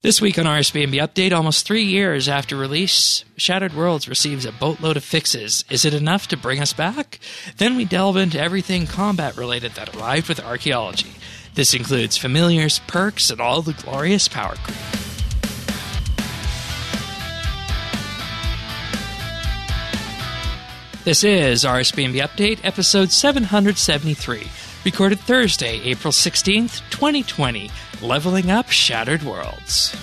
This week on RSBNB Update, almost 3 years after release, Shattered Worlds receives a boatload of fixes. Is it enough to bring us back? Then we delve into everything combat-related that arrived with archaeology. This includes familiars, perks, and all the glorious power creep. This is RSBNB Update, episode 773, recorded Thursday, April 16th, 2020. Leveling Up Shattered Worlds.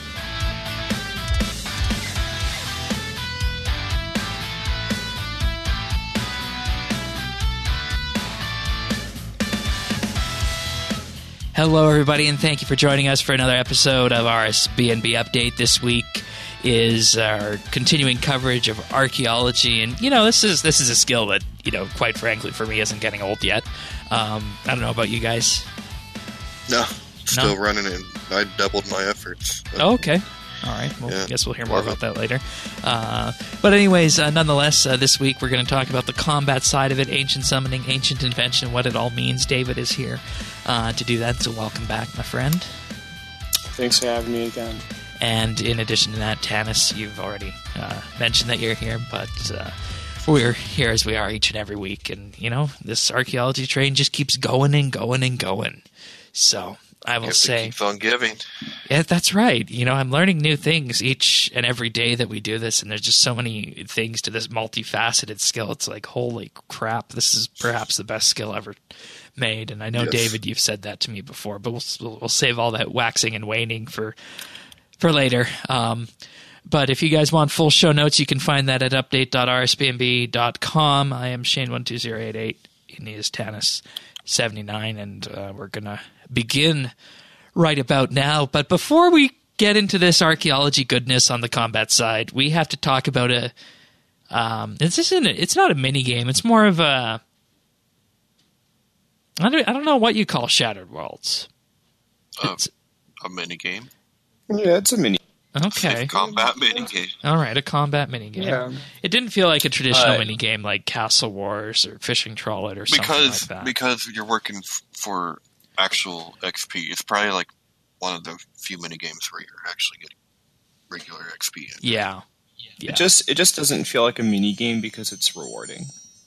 Hello, everybody, and thank you for joining us for another episode of RSBNB Update. This week is our continuing coverage of archaeology, and this is a skill that quite frankly for me isn't getting old yet. I don't know about you guys. No. Still running it. I doubled my efforts. Oh, okay. All right. Well, I guess we'll hear more about that later. But anyways, nonetheless, this week we're going to talk about the combat side of it, ancient summoning, ancient invention, what it all means. David is here to do that, so welcome back, my friend. Thanks for having me again. And in addition to that, Tanis, you've already mentioned that you're here, but we're here as we are each and every week. And, this archaeology train just keeps going and going and going. So I will say, keep on giving. Yeah, that's right. I'm learning new things each and every day that we do this, and there's just so many things to this multifaceted skill. It's like, holy crap, this is perhaps the best skill ever made. And I know, David, you've said that to me before, but we'll save all that waxing and waning for later. But if you guys want full show notes, you can find that at update.rsbnb.com. I am Shane12088, and he is Tanis79, and we're going to begin right about now. But before we get into this archaeology goodness on the combat side, we have to talk about it's not a mini game. It's more of a, I don't know what you call Shattered Worlds. A mini game. Yeah, it's a mini. Okay. Combat mini game. All right, a combat mini game. Yeah. It didn't feel like a traditional mini game like Castle Wars or Fishing Trolley or something like that. Because you're working for actual XP. It's probably like one of the few mini games where you're actually getting regular XP. Yeah. It just doesn't feel like a mini game because it's rewarding.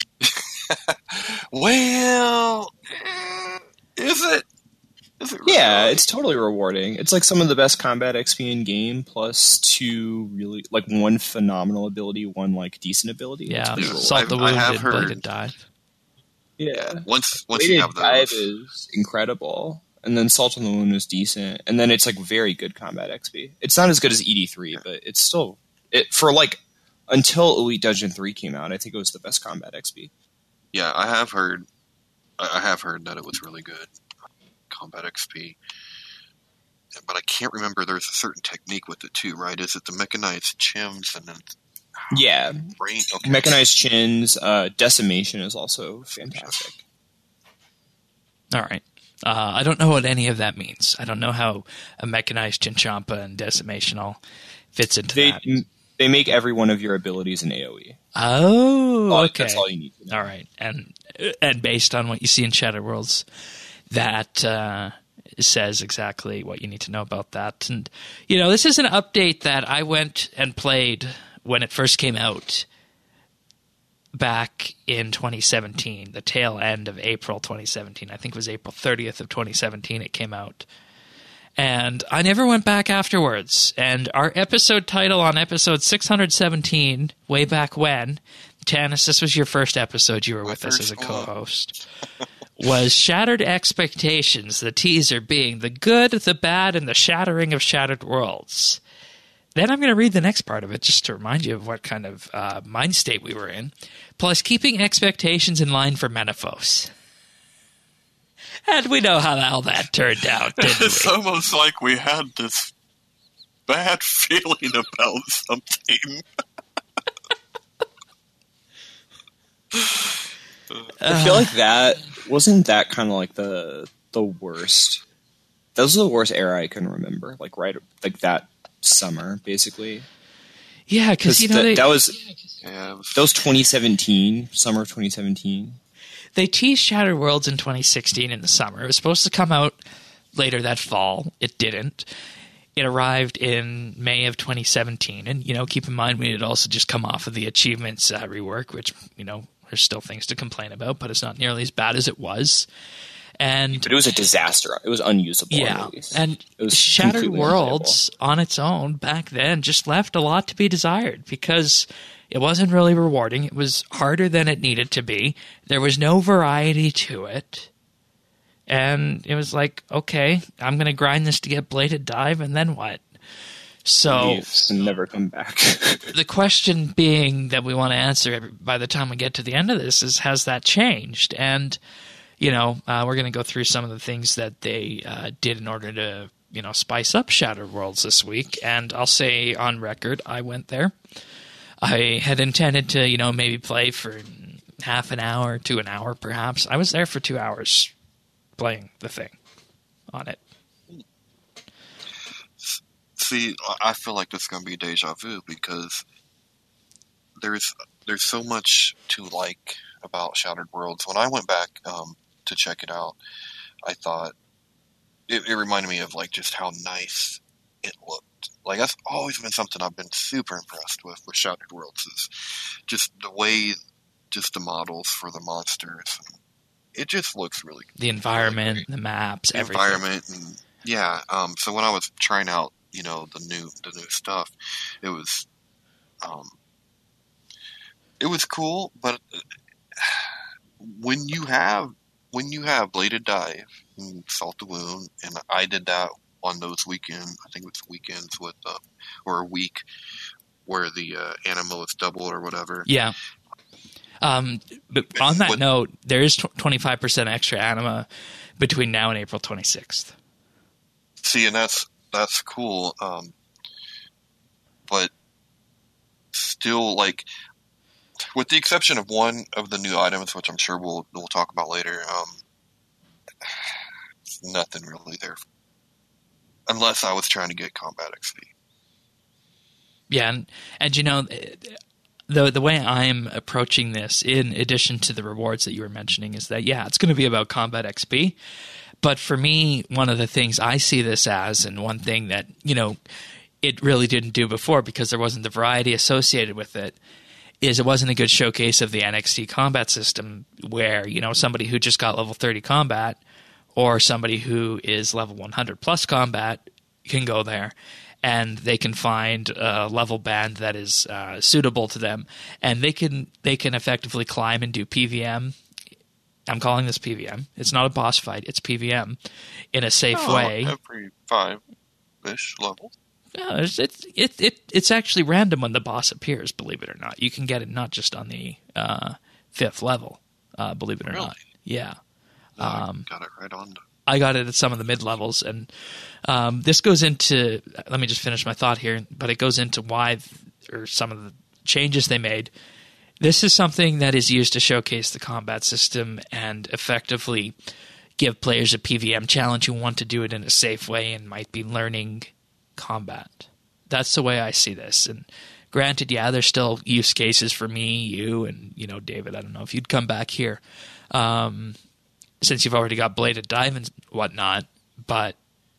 Well, is it? Yeah, it's totally rewarding. It's like some of the best combat XP in game, plus two really, like one phenomenal ability, one like decent ability. Yeah, Salt the Wounded, Bladed Dive. Yeah, once you have those, Dive is incredible, and then Salt on the Wound is decent, and then it's like very good combat XP. It's not as good as ED3, but it's still until Elite Dungeon 3 came out. I think it was the best combat XP. Yeah, I have heard that it was really good. Combat XP, but I can't remember. There's a certain technique with it too, right? Is it the mechanized chims and then brain? Okay. Mechanized chins, decimation is also fantastic. All right, I don't know what any of that means. I don't know how a mechanized Chinchampa and decimation all fits into that. They make every one of your abilities an AoE. Oh, okay. That's all you need to know. All right, and based on what you see in Shattered Worlds, that says exactly what you need to know about that. And, this is an update that I went and played when it first came out back in 2017, the tail end of April 2017. I think it was April 30th of 2017 it came out. And I never went back afterwards. And our episode title on episode 617, way back when, Tanis, this was your first episode you were with us as a co-host, was Shattered Expectations, the teaser being the good, the bad, and the shattering of Shattered Worlds. Then I'm going to read the next part of it just to remind you of what kind of mind state we were in, plus keeping expectations in line for Menaphos. And we know how all that turned out, didn't we? It's almost like we had this bad feeling about something. I feel like that wasn't that kind of like the worst. That was the worst era I can remember. Like that summer, basically. Yeah, because that was 2017, summer of 2017. They teased Shattered Worlds in 2016 in the summer. It was supposed to come out later that fall. It didn't. It arrived in May of 2017, and keep in mind we had also just come off of the achievements rework, which there's still things to complain about, but it's not nearly as bad as it was. But it was a disaster. It was unusable. Yeah, and Shattered Worlds on its own back then just left a lot to be desired because it wasn't really rewarding. It was harder than it needed to be. There was no variety to it. And it was like, okay, I'm going to grind this to get Bladed Dive, and then what? So and never come back. The question being that we want to answer by the time we get to the end of this is, has that changed? And we're going to go through some of the things that they did in order to, spice up Shattered Worlds this week. And I'll say on record, I went there. I had intended to, maybe play for half an hour to an hour, perhaps. I was there for 2 hours playing the thing on it. See, I feel like this is going to be deja vu because there's so much to like about Shattered Worlds. When I went back to check it out, I thought it reminded me of like just how nice it looked. Like that's always been something I've been super impressed with Shattered Worlds is just the way, just the models for the monsters. It just looks really good. The environment, really the maps, everything. Environment, and yeah. So when I was trying out, the new stuff, it was cool. But when you have Bladed Dive and Salt the Wound, and I did that on those weekends. I think it was weekends with or a week where the anima was doubled or whatever. Yeah. But on that note, there is 25% extra anima between now and April 26th. See, and that's cool. But still, like, with the exception of one of the new items, which I'm sure we'll talk about later, nothing really there. Unless I was trying to get combat XP. Yeah, and the way I'm approaching this, in addition to the rewards that you were mentioning, is that, it's going to be about combat XP. But for me, one of the things I see this as, and one thing that, it really didn't do before because there wasn't the variety associated with it, is it wasn't a good showcase of the NXT combat system where, somebody who just got level 30 combat or somebody who is level 100 plus combat can go there. And they can find a level band that is suitable to them, and they can effectively climb and do PVM. I'm calling this PVM. It's not a boss fight; it's PVM in a safe way. Every 5-ish levels. Yeah, it's actually random when the boss appears. Believe it or not, you can get it not just on the 5th level. Believe it or not, yeah. Got it right on. I got it at some of the mid-levels, and this goes into – let me just finish my thought here, but it goes into why or some of the changes they made. This is something that is used to showcase the combat system and effectively give players a PVM challenge who want to do it in a safe way and might be learning combat. That's the way I see this. And granted, there's still use cases for me, you, and, David, I don't know if you'd come back here. Since you've already got Bladed Dive and whatnot, but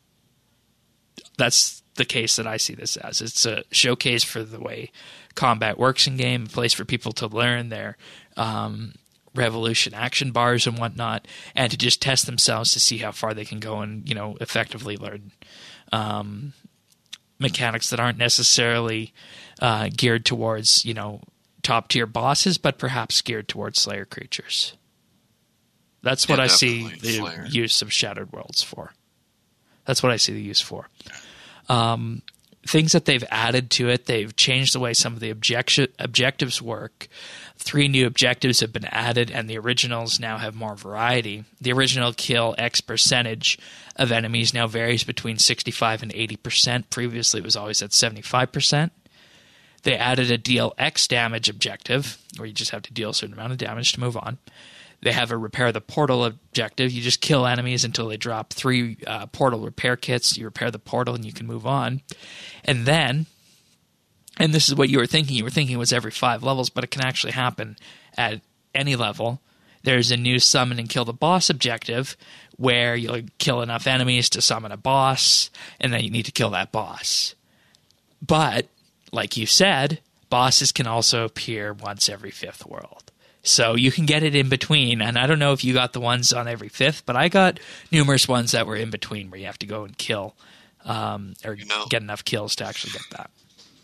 that's the case that I see this as. It's a showcase for the way combat works in game, a place for people to learn their Revolution action bars and whatnot, and to just test themselves to see how far they can go and, effectively learn mechanics that aren't necessarily geared towards, top-tier bosses, but perhaps geared towards Slayer creatures. That's what I see the use of Shattered Worlds for. That's what I see the use for. Things that they've added to it, they've changed the way some of the objectives work. 3 new objectives have been added, and the originals now have more variety. The original kill X percentage of enemies now varies between 65 and 80%. Previously, it was always at 75%. They added a deal X damage objective, where you just have to deal a certain amount of damage to move on. They have a repair the portal objective. You just kill enemies until they drop 3 portal repair kits. You repair the portal and you can move on. And then, and this is what you were thinking it was every 5 levels, but it can actually happen at any level. There's a new summon and kill the boss objective where you'll kill enough enemies to summon a boss, and then you need to kill that boss. But, like you said, bosses can also appear once every 5th world. So you can get it in between, and I don't know if you got the ones on every 5th, but I got numerous ones that were in between where you have to go and kill, or get enough kills to actually get that.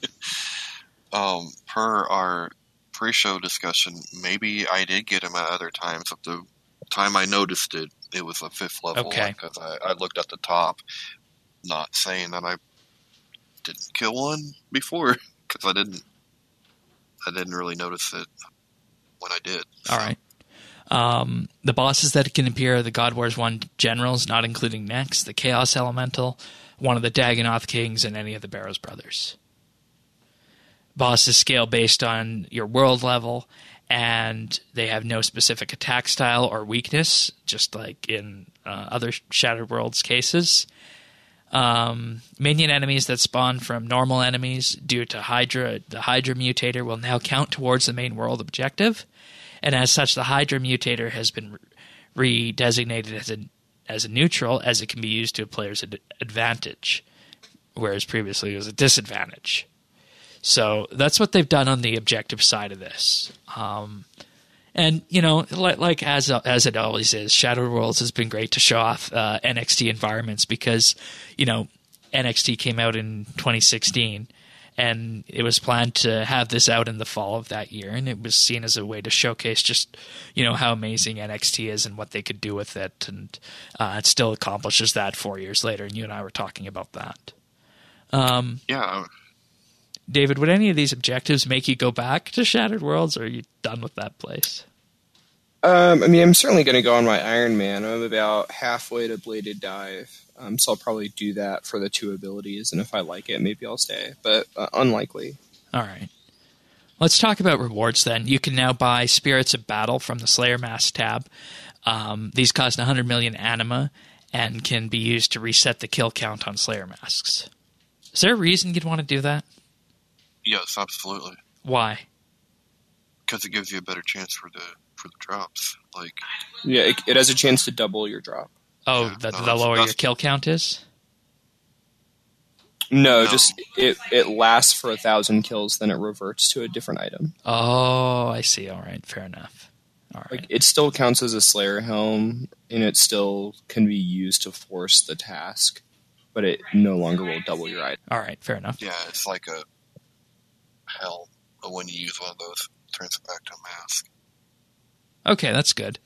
Per our pre-show discussion, maybe I did get him at other times. At the time I noticed it, it was a 5th level. Okay. Because I looked at the top, not saying that I didn't kill one before, because I didn't really notice it when I did. So. All right. The bosses that can appear are the God Wars 1 generals, not including Nex, the Chaos Elemental, one of the Dagonoth Kings, and any of the Barrows brothers. Bosses scale based on your world level, and they have no specific attack style or weakness, just like in other Shattered Worlds cases. Minion enemies that spawn from normal enemies due to Hydra, the Hydra mutator, will now count towards the main world objective, and as such, the Hydra mutator has been redesignated as a neutral, as it can be used to a player's advantage, whereas previously it was a disadvantage. So that's what they've done on the objective side of this. And, like as it always is, Shattered Worlds has been great to show off NXT environments because, NXT came out in 2016, and it was planned to have this out in the fall of that year, and it was seen as a way to showcase just, how amazing NXT is and what they could do with it, and it still accomplishes that 4 years later, and you and I were talking about that. Yeah. David, would any of these objectives make you go back to Shattered Worlds, or are you done with that place? I'm certainly going to go on my Iron Man. I'm about halfway to Bladed Dive, so I'll probably do that for the 2 abilities, and if I like it, maybe I'll stay, but unlikely. All right. Let's talk about rewards then. You can now buy Spirits of Battle from the Slayer Mask tab. These cost 100 million anima and can be used to reset the kill count on Slayer Masks. Is there a reason you'd want to do that? Yes, absolutely. Why? Because it gives you a better chance for the drops. Yeah, it has a chance to double your drop. Oh, the lower your kill count is? No, just it lasts for 1,000 kills, then it reverts to a different item. Oh, I see. All right, fair enough. All right. It still counts as a Slayer helm, and it still can be used to force the task, but it no longer will double your item. All right, fair enough. Yeah, it's like a helm, but when you use one of those, it turns it back to a mask. Okay, that's good.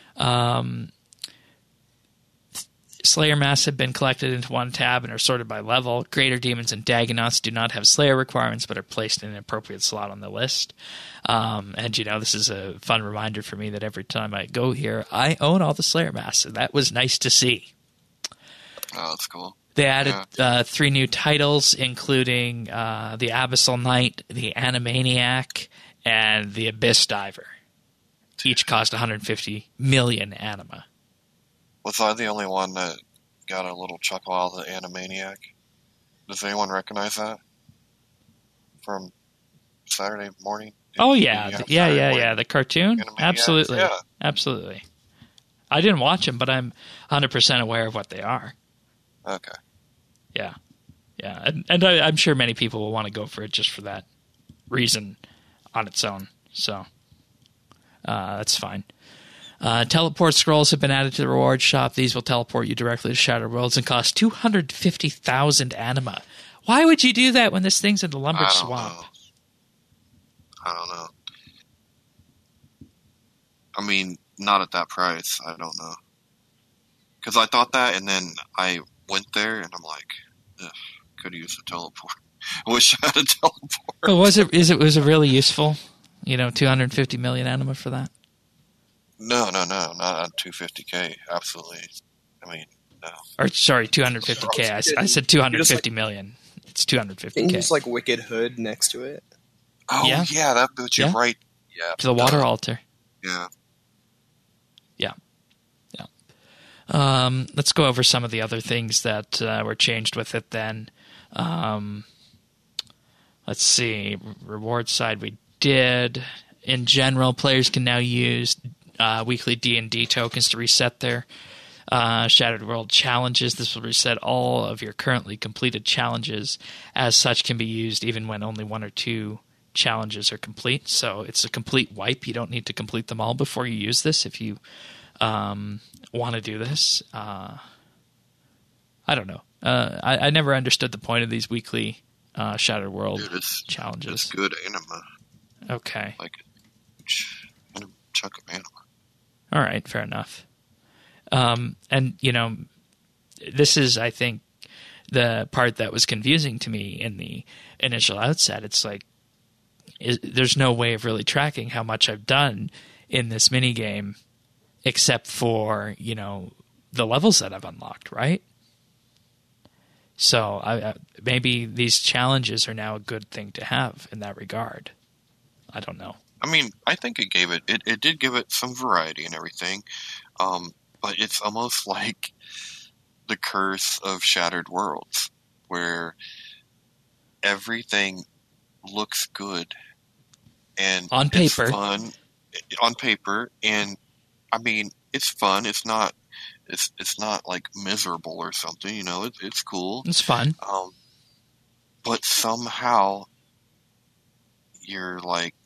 Slayer masks have been collected into one tab and are sorted by level. Greater Demons and Dagonoths do not have Slayer requirements, but are placed in an appropriate slot on the list. And, this is a fun reminder for me that every time I go here, I own all the Slayer masks, and that was nice to see. Oh, that's cool. They added 3 new titles, including the Abyssal Knight, the Animaniac, and the Abyss Diver. Each cost 150 million anima. Was I the only one that got a little chuckle out of the Animaniac? Does anyone recognize that from Saturday morning? Oh, yeah. Yeah. The cartoon? Animaniacs? Absolutely. Yeah. Absolutely. I didn't watch them, but I'm 100% aware of what they are. Okay. Yeah. Yeah. And I'm sure many people will want to go for it just for that reason on its own. So that's fine. Teleport scrolls have been added to the reward shop. These will teleport you directly to Shattered Worlds and cost 250,000 anima. Why would you do that when this thing's in the Lumbered Swamp? I don't know. I mean, not at that price. I don't know. Because I thought that, and then I went there, and I'm like, could have used a teleport. I wish I had a teleport. But was it really useful? 250 million anima for that? No, not on 250K. Absolutely. I mean, no. Or sorry, 250K. I said 250 million. It's 250K. Can you use Wicked Hood next to it? Oh yeah, that puts you right. Yeah, to the water altar. Yeah. Let's go over some of the other things that were changed with it then. Let's see. Reward side we did. In general, players can now use weekly D&D tokens to reset their Shattered World challenges. This will reset all of your currently completed challenges. As such, can be used even when only 1 or 2 challenges are complete. So it's a complete wipe. You don't need to complete them all before you use this if you want to do this. I don't know. I never understood the point of these weekly Shattered World challenges. It's good anima. Okay. Like a chunk of anima. All right, fair enough. And, this is, I think, the part that was confusing to me in the initial outset. It's like, there's no way of really tracking how much I've done in this minigame except for, the levels that I've unlocked, right? So maybe these challenges are now a good thing to have in that regard. I don't know. I mean, I think it did give it some variety and everything, but it's almost like the curse of Shattered Worlds, where everything looks good and on paper, it's fun on paper, and I mean, it's fun. It's not like miserable or something. It's cool. It's fun. But somehow you're like,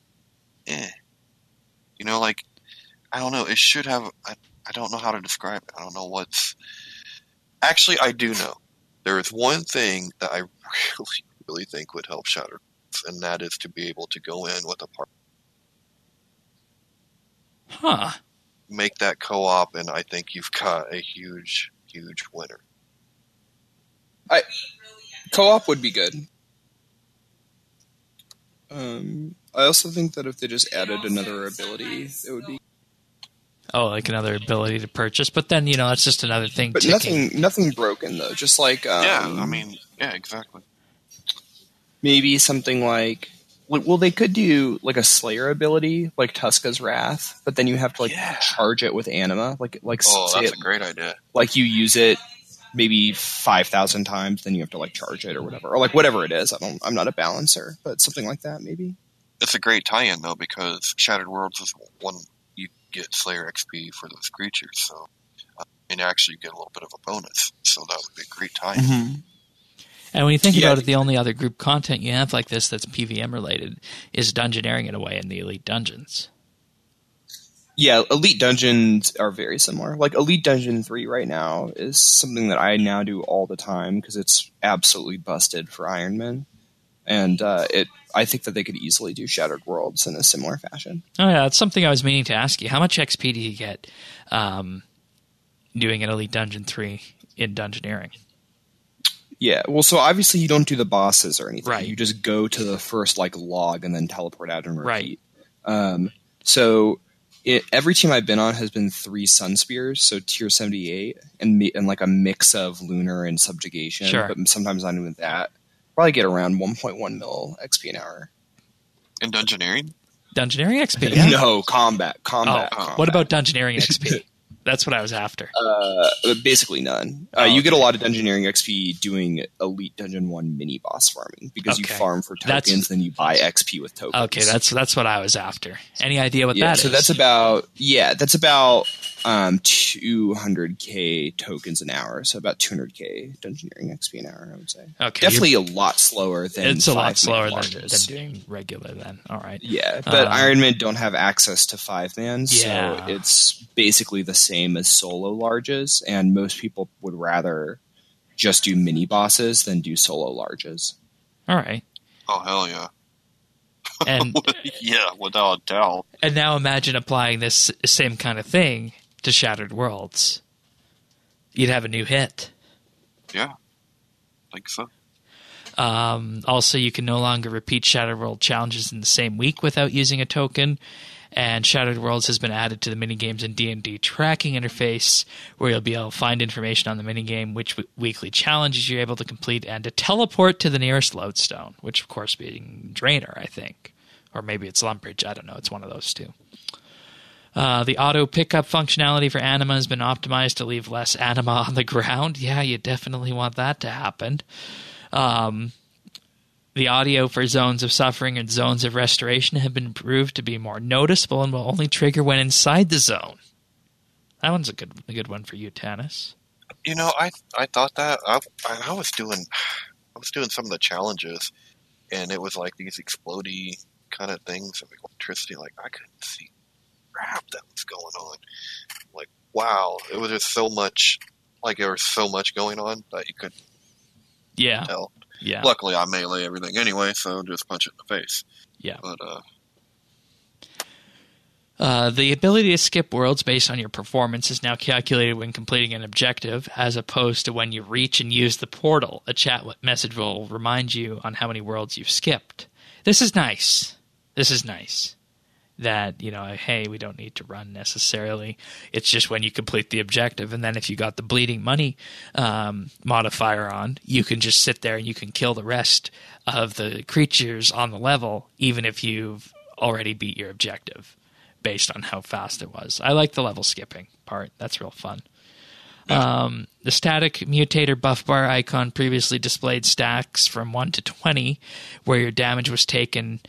like, I don't know. It should have. I don't know how to describe it. I don't know what's. Actually, I do know. There is one thing that I really, really think would help Shattered, and that is to be able to go in with a partner. Huh. Make that co-op, and I think you've got a huge, huge winner. Co-op would be good. I also think that if they just added another ability, it would be. Oh, like another ability to purchase, but then that's just another thing. But nothing broken though. Just like yeah, exactly. Maybe something like. Well, they could do like a Slayer ability, like Tuska's Wrath, but then you have to charge it with anima. That's a great idea. Like you use it maybe 5,000 times, then you have to charge it or whatever, or whatever it is. I'm not a balancer, but something like that maybe. It's a great tie-in though, because Shattered Worlds is one you get Slayer XP for those creatures, so and actually you get a little bit of a bonus. So that would be a great tie-in. Mm-hmm. And when you think about it, the only other group content you have like this that's PVM related is Dungeoneering in a way in the Elite Dungeons. Yeah, Elite Dungeons are very similar. Like Elite Dungeon 3 right now is something that I now do all the time because it's absolutely busted for Ironman. And I think that they could easily do Shattered Worlds in a similar fashion. Oh yeah, that's something I was meaning to ask you. How much XP do you get doing an Elite Dungeon 3 in Dungeoneering? Yeah, well, so obviously you don't do the bosses or anything. Right. You just go to the first log and then teleport out and repeat. Right. So every team I've been on has been 3 Sun Spears, so tier 78, and like a mix of Lunar and Subjugation. Sure. But sometimes not even that. Probably get around 1.1 mil XP an hour. In Dungeoneering? Dungeoneering XP, yeah. No, combat. What about Dungeoneering XP? That's what I was after. Basically none. You get a lot of Dungeoneering XP doing Elite Dungeon 1 mini boss farming because you farm for tokens, then you buy XP with tokens. Okay, that's what I was after. Any idea what that is? So that's about 200k tokens an hour. So about 200k Dungeoneering XP an hour, I would say. Okay, definitely a lot slower than. It's a lot slower than doing regular. Then, all right. Yeah, but Ironman don't have access to 5-man, so it's basically the same as solo larges, and most people would rather just do mini bosses than do solo larges. All right. Oh hell yeah! And yeah, without a doubt. And now imagine applying this same kind of thing to Shattered Worlds. You'd have a new hit. Yeah, I think so. Also, you can no longer repeat Shattered World challenges in the same week without using a token. And Shattered Worlds has been added to the minigames in D&D tracking interface, where you'll be able to find information on the minigame, which weekly challenges you're able to complete, and to teleport to the nearest lodestone, which of course being Draenor, I think. Or maybe it's Lumbridge, I don't know, it's one of those two. The auto pickup functionality for anima has been optimized to leave less anima on the ground. Yeah, you definitely want that to happen. The audio for Zones of Suffering and Zones of Restoration have been proved to be more noticeable and will only trigger when inside the zone. That one's a good one for you, Tanis. You know, I thought that I was doing some of the challenges, and it was like these explodey kind of things of electricity. Like I couldn't see crap that was going on. Like wow, it was just so much. Like there was so much going on that you couldn't tell. Yeah. Luckily, I melee everything anyway, so just punch it in the face. Yeah. But the ability to skip worlds based on your performance is now calculated when completing an objective, as opposed to when you reach and use the portal. A chat message will remind you on how many worlds you've skipped. This is nice. That, you know, hey, we don't need to run necessarily. It's just when you complete the objective. And then if you got the bleeding money modifier on, you can just sit there and you can kill the rest of the creatures on the level, even if you've already beat your objective, based on how fast it was. I like the level skipping part. That's real fun. The static mutator buff bar icon previously displayed stacks from 1 to 20, where your damage was taken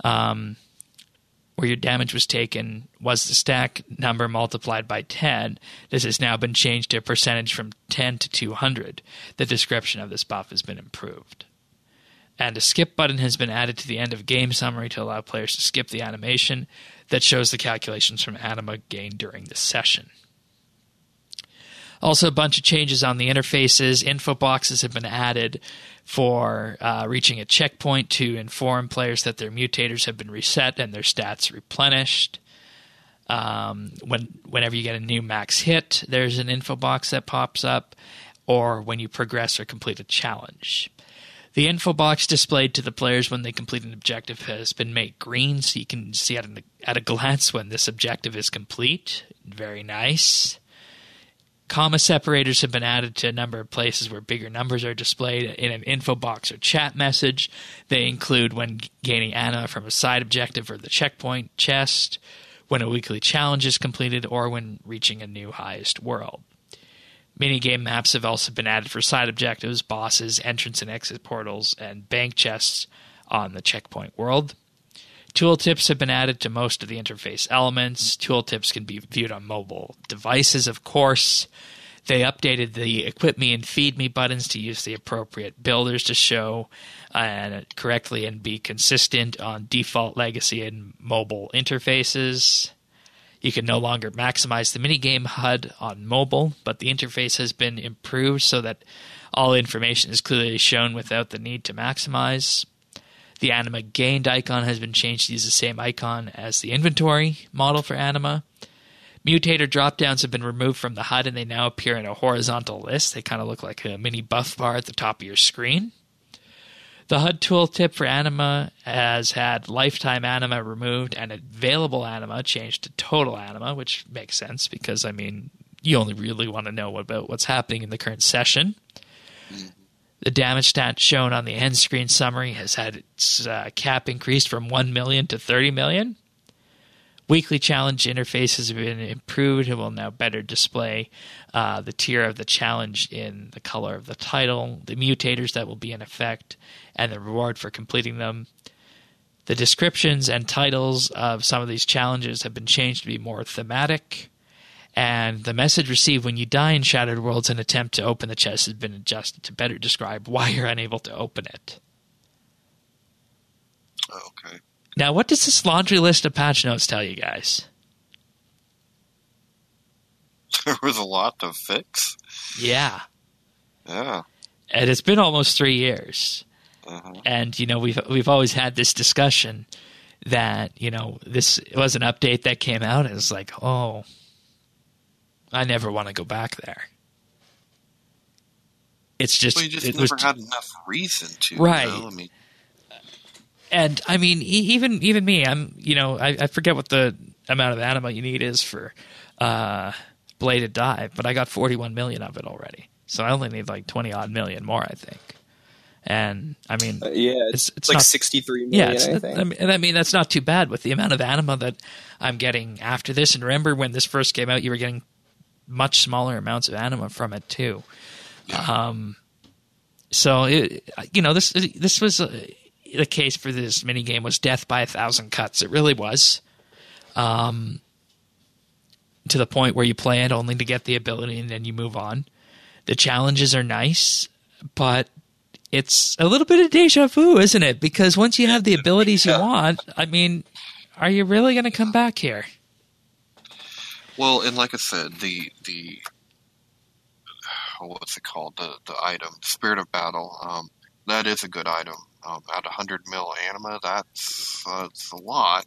was the stack number multiplied by 10. This has now been changed to a percentage from 10 to 200. The description of this buff has been improved. And a skip button has been added to the end of game summary to allow players to skip the animation that shows the calculations from anima gained during the session. Also, a bunch of changes on the interfaces. Info boxes have been added for reaching a checkpoint to inform players that their mutators have been reset and their stats replenished. Whenever you get a new max hit, there's an info box that pops up, or when you progress or complete a challenge. The info box displayed to the players when they complete an objective has been made green, so you can see at a glance when this objective is complete. Very nice. Comma separators have been added to a number of places where bigger numbers are displayed in an info box or chat message. They include when gaining anima from a side objective or the checkpoint chest, when a weekly challenge is completed, or when reaching a new highest world. Minigame maps have also been added for side objectives, bosses, entrance and exit portals, and bank chests on the checkpoint world. Tooltips have been added to most of the interface elements. Tooltips can be viewed on mobile devices, of course. They updated the Equip Me and Feed Me buttons to use the appropriate builders to show correctly and be consistent on default legacy and mobile interfaces. You can no longer maximize the minigame HUD on mobile, but the interface has been improved so that all information is clearly shown without the need to maximize. The anima gained icon has been changed to use the same icon as the inventory model for anima. Mutator dropdowns have been removed from the HUD and they now appear in a horizontal list. They kind of look like a mini buff bar at the top of your screen. The HUD tooltip for anima has had lifetime anima removed and available anima changed to total anima, which makes sense because, I mean, you only really want to know about what's happening in the current session. The damage stat shown on the end screen summary has had its cap increased from 1 million to 30 million. Weekly challenge interfaces have been improved and will now better display the tier of the challenge in the color of the title, the mutators that will be in effect, and the reward for completing them. The descriptions and titles of some of these challenges have been changed to be more thematic, and the message received when you die in Shattered Worlds in an attempt to open the chest has been adjusted to better describe why you're unable to open it. Okay. Now, what does this laundry list of patch notes tell you guys? There was a lot to fix. Yeah. Yeah. And it's been almost 3 years. Uh-huh. And, you know, we've always had this discussion that, you know, this was an update that came out and it's like, oh, I never want to go back there. It's just... Well, you just never had enough reason to. Right. You know? I mean... And, I mean, even me, I forget what the amount of anima you need is for Bladed Dive, but I got 41 million of it already. So I only need like 20-odd million more, I think. And, I mean... it's like not, 63 million, I think. I mean, that's not too bad with the amount of anima that I'm getting after this. And remember when this first came out, you were getting much smaller amounts of anima from it, too. Yeah. So, this was... the case for this minigame was death by 1,000 cuts. It really was. to the point where you play it only to get the ability and then you move on. The challenges are nice, but it's a little bit of deja vu, isn't it? Because once you have the abilities you want, I mean, are you really going to come back here? Well, and like I said, the what's it called? The item, Spirit of Battle. That is a good item. At 100 mil anima, that's a lot.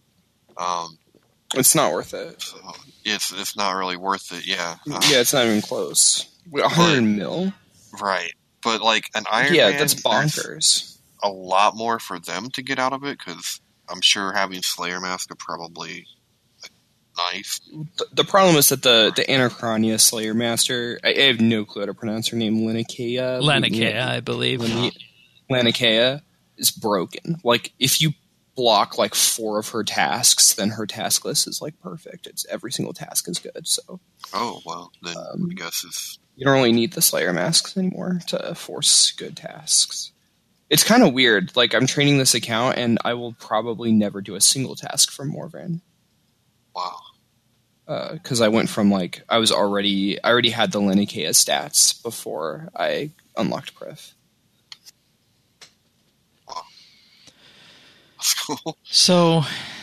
It's not worth it. So it's not really worth it. Yeah. Yeah, it's not even close. 100 mil. Right, but like an Iron Man, Yeah, that's bonkers. A lot more for them to get out of it, because I'm sure having Slayer Mask are probably nice. The problem is that the Anachronia Slayer Master, I have no clue how to pronounce her name, Laniakea, I believe. Laniakea is broken. Like, if you block like 4 of her tasks, then her task list is like perfect. It's every single task is good. So, oh well, then I guess you don't really need the Slayer Masks anymore to force good tasks. It's kind of weird. Like, I'm training this account, and I will probably never do a single task from Morvran. Wow. Because I went from like I already had the Laniakea stats before I unlocked Prif. Wow. That's cool. So,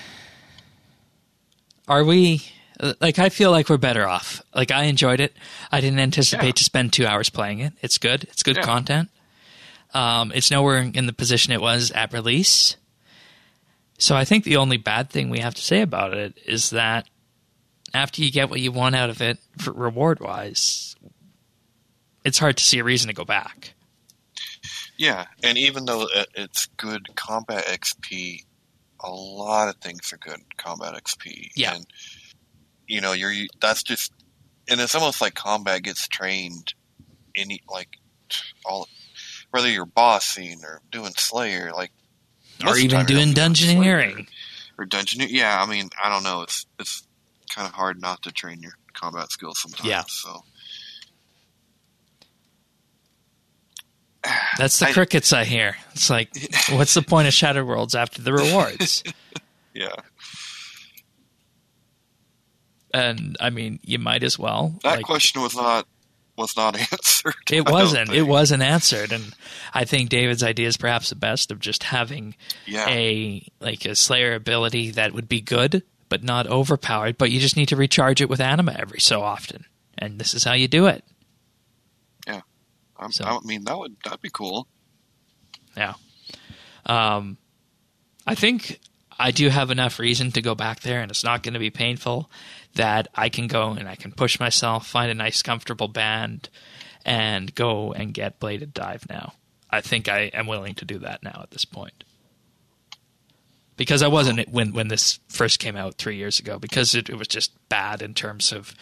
are we? Like, I feel like we're better off. Like, I enjoyed it. I didn't anticipate to spend 2 hours playing it. It's good. It's good content. It's nowhere in the position it was at release. So I think the only bad thing we have to say about it is that after you get what you want out of it, reward-wise, it's hard to see a reason to go back. Yeah, and even though it's good combat XP, a lot of things are good combat XP. Yeah. And, you know, that's just, and it's almost like combat gets trained whether you're bossing or doing Slayer, like, or even doing dungeoneering. Or dungeoneering. Yeah, I mean, I don't know. It's kind of hard not to train your combat skills sometimes. Yeah. So. That's the crickets I hear. It's like, what's the point of Shattered Worlds after the rewards? Yeah. And, I mean, you might as well. That question was not answered. It wasn't. It wasn't answered. And I think David's idea is perhaps the best of just having a Slayer ability that would be good, but not overpowered, but you just need to recharge it with anima every so often. And this is how you do it. Yeah. I mean, that'd be cool. Yeah. I think I do have enough reason to go back there, and it's not going to be painful, that I can go and I can push myself, find a nice, comfortable band, and go and get Bladed Dive now. I think I am willing to do that now at this point. Because I wasn't when this first came out 3 years ago, because it was just bad in terms of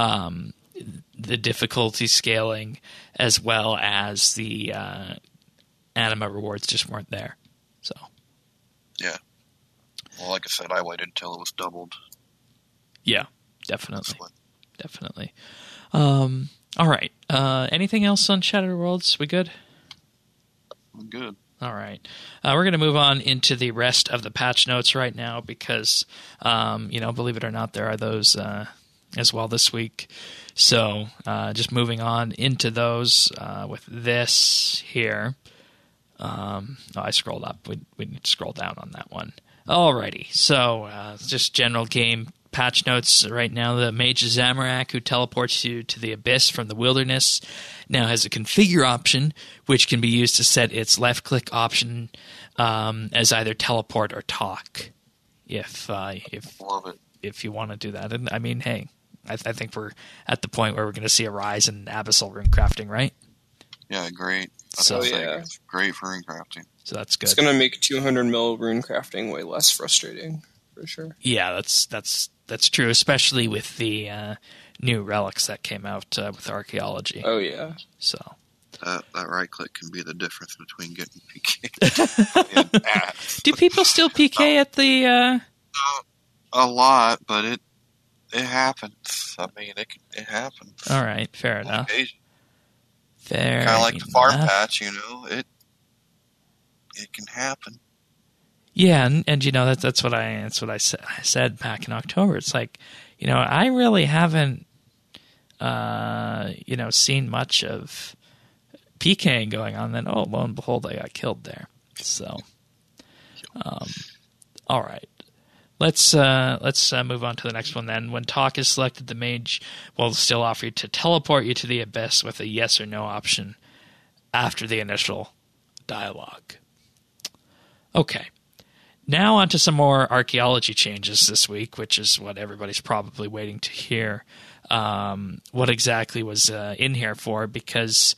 the difficulty scaling, as well as the anima rewards just weren't there. So, yeah. Well, like I said, I waited until it was doubled. Yeah, definitely. All right. Anything else on Shattered Worlds? We good? I'm good. All right. We're going to move on into the rest of the patch notes right now because, believe it or not, there are those as well this week. So just moving on into those with this here. I scrolled up. We need to scroll down on that one. Alrighty. So just general game patch notes right now. The Mage Zamorak, who teleports you to the Abyss from the Wilderness, now has a configure option, which can be used to set its left-click option as either teleport or talk. Love it. If you want to do that. And I mean, hey, I think we're at the point where we're going to see a rise in Abyssal rune crafting, right? Yeah, great. It's great for rune crafting. So that's good. It's going to make 200 mil rune crafting way less frustrating, for sure. Yeah, that's true, especially with the new relics that came out with archaeology. Oh yeah. So that right click can be the difference between getting PK and ass. Do people still PK at the? A lot, but it happens. I mean, it happens. All right, fair enough. Fair. Kind of like the farm patch, it can happen. Yeah, and that's what I said back in October. It's like, I really haven't seen much of PKing going on. Then lo and behold, I got killed there. So, all right. Let's move on to the next one then. When Talk is selected, the mage will still offer you to teleport you to the abyss with a yes or no option after the initial dialogue. Okay. Now on to some more archaeology changes this week, which is what everybody's probably waiting to hear. What exactly was in here for? Because,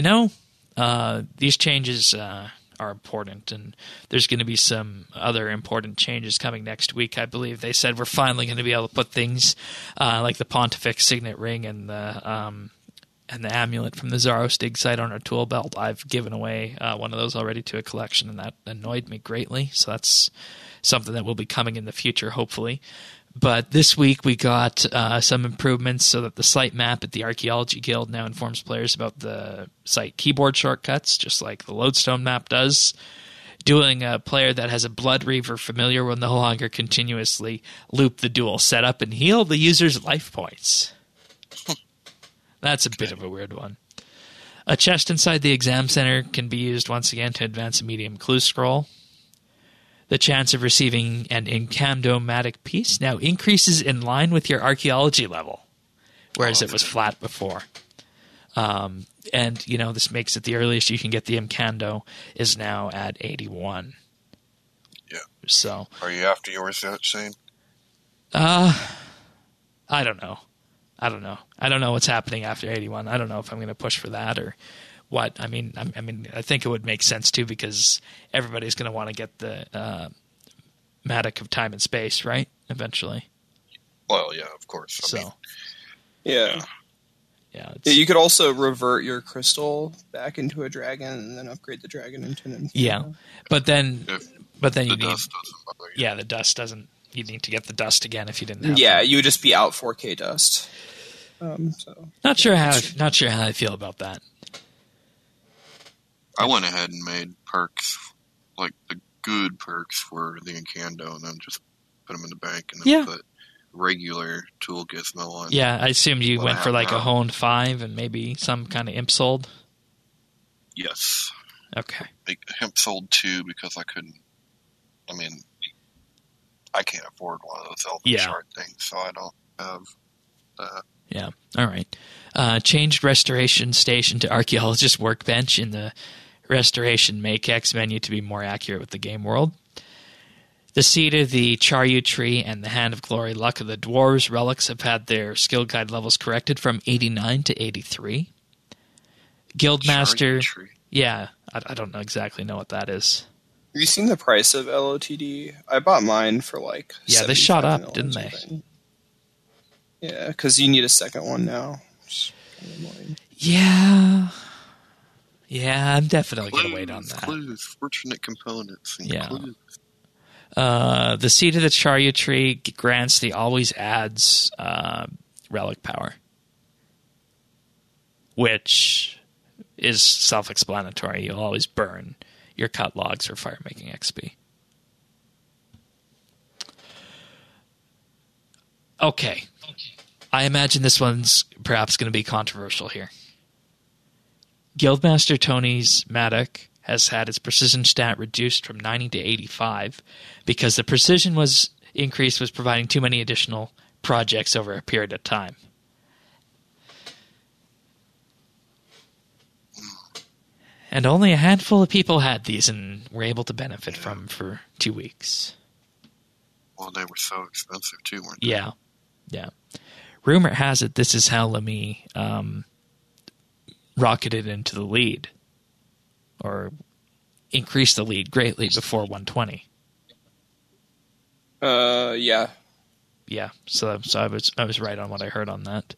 these changes are important, and there's going to be some other important changes coming next week. I believe they said we're finally going to be able to put things like the Pontifex Signet Ring and the amulet from the Zaros dig site on our tool belt. I've given away one of those already to a collection, and that annoyed me greatly. So that's something that will be coming in the future, hopefully. But this week we got some improvements so that the site map at the Archaeology Guild now informs players about the site keyboard shortcuts, just like the Lodestone map does. Doing a player that has a Blood Reaver familiar will no longer continuously loop the dual setup and heal the user's life points. That's a bit of a weird one. A chest inside the exam center can be used once again to advance a medium clue scroll. The chance of receiving an Incandomatic piece now increases in line with your archaeology level, whereas it was flat before. And, this makes it the earliest you can get the Incando is now at 81. Yeah. So. Are you after yours yet, Shane? I don't know. I don't know what's happening after 81. I don't know if I'm going to push for that or what. I mean, I think it would make sense too because everybody's going to want to get the Matic of Time and Space, right? Eventually. Well, yeah, of course. Yeah. You could also revert your crystal back into a dragon and then upgrade the dragon into an Inferno. Yeah, but then you need dust doesn't bother you. Yeah, the dust doesn't. You need to get the dust again if you didn't have Yeah, that. you would just be out 4K dust. Not sure how I feel about that. I went ahead and made perks, like the good perks for the Incando, and then just put them in the bank and then put regular tool gizmo on. Yeah, I assumed you went for like a honed 5 and maybe some kind of imp sold. Yes. Okay. Imp sold 2 because I couldn't. I mean, I can't afford one of those Elven Shard things, so I don't have that. Yeah. All right. Changed Restoration Station to Archaeologist Workbench in the Restoration Make-X menu to be more accurate with the game world. The Seed of the Charyu Tree and the Hand of Glory Luck of the Dwarves relics have had their skill guide levels corrected from 89 to 83. Guildmaster... Yeah, I don't exactly know what that is. Have you seen the price of LOTD? I bought mine for like they shot up, didn't they? Yeah, because you need a second one now. Kind of annoying. Yeah, I'm definitely going to wait on that. Clues, fortunate components, and clues. The Seed of the Charyu Tree grants the always adds relic power, which is self-explanatory. You'll always burn your cut logs for fire-making XP. Okay. I imagine this one's perhaps going to be controversial here. Guildmaster Tony's Matic has had its precision stat reduced from 90 to 85 because the precision increase was providing too many additional projects over a period of time. And only a handful of people had these and were able to benefit from them for 2 weeks. Well, they were so expensive too, weren't they? Yeah. Rumor has it this is how Lemmy rocketed into the lead, or increased the lead greatly before 120. Yeah. Yeah, so I was right on what I heard on that.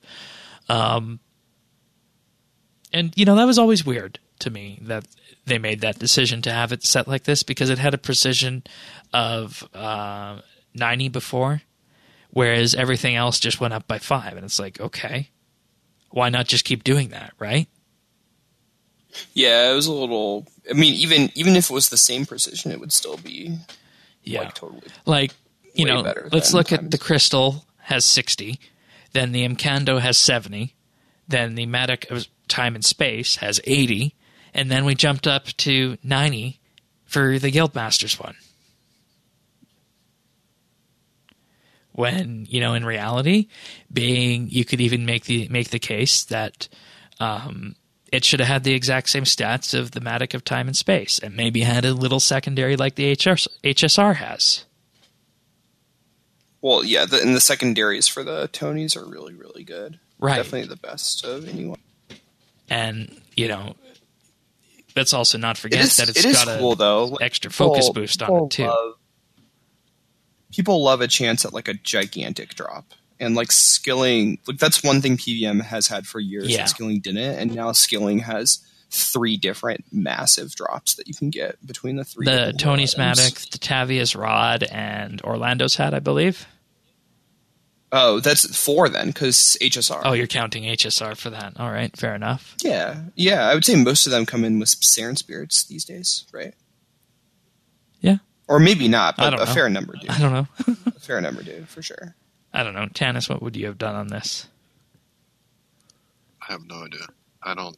And that was always weird to me that they made that decision to have it set like this because it had a precision of 90 before, whereas everything else just went up by 5. And it's like, okay, why not just keep doing that, right? Yeah, it was a little... I mean, even if it was the same precision, it would still be Yeah. Like, totally. Like, you Way know, better let's than look at Time the Crystal has 60, then the Imcando has 70, then the Matic of Time and Space has 80, and then we jumped up to 90 for the Guildmasters one. When, you know, in reality, you could even make the case that it should have had the exact same stats of the Matic of Time and Space, and maybe had a little secondary like the HSR has. Well, yeah, and the secondaries for the Tonys are really, really good. Right. Definitely the best of anyone. And, you know, let's also not forget that it's got cool, though. extra focus boost on it, too. People love a chance at, like, a gigantic drop. And, like, skilling... Like, that's one thing PVM has had for years, Yeah. and skilling didn't. And now skilling has 3 different massive drops that you can get between the 3. The Tony's Matic, the Tavia's Rod, and Orlando's Hat, I believe. Oh, that's 4 then, because HSR. Oh, you're counting HSR for that. All right, fair enough. Yeah, I would say most of them come in with Saren Spirits these days, right? Yeah. Or maybe not, I but don't a know. fair number do. I don't know. A fair number do, for sure. I don't know. Tanis, what would you have done on this? I have no idea. I don't.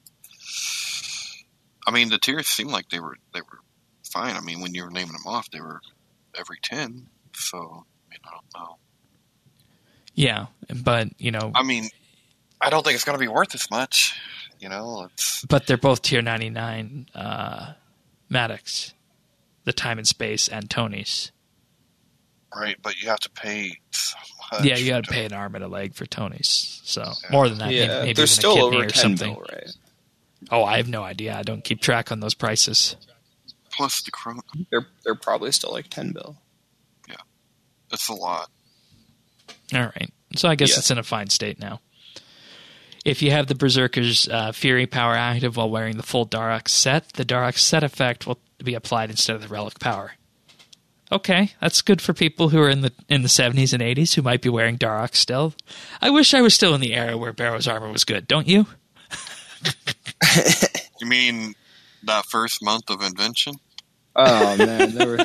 I mean, the tiers seemed like they were fine. I mean, when you were naming them off, they were every 10. So, I mean, I don't know. Yeah, but, you know... I mean, I don't think it's going to be worth as much. You know, But they're both tier 99 Matics. The Time and Space and Tony's. right, but you have to pay so much. Yeah, you got to pay an arm and a leg for Tony's. So, more than that, Yeah, maybe they're even still a kidney over or 10 something. bill, right? Oh, I have no idea. I don't keep track on those prices. Plus the chrono. They're probably still like 10 bill. Yeah, that's a lot. All right. So I guess Yeah. it's in a fine state now. If you have the Berserker's Fury power active while wearing the full Darok set, the Darok set effect will be applied instead of the Relic power. Okay, that's good for people who are in the 70s and 80s who might be wearing Darok still. I wish I was still in the era where Barrow's armor was good, don't you? You mean that first month of invention? Oh man,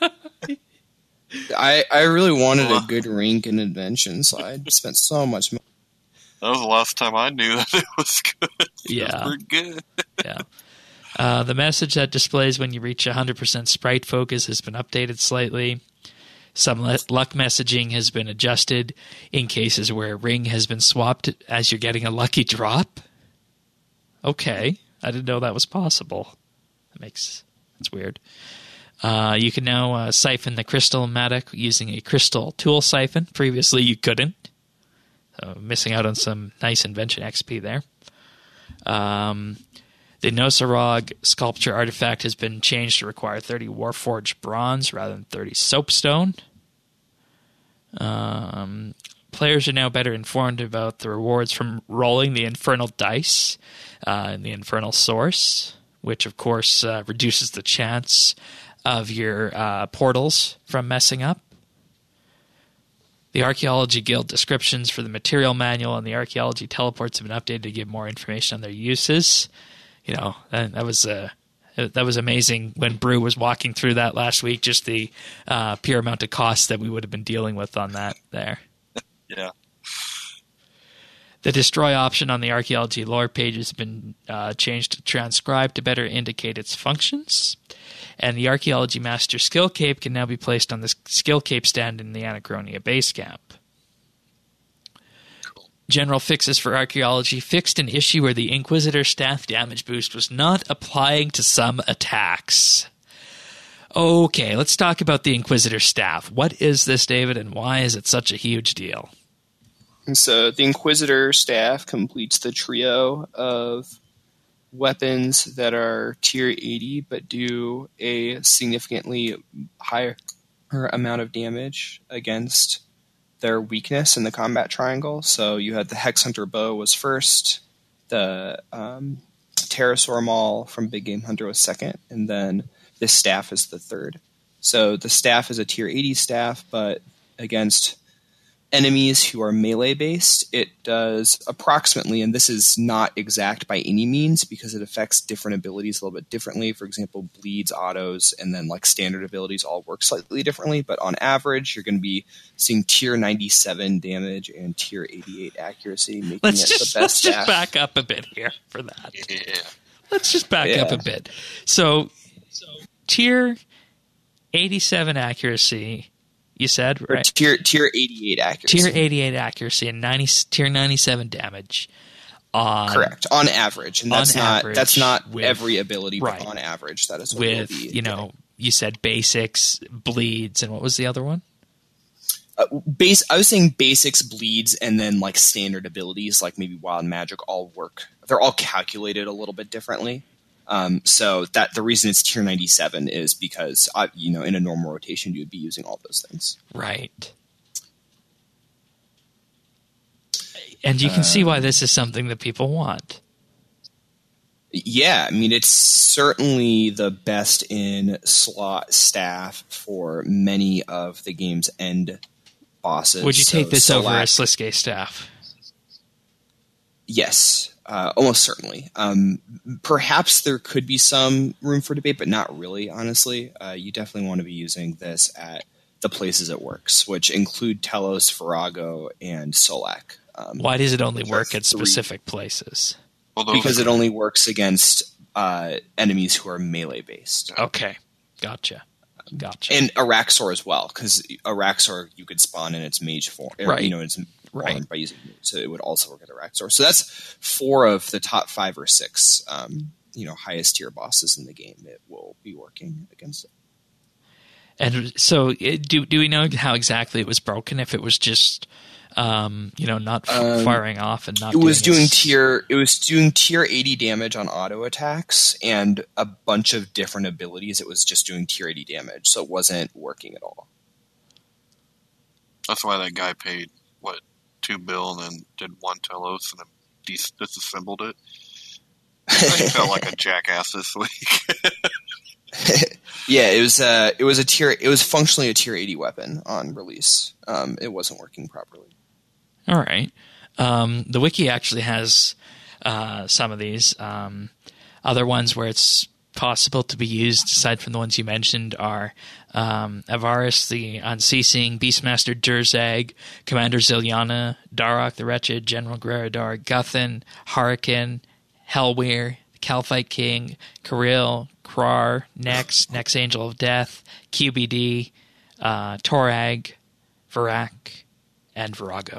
I really wanted a good rank in Invention, so I spent so much money. That was the last time I knew that it was good. Yeah. We're good. Yeah. The message that displays when you reach 100% sprite focus has been updated slightly. Some luck messaging has been adjusted in cases where a ring has been swapped as you're getting a lucky drop. Okay. I didn't know that was possible. That's weird. You can now siphon the Crystal Matic using a Crystal Tool Siphon. Previously, you couldn't. So missing out on some nice invention XP there. The Nosarog Sculpture Artifact has been changed to require 30 Warforged Bronze rather than 30 Soapstone. Players are now better informed about the rewards from rolling the Infernal Dice in the Infernal Source, which, of course, reduces the chance of your portals from messing up. The Archaeology Guild descriptions for the material manual and the Archaeology teleports have been updated to give more information on their uses. You know, that was amazing when Brew was walking through that last week, just the pure amount of cost that we would have been dealing with on that there. Yeah. The destroy option on the Archaeology lore page has been changed to transcribe to better indicate its functions. And the Archaeology Master Skill Cape can now be placed on the Skill Cape stand in the Anachronia base camp. Cool. General fixes for Archaeology fixed an issue where the Inquisitor staff damage boost was not applying to some attacks. Okay, let's talk about the Inquisitor staff. What is this, David, and why is it such a huge deal? And so the Inquisitor staff completes the trio of weapons that are tier 80 but do a significantly higher amount of damage against their weakness in the combat triangle. So you had the Hex Hunter Bow was first, the Pterosaur Maul from Big Game Hunter was second, and then this staff is the third. So the staff is a tier 80 staff, but against enemies who are melee based, it does approximately, and this is not exact by any means because it affects different abilities a little bit differently. For example, bleeds, autos, and then like standard abilities all work slightly differently. But on average, you're going to be seeing tier 97 damage and tier 88 accuracy, making Let's it just the best staff. back up a bit here for that. Yeah. Let's just back up a bit. So tier 87 accuracy, you said, Or right? tier 88 accuracy. Tier 88 accuracy and tier 97 damage. Correct. On average. And that's not with, every ability, but right. on average that is what With, it'll be. you know, you said basics, bleeds, and what was the other one? I was saying basics, bleeds, and then like standard abilities like maybe wild magic all work. They're all calculated a little bit differently. So that the reason it's tier 97 is because in a normal rotation you would be using all those things. Right. And you can see why this is something that people want. Yeah, I mean it's certainly the best in slot staff for many of the game's end bosses. Would you take this over a Select- Sliske staff? Yes, almost certainly. Perhaps there could be some room for debate, but not really, honestly. You definitely want to be using this at the places it works, which include Telos, Farago, and Solak. Why does it only work at three- specific places? Well, those Because are- it only works against enemies who are melee-based. Okay. Gotcha. And Araxor as well, because Araxor you could spawn in its mage form. Right. It's Right. formed by using mage, so it would also work at Araxor. So that's 4 of the top 5 or 6 highest tier bosses in the game. It will be working against it. And so, do we know how exactly it was broken? If it was just, not firing off and not. It was doing its- tier 80 damage on auto attacks and a bunch of different abilities. It was just doing tier 80 damage, so it wasn't working at all. That's why that guy paid, $2 billion and then did one Telos and then disassembled it. I felt like a jackass this week. Yeah, it was functionally a tier 80 weapon on release. It wasn't working properly. All right. The wiki actually has some of these. Other ones where it's possible to be used, aside from the ones you mentioned, are Avaris, the Unceasing, Beastmaster Durzag, Commander Zilyana, Darok the Wretched, General Greridor, Guthan, Hurricane, Hellweir, Calphite King, Kirill, Krar, Nex Angel of Death, QBD, Torag, Varak, and Virago.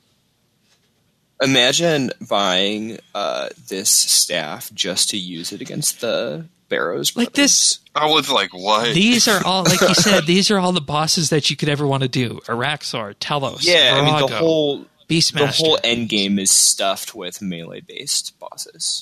Imagine buying this staff just to use it against the Barrows Like this. I was like, what? These are all, like you said, these are all the bosses that you could ever want to do. Araxor, Telos, Yeah, Virago, I mean Beastmaster. the whole end game is stuffed with melee based bosses.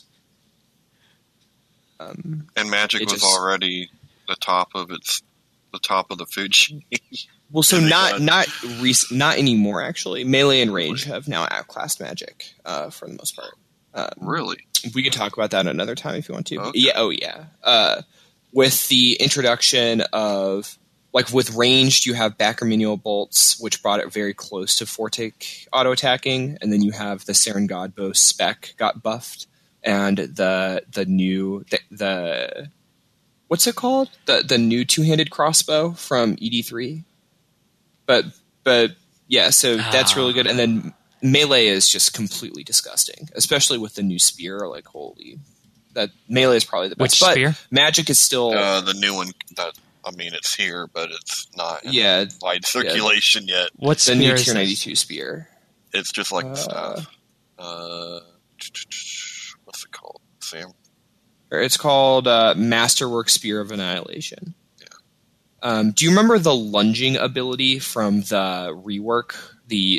And Magic It was just- already the top of the food chain. Well, so Yeah, not anymore. Actually, melee and range have now outclassed Magic for the most part. Really? We could talk about that another time if you want to. Okay. Yeah. Oh, yeah. With the introduction of, like, with ranged, you have Backer bolts, which brought it very close to Fortic auto attacking, and then you have the Saren Godbow spec got buffed, and the new what's it called? The new 2-handed crossbow from ED3. But yeah, so that's really good, and then melee is just completely disgusting, especially with the new spear. Like, holy, that melee is probably the best. Which but spear? Magic is still The new one it's here, but it's not in wide circulation yet. What the new spear is tier this? 92 spear. It's just like the stuff. What's it called, Sam? It's called Masterwork Spear of Annihilation. Do you remember the lunging ability from the rework, the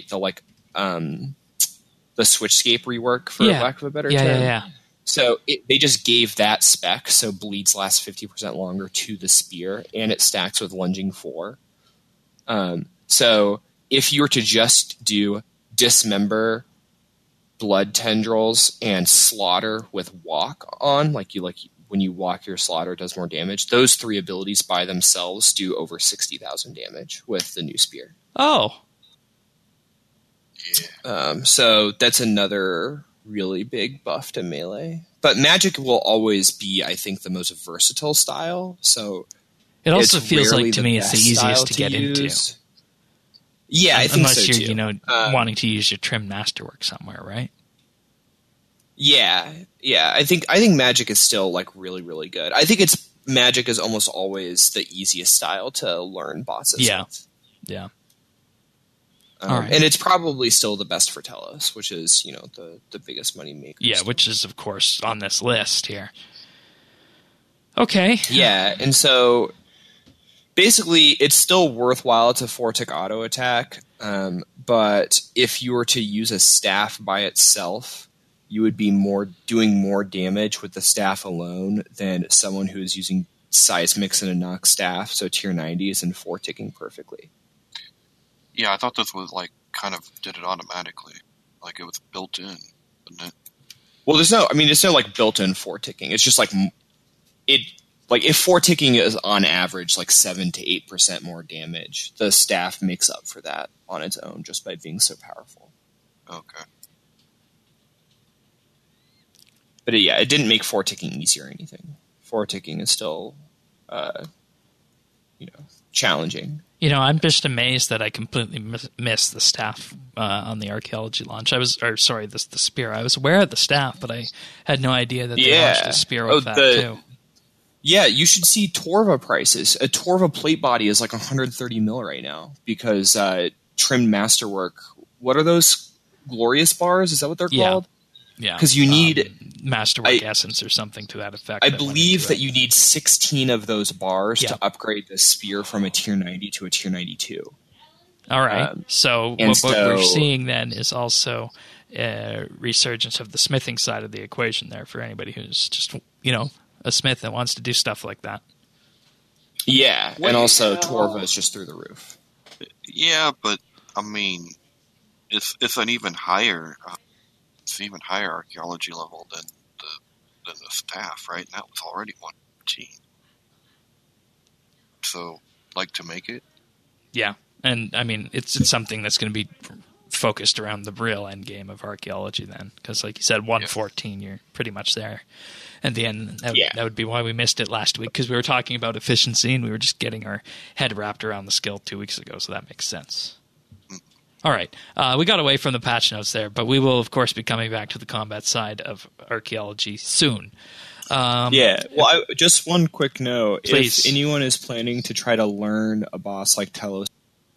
Switchscape rework, for lack of a better term? Yeah. So they just gave that spec, so bleeds last 50% longer, to the spear, and it stacks with lunging 4. So if you were to just do dismember, blood tendrils, and slaughter with walk on, when you walk, your slaughter does more damage. Those 3 abilities by themselves do over 60,000 damage with the new spear. Oh. Yeah. So that's another really big buff to melee. But magic will always be, I think, the most versatile style. So It also it's feels rarely like to me it's the best style easiest to get into. use. Yeah, I think Unless so you're, too. wanting to use your trim masterwork somewhere, right? Yeah. I think magic is still like really, really good. I think magic is almost always the easiest style to learn bosses. Yeah. with. Yeah. All right. And it's probably still the best for Telos, which is the biggest money maker. Yeah, still. which is of course on this list here. Okay. Yeah, and so basically, it's still worthwhile to 4-tick auto attack, but if you were to use a staff by itself, you would be doing more damage with the staff alone than someone who is using Seismics and a Nox staff, so tier 90s and 4-ticking perfectly. Yeah, I thought this was like kind of did it automatically, like it was built in, wasn't it? Well, there's no like built-in 4-ticking. It's just like it. Like if 4-ticking is on average like 7 to 8% more damage, the staff makes up for that on its own just by being so powerful. Okay. But it didn't make 4-ticking easier or anything. 4-ticking is still, challenging. I'm just amazed that I completely missed the staff on the archaeology launch. The spear. I was aware of the staff, but I had no idea that they launched the spear with that too. Yeah, you should see Torva prices. A Torva plate body is like 130 mil right now because trimmed masterwork. What are those glorious bars? Is that what they're called? Yeah, because you need masterwork essence or something to that effect. I believe that you need 16 of those bars to upgrade the spear from a tier 90 to a tier 92. All right. So what we're seeing then is also a resurgence of the smithing side of the equation there for anybody who's just a smith that wants to do stuff like that. Yeah, and also Torva is just through the roof. Yeah, but I mean, it's an even higher, archaeology level than the staff, right? And that was already 114. So, like to make it. Yeah, and I mean, it's something that's going to be focused around the real end game of archaeology then, because like you said, 114, you're pretty much there. At the end, that would be why we missed it last week, because we were talking about efficiency and we were just getting our head wrapped around the skill 2 weeks ago, so that makes sense. All right. We got away from the patch notes there, but we will, of course, be coming back to the combat side of archaeology soon. Just one quick note. Please. If anyone is planning to try to learn a boss like Telos...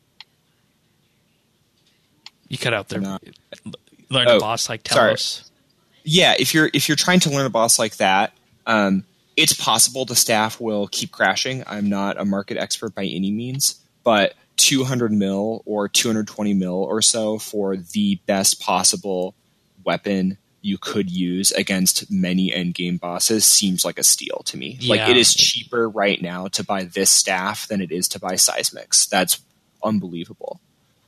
You cut out there. Learn a boss like Telos. Sorry. Yeah, if you're trying to learn a boss like that, it's possible the staff will keep crashing. I'm not a market expert by any means, but 200 mil or 220 mil or so for the best possible weapon you could use against many endgame bosses seems like a steal to me. Yeah. Like it is cheaper right now to buy this staff than it is to buy Seismics. That's unbelievable.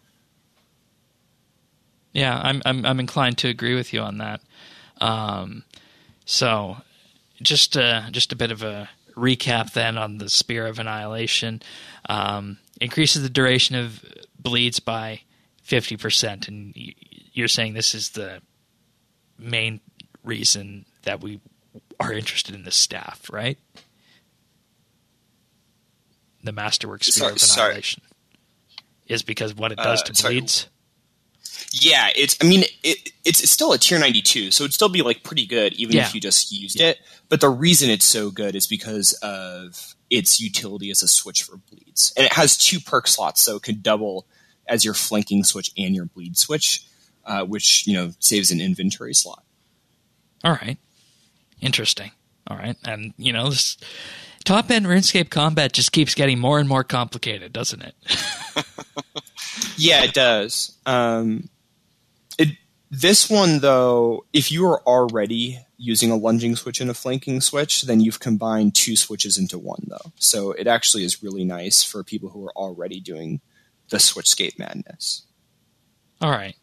Yeah, I'm inclined to agree with you on that. So just a bit of a recap then on the Spear of Annihilation. Increases the duration of bleeds by 50%, and you're saying this is the main reason that we are interested in this staff, right? The Masterwork Spear of Annihilation is because what it does to bleeds. Yeah, it's still a tier 92, so it'd still be like pretty good even if you just used it. But the reason it's so good is because of its utility as a switch for bleeds. And it has 2 perk slots, so it can double as your flanking switch and your bleed switch, which, saves an inventory slot. All right. Interesting. All right. And, this top-end RuneScape combat just keeps getting more and more complicated, doesn't it? Yeah, it does. This one, though, if you are already using a lunging switch and a flanking switch, then you've combined 2 switches into one, though. So it actually is really nice for people who are already doing the switchscape madness. All right.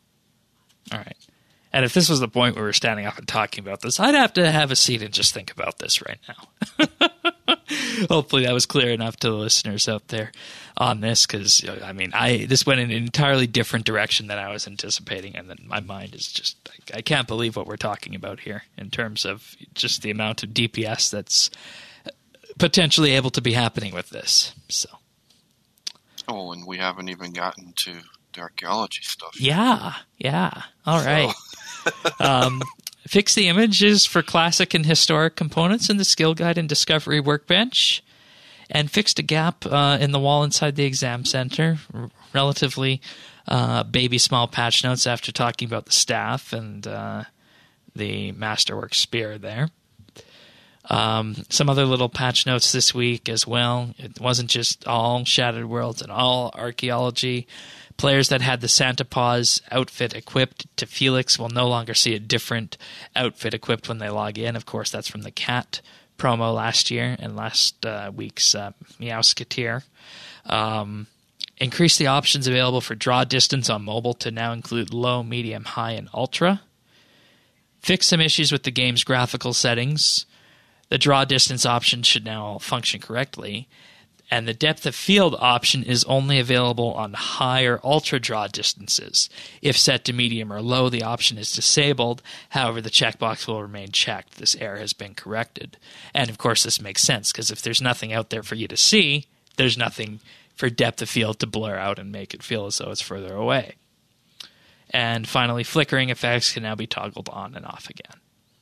And if this was the point where we're standing up and talking about this, I'd have to have a seat and just think about this right now. Hopefully that was clear enough to the listeners out there on this, because I mean, this went in an entirely different direction than I was anticipating, and then my mind is just I can't believe what we're talking about here in terms of just the amount of DPS that's potentially able to be happening with this. So, oh, and we haven't even gotten to the archaeology stuff. Yeah. All right. Fix the images for classic and historic components in the skill guide and discovery workbench, and fixed a gap in the wall inside the exam center. Relatively baby small patch notes after talking about the staff and the Masterwork spear there. Some other little patch notes this week as well. It wasn't just all Shattered Worlds and all archaeology. Players that had the Santa Paws outfit equipped to Felix will no longer see a different outfit equipped when they log in. Of course, that's from the Cat promo last year and last week's Meowsketeer. Increase the options available for draw distance on mobile to now include low, medium, high, and ultra. Fix some issues with the game's graphical settings. The draw distance option should now all function correctly. And the depth of field option is only available on high or ultra draw distances. If set to medium or low, the option is disabled. However, the checkbox will remain checked. This error has been corrected. And of course, this makes sense, because if there's nothing out there for you to see, there's nothing for depth of field to blur out and make it feel as though it's further away. And finally, flickering effects can now be toggled on and off again.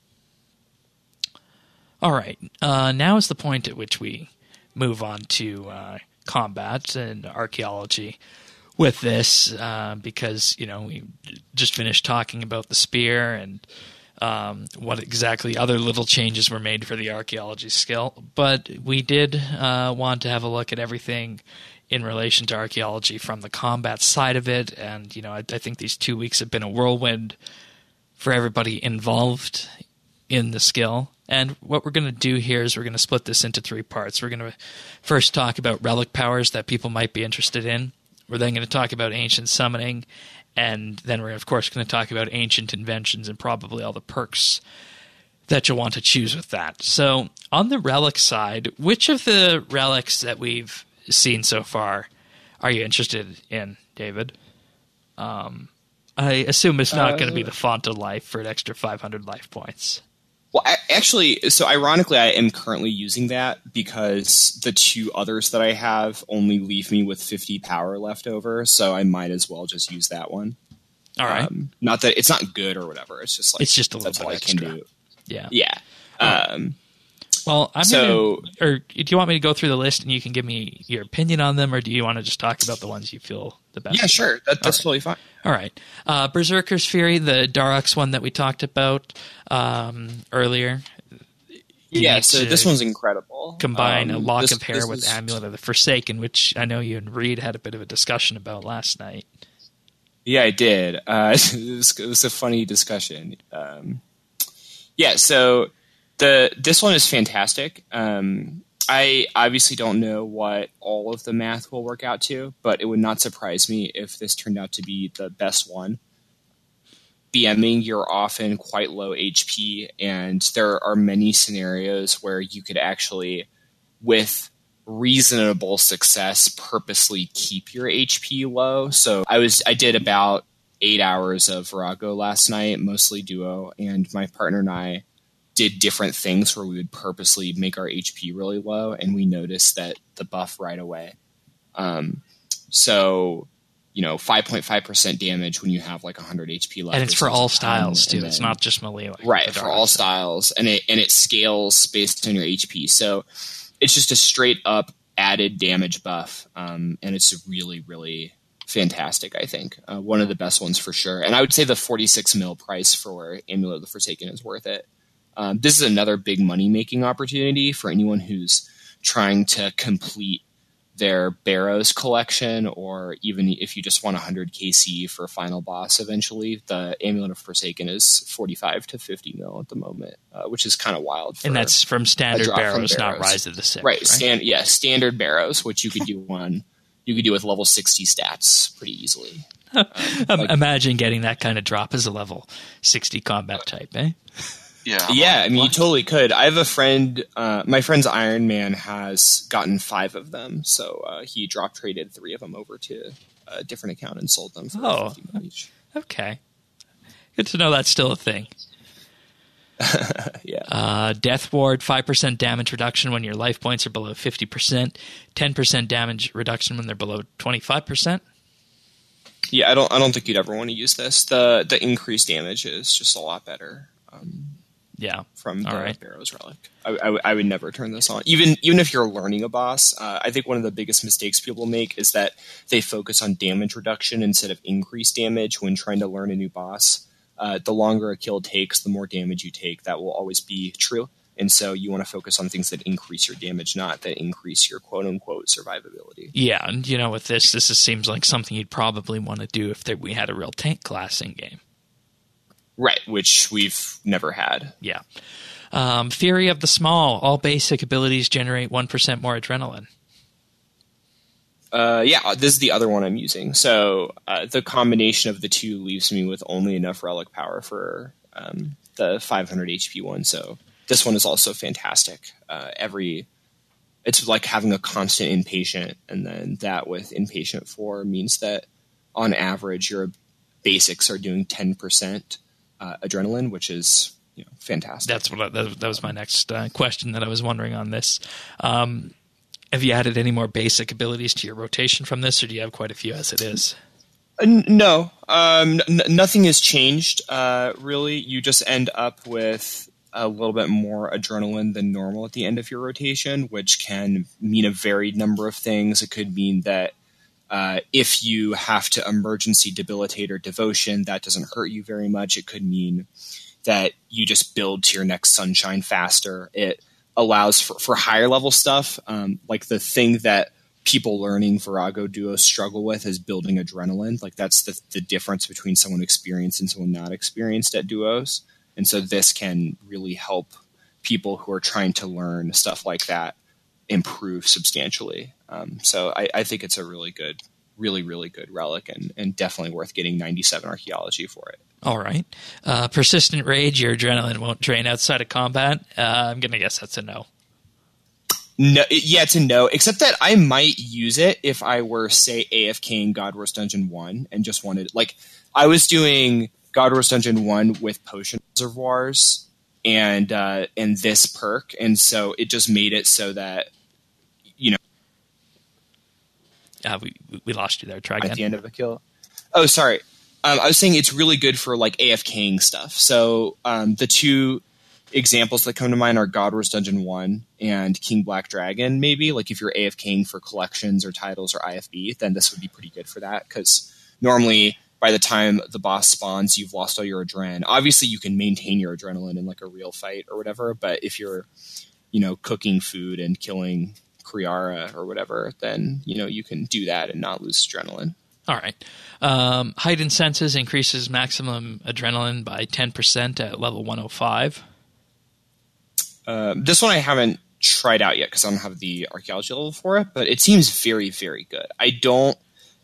All right, now is the point at which we move on to combat and archaeology with this, because, we just finished talking about the spear and what exactly other little changes were made for the archaeology skill. But we did want to have a look at everything in relation to archaeology from the combat side of it. And, I think these 2 weeks have been a whirlwind for everybody involved in the skill. And what we're going to do here is we're going to split this into 3 parts. We're going to first talk about relic powers that people might be interested in. We're then going to talk about ancient summoning. And then we're, of course, going to talk about ancient inventions and probably all the perks that you'll want to choose with that. So on the relic side, which of the relics that we've seen so far are you interested in, David? I assume it's not going to be the Font of Life for an extra 500 life points. Well, so ironically, I am currently using that because the 2 others that I have only leave me with 50 power left over, so I might as well just use that one. All right. Not that it's not good or whatever. It's just like it's just a little bit extra. I can do. Yeah. Yeah. Well, do you want me to go through the list and you can give me your opinion on them, or do you want to just talk about the ones you feel the best? Yeah, sure. That's totally fine. All right. Berserker's Fury, the Darux one that we talked about earlier. Yeah, so this one's incredible. Combine a lock of hair with Amulet of the Forsaken, which I know you and Reed had a bit of a discussion about last night. Yeah, I did. It was a funny discussion. So this one is fantastic. I obviously don't know what all of the math will work out to, but it would not surprise me if this turned out to be the best one. BMing, you're often quite low HP, and there are many scenarios where you could actually, with reasonable success, purposely keep your HP low. So I did about 8 hours of Virago last night, mostly duo, and my partner and I did different things where we would purposely make our HP really low, and we noticed that the buff right away. 5.5% damage when you have like 100 HP left. And it's for all styles too. It's not just melee. Right, for all styles. And it scales based on your HP. So it's just a straight up added damage buff. And it's really, really fantastic, I think. One of the best ones for sure. And I would say the 46 mil price for Amulet of the Forsaken is worth it. This is another big money-making opportunity for anyone who's trying to complete their Barrows collection, or even if you just want 100 KC for final boss eventually. The Amulet of Forsaken is 45 to 50 mil at the moment, which is kind of wild. And that's from standard Barrows, not Rise of the Six. Right? Standard Barrows, which you could do with level 60 stats pretty easily. Imagine getting that kind of drop as a level 60 combat type, eh? Yeah. Yeah, like, I mean, you what? totally could. I have a friend, my friend's Iron Man has gotten 5 of them, so he drop traded 3 of them over to a different account and sold them for 50 mil each. Okay. Good to know that's still a thing. Yeah. Death Ward, 5% damage reduction when your life points are below 50%, 10% damage reduction when they're below 25%. Yeah, I don't think you'd ever want to use this. The increased damage is just a lot better. Yeah. From the All right. Barrow's Relic. I would never turn this on. Even if you're learning a boss, I think one of the biggest mistakes people make is that they focus on damage reduction instead of increased damage when trying to learn a new boss. The longer a kill takes, the more damage you take. That will always be true. And so you want to focus on things that increase your damage, not that increase your quote-unquote survivability. Yeah, and with this seems like something you'd probably want to do if we had a real tank class in game. Right, which we've never had. Yeah. Fury of the Small. All basic abilities generate 1% more adrenaline. Yeah, this is the other one I'm using. So the combination of the two leaves me with only enough relic power for the 500 HP one. So this one is also fantastic. It's like having a constant impatient, and then that with impatient 4 means that on average your basics are doing 10% adrenaline, which is fantastic. That's that was my next question that I was wondering on this. Have you added any more basic abilities to your rotation from this, or do you have quite a few as it is? No, nothing has changed. Really, you just end up with a little bit more adrenaline than normal at the end of your rotation, which can mean a varied number of things. It could mean that if you have to emergency debilitate or devotion, that doesn't hurt you very much. It could mean that you just build to your next sunshine faster. It allows for higher level stuff. Like the thing that people learning Virago Duo struggle with is building adrenaline. Like that's the difference between someone experienced and someone not experienced at duos. And so this can really help people who are trying to learn stuff like that improve substantially. So I think it's a really good, really, really good relic, and definitely worth getting 97 archaeology for it. All right. Persistent Rage, your adrenaline won't drain outside of combat. I'm going to guess that's a no. No, it's a no, except that I might use it if I were, say, AFK in God Wars Dungeon 1 and just wanted, like, I was doing God Wars Dungeon 1 with potion reservoirs and this perk, and so it just made it so that, we lost you there. Try again. At the end of a kill. Oh, sorry. I was saying it's really good for, like, AFKing stuff. So the two examples that come to mind are God Wars Dungeon 1 and King Black Dragon, maybe. Like, if you're AFKing for collections or titles or IFB, then this would be pretty good for that, because normally by the time the boss spawns, you've lost all your adrenaline. Obviously, you can maintain your adrenaline in, like, a real fight or whatever, but if you're, cooking food and killing Kriara or whatever, then, you can do that and not lose adrenaline. All right. Heightened Senses increases maximum adrenaline by 10% at level 105. This one I haven't tried out yet because I don't have the archaeology level for it, but it seems very, very good. I don't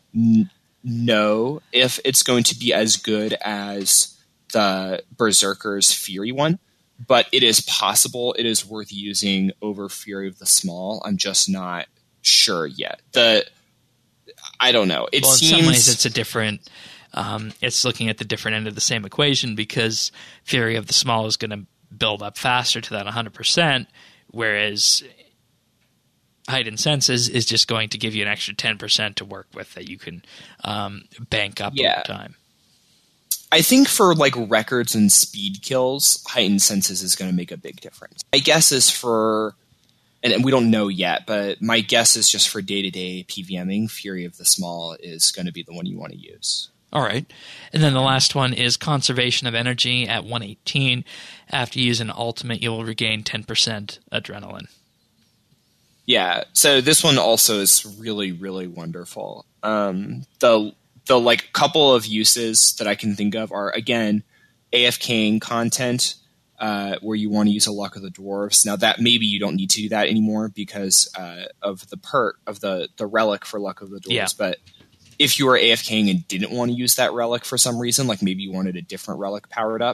know if it's going to be as good as the Berserker's Fury one, but it is possible. It is worth using over Fury of the Small. I'm just not sure yet. I don't know. In some ways it's a different it's looking at the different end of the same equation, because Fury of the Small is going to build up faster to that 100%, whereas Heightened Senses is just going to give you an extra 10% to work with that you can bank up over time. I think for, like, records and speed kills, Heightened Senses is going to make a big difference. My guess is for, and we don't know yet, but my guess is just for day-to-day PVMing, Fury of the Small is going to be the one you want to use. All right. And then the last one is Conservation of Energy at 118. After you use an ultimate, you will regain 10% adrenaline. Yeah, so this one also is really, really wonderful. The like couple of uses that I can think of are, again, AFKing content, where you want to use a Luck of the Dwarves. Now that maybe you don't need to do that anymore because of the perk of the relic for Luck of the Dwarves. Yeah. But if you were AFKing and didn't want to use that relic for some reason, like maybe you wanted a different relic powered up,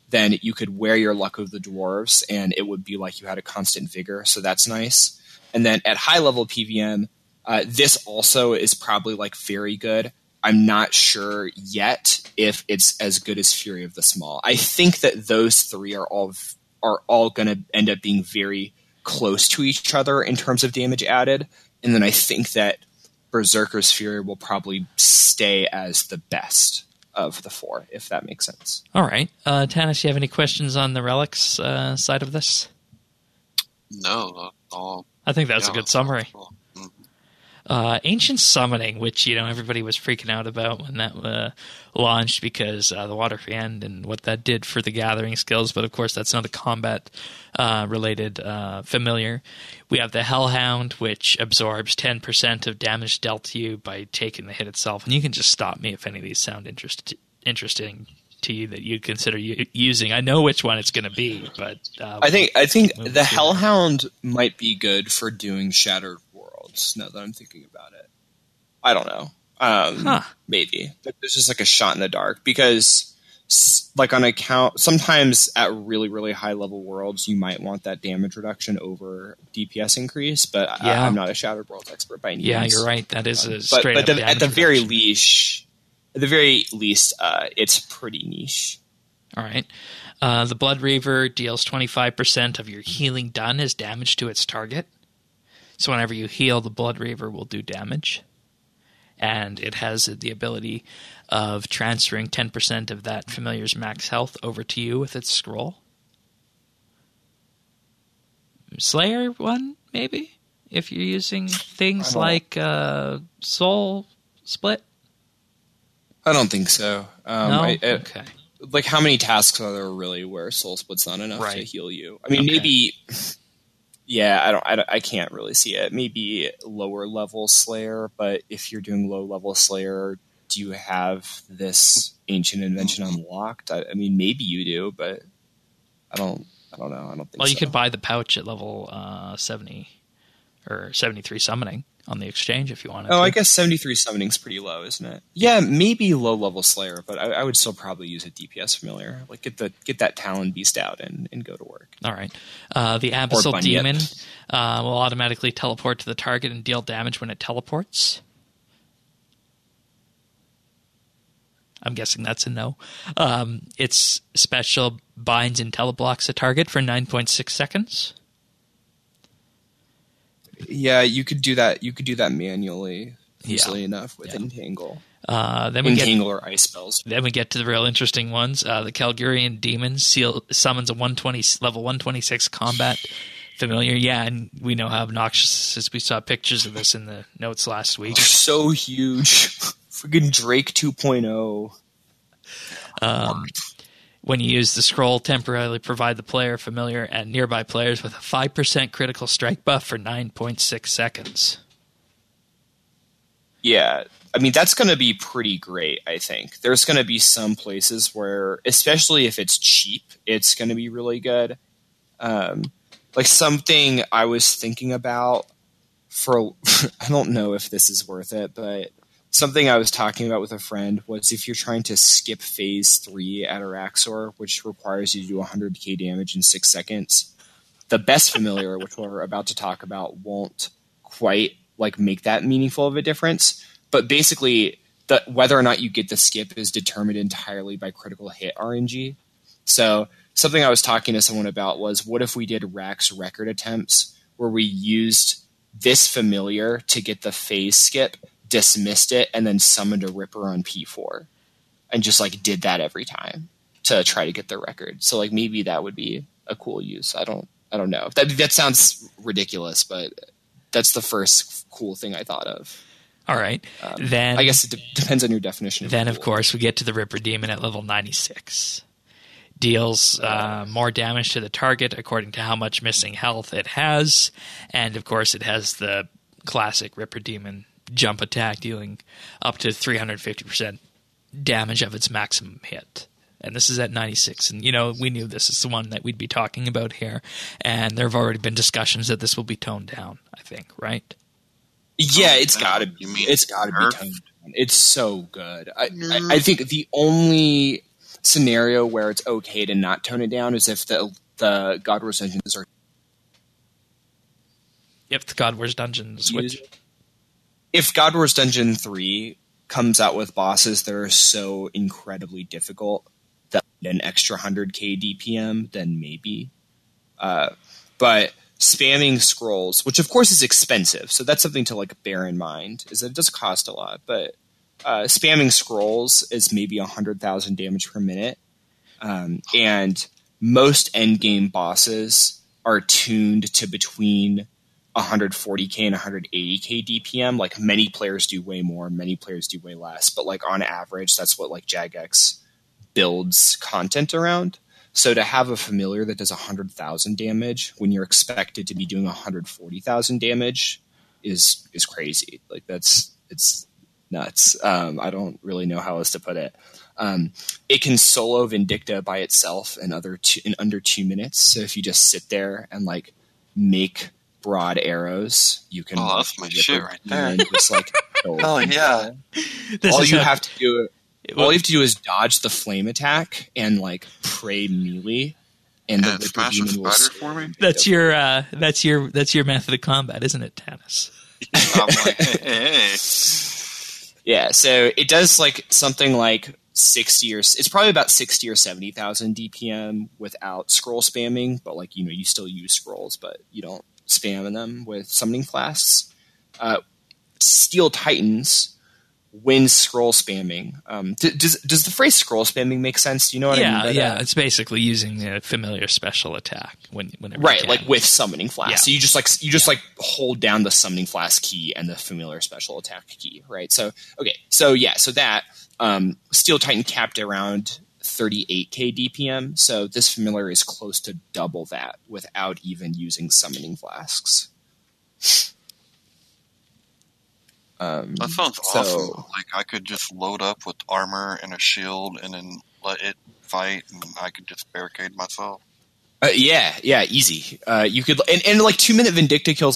then you could wear your Luck of the Dwarves, and it would be like you had a constant vigor, so that's nice. And then at high level PVM, this also is probably like very good. I'm not sure yet if it's as good as Fury of the Small. I think that those three are all going to end up being very close to each other in terms of damage added. And then I think that Berserker's Fury will probably stay as the best of the four, if that makes sense. All right. Tanis, you have any questions on the Relics side of this? No. I think that's a good summary. Cool. Ancient Summoning, which everybody was freaking out about when that launched because the Water Fiend and what that did for the gathering skills, but of course that's not a combat related familiar. We have the Hellhound, which absorbs 10% of damage dealt to you by taking the hit itself, and you can just stop me if any of these sound interesting to you that you'd consider using. I know which one it's going to be, but I think the Hellhound might be good for doing Shattered Worlds. Now that I'm thinking about it, I don't know. Maybe there's just like a shot in the dark because, like on account, sometimes at really really high level worlds, you might want that damage reduction over DPS increase. But I'm not a Shattered Worlds expert by any means. Yeah, you're right. That is a straight up at the very least. At the very least, it's pretty niche. All right. The Blood Reaver deals 25% of your healing done as damage to its target. So whenever you heal, the Blood Reaver will do damage. And it has the ability of transferring 10% of that familiar's max health over to you with its scroll. Slayer one, maybe? If you're using things like Soul Split? I don't think so. No? Okay. Like, how many tasks are there really where Soul Split's not enough to heal you? I mean, maybe. Yeah, I can't really see it. Maybe lower level Slayer, but if you're doing low level Slayer, do you have this Ancient Invention unlocked? I mean, maybe you do, but I don't know. I don't think. Well, you could buy the pouch at level 70 or 73 summoning on the exchange if you wanted. I guess 73 summoning's pretty low, isn't it? Yeah, maybe low level Slayer, but I would still probably use a DPS familiar. Like get that Talon Beast out and go to work. All right. The Abyssal Demon will automatically teleport to the target and deal damage when it teleports. I'm guessing that's a no. Its special binds and teleblocks a target for 9.6 seconds. Yeah, you could do that. You could do that manually, easily enough with Entangle. Then Entangle or Ice Spells. Then we get to the real interesting ones. The Calgurian Demon summons a level 126 combat familiar. Yeah, and we know how obnoxious this is. We saw pictures of this in the notes last week. So huge. Friggin' Drake 2.0. When you use the scroll, temporarily provide the player familiar and nearby players with a 5% critical strike buff for 9.6 seconds. Yeah, I mean, that's going to be pretty great, I think. There's going to be some places where, especially if it's cheap, it's going to be really good. Like something I was thinking about for, I don't know if this is worth it, but something I was talking about with a friend was if you're trying to skip phase 3 at Araxor, which requires you to do 100k damage in 6 seconds, the best familiar, which we're about to talk about, won't quite like make that meaningful of a difference. But basically, whether or not you get the skip is determined entirely by critical hit RNG. So something I was talking to someone about was, what if we did Rax record attempts where we used this familiar to get the phase skip, dismissed it, and then summoned a Ripper on P4 and just like did that every time to try to get the record. So like maybe that would be a cool use. I don't know. That sounds ridiculous, but that's the first cool thing I thought of. All right. Then I guess it depends on your definition of Then cool. Of course we get to the Ripper Demon at level 96. Deals more damage to the target according to how much missing health it has, and of course it has the classic Ripper Demon jump attack, dealing up to 350% damage of its maximum hit. And this is at 96. And, we knew this is the one that we'd be talking about here. And there have already been discussions that this will be toned down, I think, right? Yeah, it's got to be. It's got to be toned down. It's so good. I think the only... scenario where it's okay to not tone it down is if the God Wars Dungeons are If the God Wars Dungeons, which if God Wars Dungeon 3 comes out with bosses that are so incredibly difficult that an extra 100k DPM, then maybe. But spamming scrolls, which of course is expensive, so that's something to like bear in mind, is that it does cost a lot, but spamming scrolls is maybe 100,000 damage per minute. And most endgame bosses are tuned to between 140k and 180k DPM. Like many players do way more, many players do way less, but like on average, that's what like Jagex builds content around. So to have a familiar that does 100,000 damage when you're expected to be doing 140,000 damage is crazy. Like it's nuts. I don't really know how else to put it. It can solo Vindicta by itself in under 2 minutes. So if you just sit there and like make broad arrows, you can. Oh, that's my shit right there. And just like oh yeah. All you have to do is dodge the flame attack and like pray melee, and the smash a Demon will spider for me. that's your method of combat, isn't it, Tanis? I'm like, hey. Yeah, so it does like something like 60 or it's probably about 60 or 70,000 DPM without scroll spamming, but like you still use scrolls, but you don't spam them with summoning flasks. Steel Titans wins scroll spamming. Does the phrase scroll spamming make sense? Do you know what I mean by Yeah, that? it's basically using the familiar special attack whenever Right, you like can. with summoning flask. Yeah. So you just like hold down the summoning flask key and the familiar special attack key, right? So so that Steel Titan capped around 38k DPM. So this familiar is close to double that without even using summoning flasks. That sounds awesome. Like I could just load up with armor and a shield and then let it fight, and I could just barricade myself. Yeah, easy. You could and like 2-minute Vindicta kills.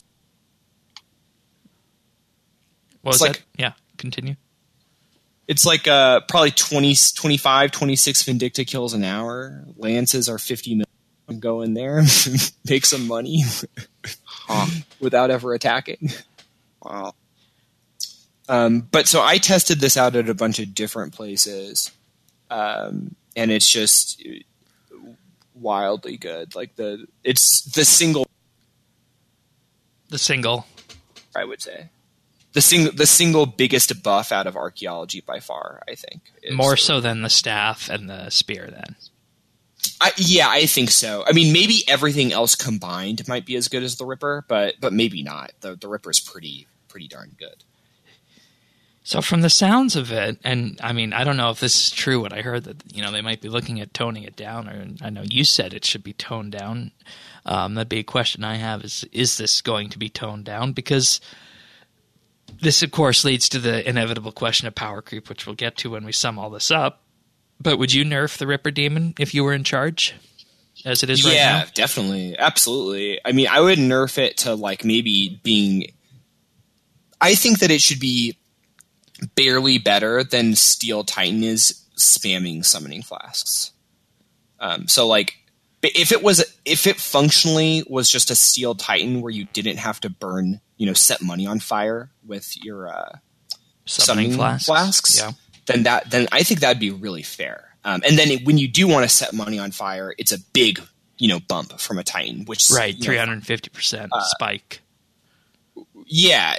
What was like- that? Yeah, continue. It's like probably 25, 26 Vindicta kills an hour. Lances are 50 million. Go in there, make some money without ever attacking. Wow. But so I tested this out at a bunch of different places, and it's just wildly good. Like it's the single, I would say, the single biggest buff out of archaeology by far. I think More so than the staff and the spear, then. I think so. I mean, maybe everything else combined might be as good as the Ripper, but maybe not. The Ripper's pretty darn good. So from the sounds of it, and I mean, I don't know if this is true, what I heard that, they might be looking at toning it down, or I know you said it should be toned down. The big question I have is this going to be toned down? Because this, of course, leads to the inevitable question of power creep, which we'll get to when we sum all this up. But would you nerf the Ripper Demon if you were in charge, as it is right now? Yeah, definitely. Absolutely. I mean, I would nerf it to like maybe being... I think that it should be barely better than Steel Titan is spamming summoning flasks. So like if it functionally was just a Steel Titan where you didn't have to burn, set money on fire with your summoning flasks, yeah. then I think that'd be really fair. And then when you do want to set money on fire, it's a big, bump from a Titan, which right, 350% spike. Yeah.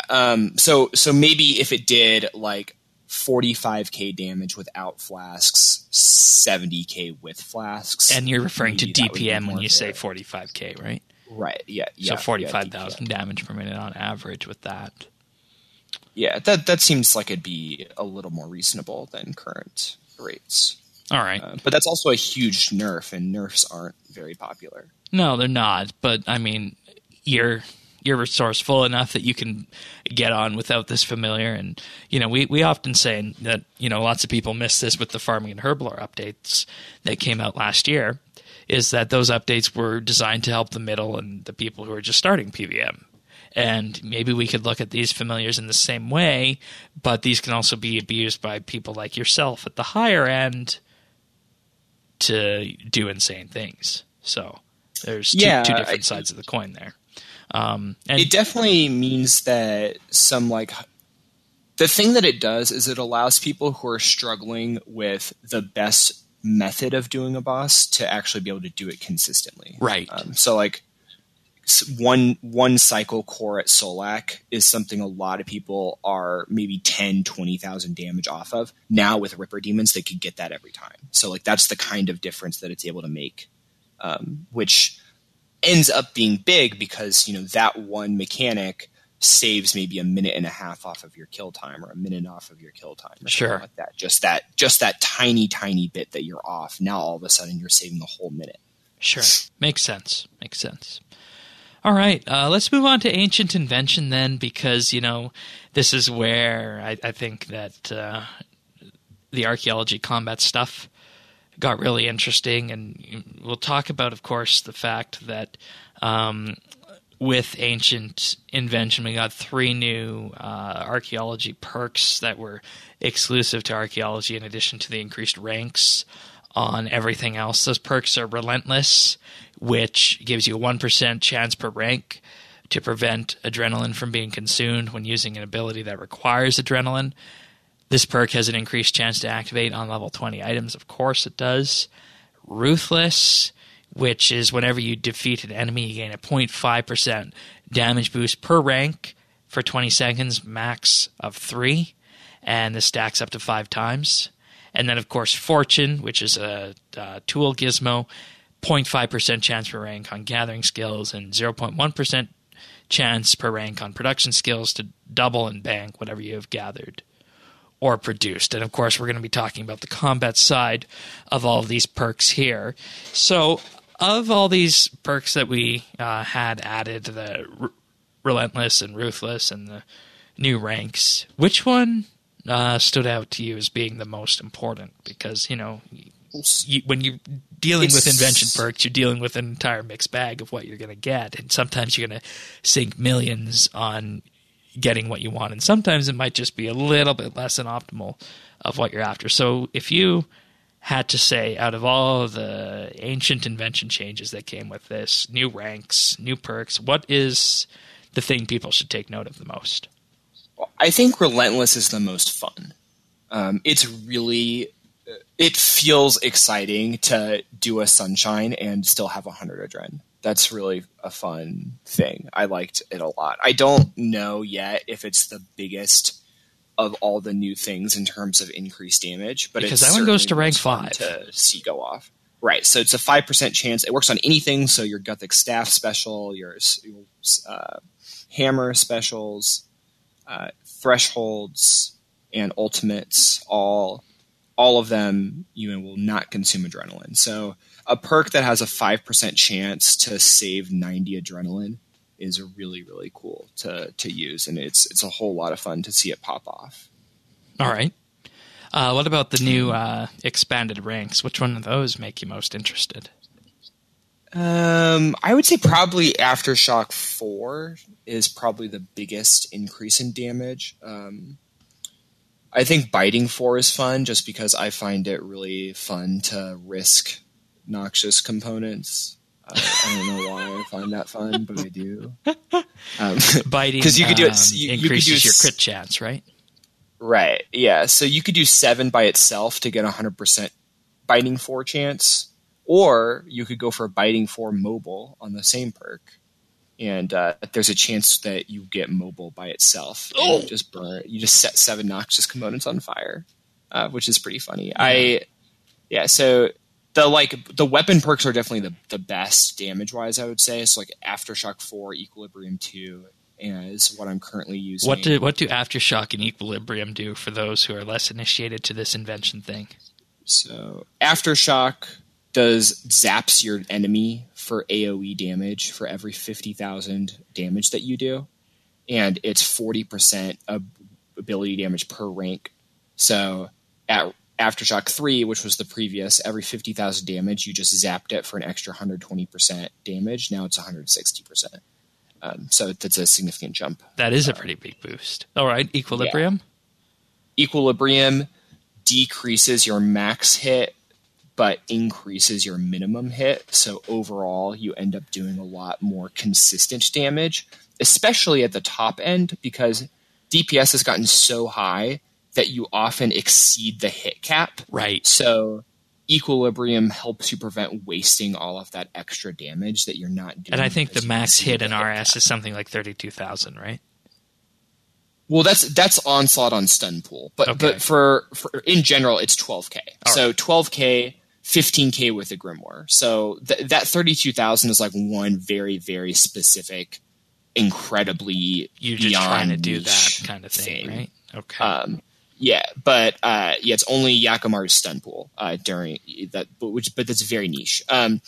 So maybe if it did like 45k damage without flasks, 70k with flasks. And you're referring to maybe that would be DPM when more you fair. say 45k, right? Right. Yeah. So 45,000 DPM. damage per minute on average with that. Yeah, that seems like it'd be a little more reasonable than current rates. All right. But that's also a huge nerf, and nerfs aren't very popular. No, they're not. But I mean, you're resourceful enough that you can get on without this familiar. And we often say that lots of people miss this with the farming and herblore updates that came out last year. Is that those updates were designed to help the middle and the people who are just starting PVM. And maybe we could look at these familiars in the same way, but these can also be abused by people like yourself at the higher end to do insane things. So there's two different sides of the coin there. And it definitely means that the thing that it does is it allows people who are struggling with the best method of doing a boss to actually be able to do it consistently. Right. So like one cycle core at Solak is something a lot of people are maybe 10, 20,000 damage off of. Now with Ripper Demons, they could get that every time. So like that's the kind of difference that it's able to make, which ends up being big because, that one mechanic saves maybe a minute and a half off of your kill time or a minute off of your kill time or something like that. Just that tiny, tiny bit that you're off. Now all of a sudden you're saving the whole minute. Sure. Makes sense. All right, let's move on to Ancient Invention then, because, this is where I think that the archaeology combat stuff got really interesting. And we'll talk about, of course, the fact that with Ancient Invention, we got 3 new archaeology perks that were exclusive to archaeology in addition to the increased ranks on everything else. Those perks are Relentless, which gives you a 1% chance per rank to prevent adrenaline from being consumed when using an ability that requires adrenaline. This perk has an increased chance to activate on level 20 items. Of course it does. Ruthless, which is whenever you defeat an enemy, you gain a 0.5% damage boost per rank for 20 seconds, max of 3, and this stacks up to 5 times. And then, of course, Fortune, which is a tool gizmo, 0.5% chance per rank on gathering skills and 0.1% chance per rank on production skills to double and bank whatever you have gathered or produced. And, of course, we're going to be talking about the combat side of all of these perks here. So, of all these perks that we had added, the Relentless and Ruthless and the new ranks, which one stood out to you as being the most important? Because, when you're dealing with invention perks, you're dealing with an entire mixed bag of what you're going to get. And sometimes you're going to sink millions on getting what you want. And sometimes it might just be a little bit less than optimal of what you're after. So if you had to say, out of all of the Ancient Invention changes that came with this, new ranks, new perks, what is the thing people should take note of the most? I think Relentless is the most fun. It feels exciting to do a Sunshine and still have 100 adrenaline. That's really a fun thing. I liked it a lot. I don't know yet if it's the biggest of all the new things in terms of increased damage, but because that one goes to rank 5 to see go off. Right, so it's a 5% chance. It works on anything. So your Gothic Staff special, your hammer specials, thresholds, and ultimates, all of them will not consume adrenaline. So a perk that has a 5% chance to save 90 adrenaline is really, really cool to use, and it's a whole lot of fun to see it pop off. All right. What about the new expanded ranks? Which one of those make you most interested? I would say probably Aftershock 4 is probably the biggest increase in damage. I think Biting 4 is fun just because I find it really fun to risk noxious components. I don't know why I find that fun, but I do. Biting, because you could do it. Increases your crit chance, right? Right. Yeah. So you could do 7 by itself to get 100% Biting 4 chance, or you could go for a Biting 4 mobile on the same perk, and there's a chance that you get mobile by itself. Oh! You just burn. You just set 7 noxious components on fire, which is pretty funny. Yeah. So the weapon perks are definitely the best damage wise, I would say. So like Aftershock 4, Equilibrium 2 is what I'm currently using. What do Aftershock and Equilibrium do for those who are less initiated to this invention thing? So Aftershock zaps your enemy for AoE damage for every 50,000 damage that you do, and it's 40% ability damage per rank. So at Aftershock 3, which was the previous, every 50,000 damage, you just zapped it for an extra 120% damage. Now it's 160%. So that's a significant jump. That is a pretty big boost. All right, Equilibrium? Yeah. Equilibrium decreases your max hit but increases your minimum hit. So overall, you end up doing a lot more consistent damage, especially at the top end, because DPS has gotten so high that you often exceed the hit cap. Right. So Equilibrium helps you prevent wasting all of that extra damage that you're not doing. And I think the max hit in RS cap. is something like 32,000, right? Well, that's Onslaught on stun pool, but for in general, it's 12k. All so right. 12k, 15k with the Grimoire. So that 32,000 is like one very, very specific, incredibly you're just trying to do that kind of thing, right? Okay. It's only Yakimaru's stun pool during that, but that's very niche.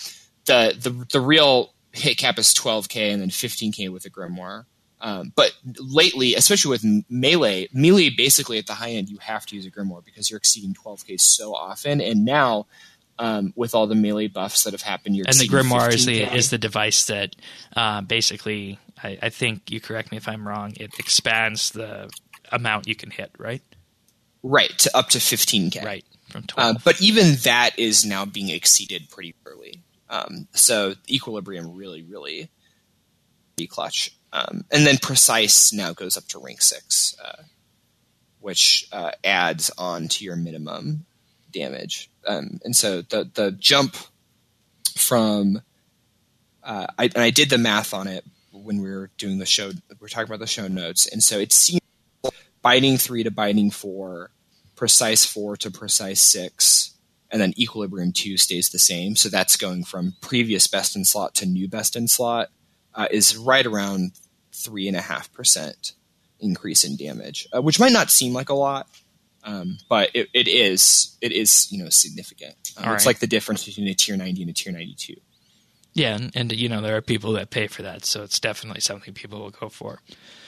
The real hit cap is 12k and then 15k with the Grimoire. But lately, especially with melee basically at the high end, you have to use a Grimoire because you're exceeding 12k so often. And now, with all the melee buffs that have happened, you're exceeding 15K. And the Grimoire is the device that basically, I think, you correct me if I'm wrong, it expands the amount you can hit, right? Right, to up to 15k. Right, from 12. But even that is now being exceeded pretty early. So Equilibrium really, really be clutch. And then Precise now goes up to rank 6, which adds on to your minimum damage. And so the jump from I did the math on it when we were doing the show. We're talking about the show notes, and so it seems Binding 3 to Binding 4, Precise 4 to Precise 6, and then Equilibrium 2 stays the same. So that's going from previous best in slot to new best in slot. Is right around 3.5% increase in damage, which might not seem like a lot, but it is significant. It's like the difference between a tier 90 and a tier 92. Yeah, and there are people that pay for that, so it's definitely something people will go for.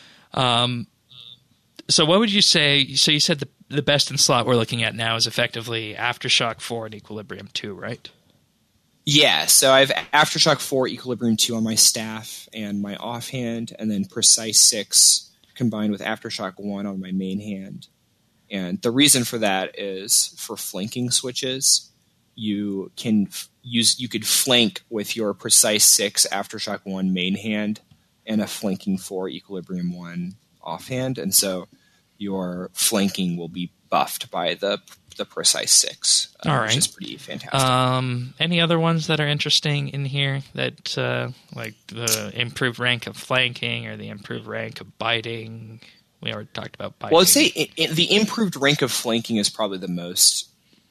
So what would you say? So you said the best in slot we're looking at now is effectively Aftershock 4 and Equilibrium 2, right? Yeah, so I have Aftershock 4, Equilibrium 2 on my staff and my offhand, and then Precise 6 combined with Aftershock 1 on my main hand. And the reason for that is for flanking switches, you could flank with your Precise 6 Aftershock 1 main hand and a flanking 4 Equilibrium 1 offhand, and so your flanking will be buffed by the Precise 6, which is pretty fantastic. Any other ones that are interesting in here that like the improved rank of flanking or the improved rank of biting? We already talked about biting. Well, I'd say the improved rank of flanking is probably the most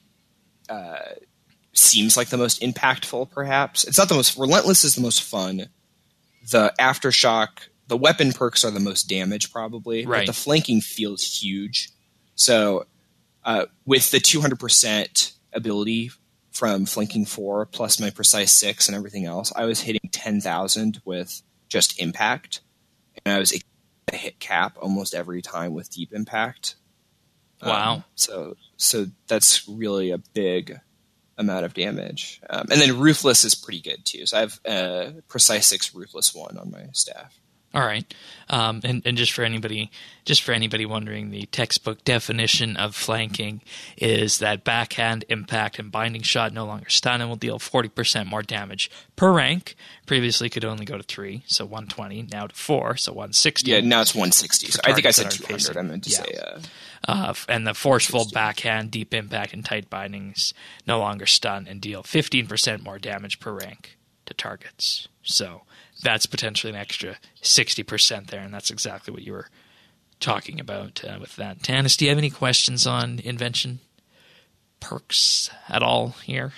seems like the most impactful, perhaps. It's not the most. Relentless is the most fun. The Aftershock, the weapon perks are the most damage, probably. Right. But the flanking feels huge. So with the 200% ability from flanking 4 plus my Precise 6 and everything else, I was hitting 10,000 with just impact. And I was a hit cap almost every time with deep impact. Wow. So that's really a big amount of damage. And then Ruthless is pretty good too. So I have Precise 6 Ruthless 1 on my staff. All right. And just for anybody wondering, the textbook definition of flanking is that backhand, impact, and binding shot no longer stun and will deal 40% more damage per rank. Previously could only go to 3, so 120, now to 4, so 160. Yeah, now it's 160. So I think I said 200. I meant to say... and the forceful backhand, deep impact, and tight bindings no longer stun and deal 15% more damage per rank to targets. So that's potentially an extra 60% there, and that's exactly what you were talking about with that. Tanis, do you have any questions on invention perks at all here?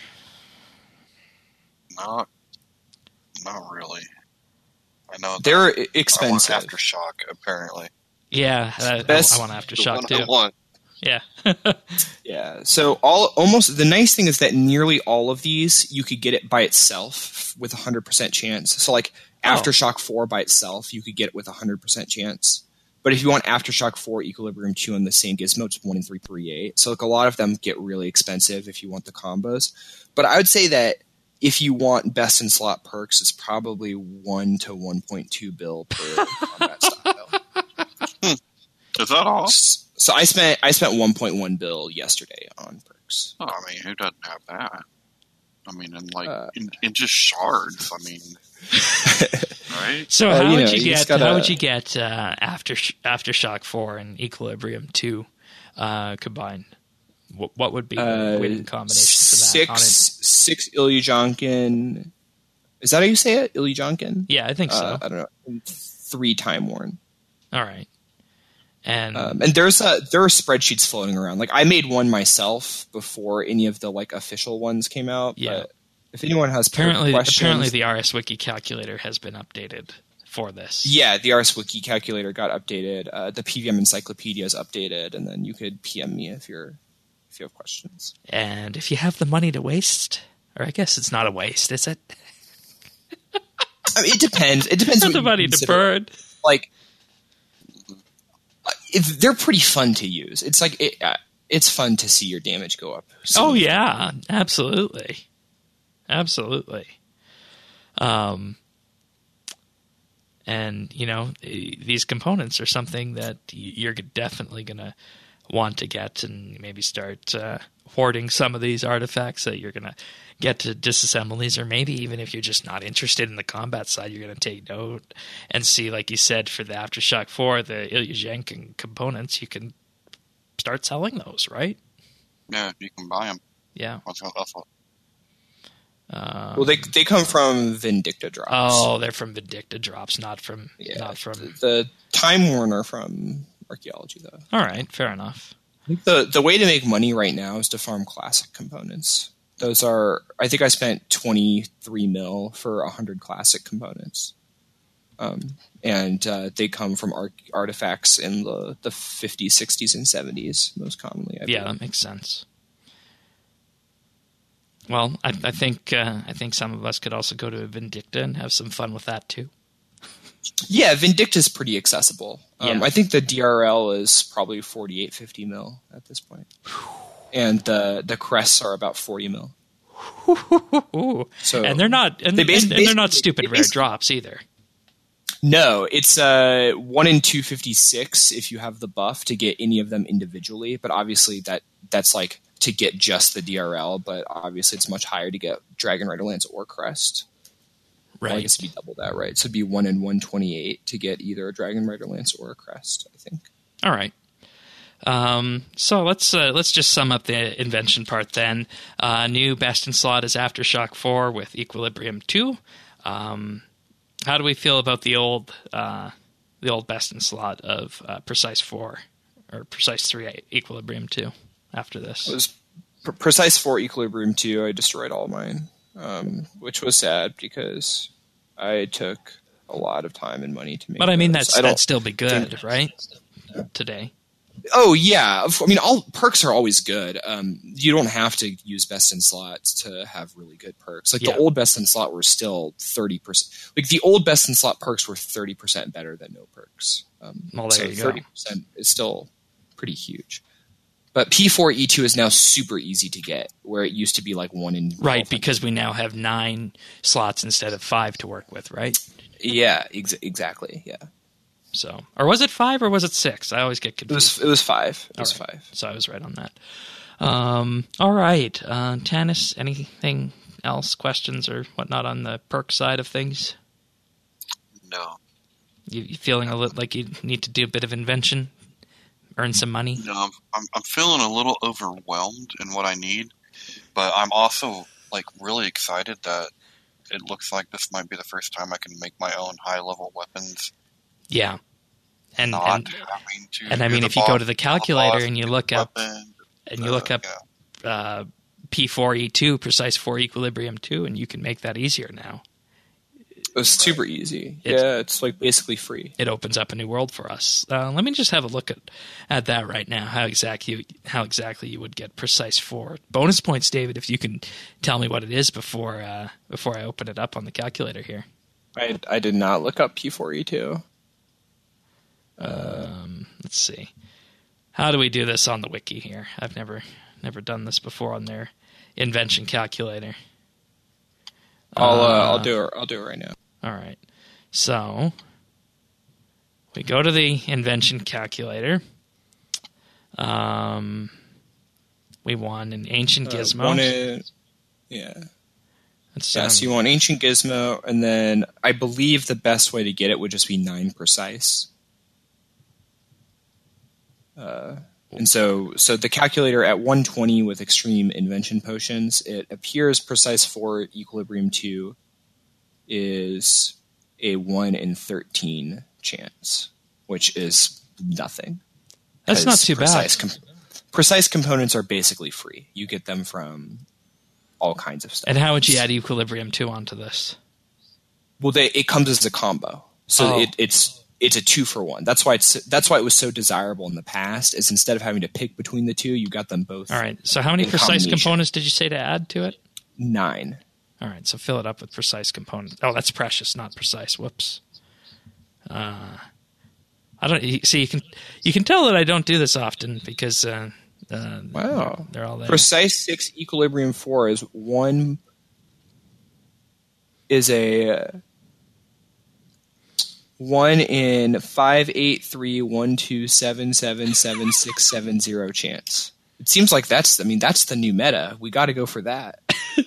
Not really. I know they're expensive. I want Aftershock, apparently. Yeah, I want Aftershock too. Yeah. Yeah. So almost the nice thing is that nearly all of these you could get it by itself with 100% chance. So like Aftershock 4 by itself, you could get it with 100% chance. But if you want Aftershock 4 Equilibrium 2 on the same gizmo, it's 1 in 338. So like a lot of them get really expensive if you want the combos. But I would say that if you want best in slot perks, it's probably 1 to 1.2 bill per combat style. Is that all? So I spent 1.1 bill yesterday on perks. Oh, I mean, who doesn't have that? I mean, and like in just shards. I mean, right? So how would you you get? just gotta- How would you get Aftershock 4 and Equilibrium 2 combined? What would be the winning combination for that? Six Illujonkin. Is that how you say it? Illujonkin? Yeah, I think so. I don't know. And 3 Time Worn. All right. And there are spreadsheets floating around. Like I made one myself before any of the like official ones came out. Yeah. But if anyone has apparently questions, the RS Wiki calculator has been updated for this. yeah, the RS Wiki calculator got updated. The PVM encyclopedia is updated, and then you could PM me if you have questions. And if you have the money to waste, or I guess it's not a waste, is it? I mean, it depends. It depends. Not what the you money to consider. burn. Like, they're pretty fun to use. It's like it's fun to see your damage go up. Oh yeah, absolutely. And these components are something that you're definitely gonna want to get, and maybe start hoarding some of these artifacts that you're gonna get to disassemble these, or maybe even if you're just not interested in the combat side, you're gonna take note and see, like you said, for the Aftershock 4, the Ilyushenko components, you can start selling those, right? Yeah, you can buy them. Yeah. That's what. Well, they come from Vindicta drops. Oh, they're from Vindicta drops, not from. The Time Warner from Archaeology, though. All right, fair enough. I think the way to make money right now is to farm classic components. Those are, I think I spent 23 mil for 100 classic components. And they come from artifacts in the 50s, 60s, and 70s, most commonly. I believe. That makes sense. Well, I think some of us could also go to Vindicta and have some fun with that too. Yeah, Vindicta's pretty accessible. Yeah. I think the DRL is probably 48, 50 mil at this point. And the crests are about 40 mil. So and they're not they're not stupid rare drops either. No, it's 1 in 256 if you have the buff to get any of them individually, but obviously that's like to get just the DRL, but obviously it's much higher to get Dragon Rider Lance or Crest. Right. Well, I guess it'd be double that, right? So it'd be 1 in 128 to get either a Dragon Rider Lance or a Crest, I think. All right. So let's just sum up the invention part then. New best in slot is Aftershock 4 with Equilibrium 2. How do we feel about the old best in slot of Precise 4 or Precise 3 Equilibrium 2 after this? It was Precise 4 Equilibrium 2. I destroyed all mine, which was sad because I took a lot of time and money to make. But I mean, those. that'd still be good, right? Today. Oh yeah, I mean, all perks are always good. You don't have to use best in slots to have really good perks. Like the old best in slot were still 30%. Like the old best in slot perks were 30% better than no perks. Well, so there you go. 30% is still pretty huge. But P4 E2 is now super easy to get, where it used to be like 1 in 12. Right, because we now have 9 slots instead of 5 to work with, right? Yeah, exactly. Yeah. So, or was it 5 or was it 6? I always get confused. It was 5. It was 5. 5. So I was right on that. All right, Tanis, anything else? Questions or whatnot on the perk side of things? No. You feeling a little like you need to do a bit of invention, earn some money? No, I'm feeling a little overwhelmed in what I need, but I'm also like really excited that it looks like this might be the first time I can make my own high level weapons. Yeah, and I mean, if you go to the calculator and you look up P4 E2 Precise 4 Equilibrium 2, and you can make that easier now. It was super easy. It's like basically free. It opens up a new world for us. Let me just have a look at that right now. How exactly you would get Precise 4 bonus points, David? If you can tell me what it is before I open it up on the calculator here. I did not look up P4E2. Let's see. How do we do this on the wiki here? I've never done this before on their invention calculator. I'll do it right now. All right. So we go to the invention calculator. We want an ancient gizmo. Yeah, so you want Ancient Gizmo, and then I believe the best way to get it would just be 9 precise. And so the calculator at 120 with extreme invention potions, it appears precise 4 equilibrium 2 is a 1 in 13 chance, which is nothing. That's not too bad. Precise components are basically free. You get them from all kinds of stuff. And how would you add equilibrium 2 onto this? Well, it comes as a combo, so it's a 2-for-1. That's why it was so desirable in the past. Is instead of having to pick between the two, you got them both. All right. So how many precise components did you say to add to it? 9. All right. So fill it up with precise components. Oh, that's precious, not precise. Whoops. I don't see. You can tell that I don't do this often because wow, they're all there. Precise 6 equilibrium 4 is one. Is a 1 in 58312777670 chance. It seems like that's the new meta. We got to go for that.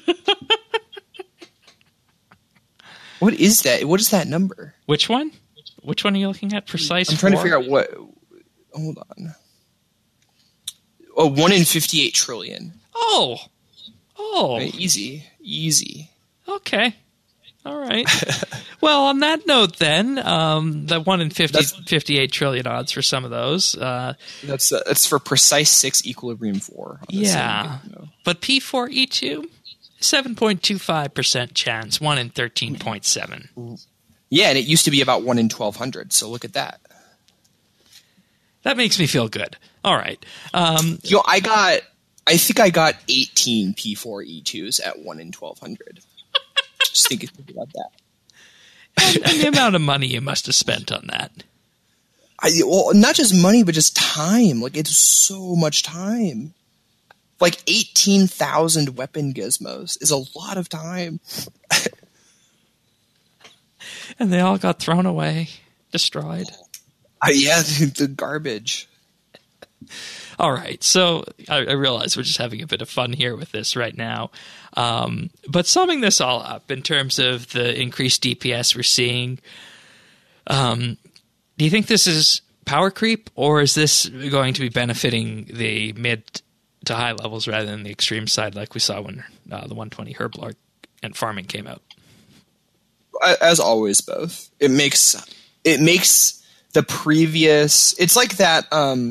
What is that? What is that number? Which one? Which one are you looking at? Precise. I'm trying to figure out what. Hold on. Oh, 1 in 58 trillion. Oh. Right, easy. Okay. All right. Well, on that note, then, the 1 in 58 trillion odds for some of those. That's for precise 6 equilibrium 4. Yeah. But P4E2, 7.25% chance, 1 in 13.7. Yeah, and it used to be about 1 in 1,200, so look at that. That makes me feel good. All right. I think I got 18 P4E2s at 1 in 1,200. Just think about that. And the amount of money you must have spent on that. Well, not just money, but just time. Like, it's so much time. Like, 18,000 weapon gizmos is a lot of time. And they all got thrown away, destroyed. Yeah, the garbage. All right, so I realize we're just having a bit of fun here with this right now. But summing this all up in terms of the increased DPS we're seeing, do you think this is power creep, or is this going to be benefiting the mid to high levels rather than the extreme side like we saw when the 120 Herblord and farming came out? As always, both. It makes the previous... It's like that...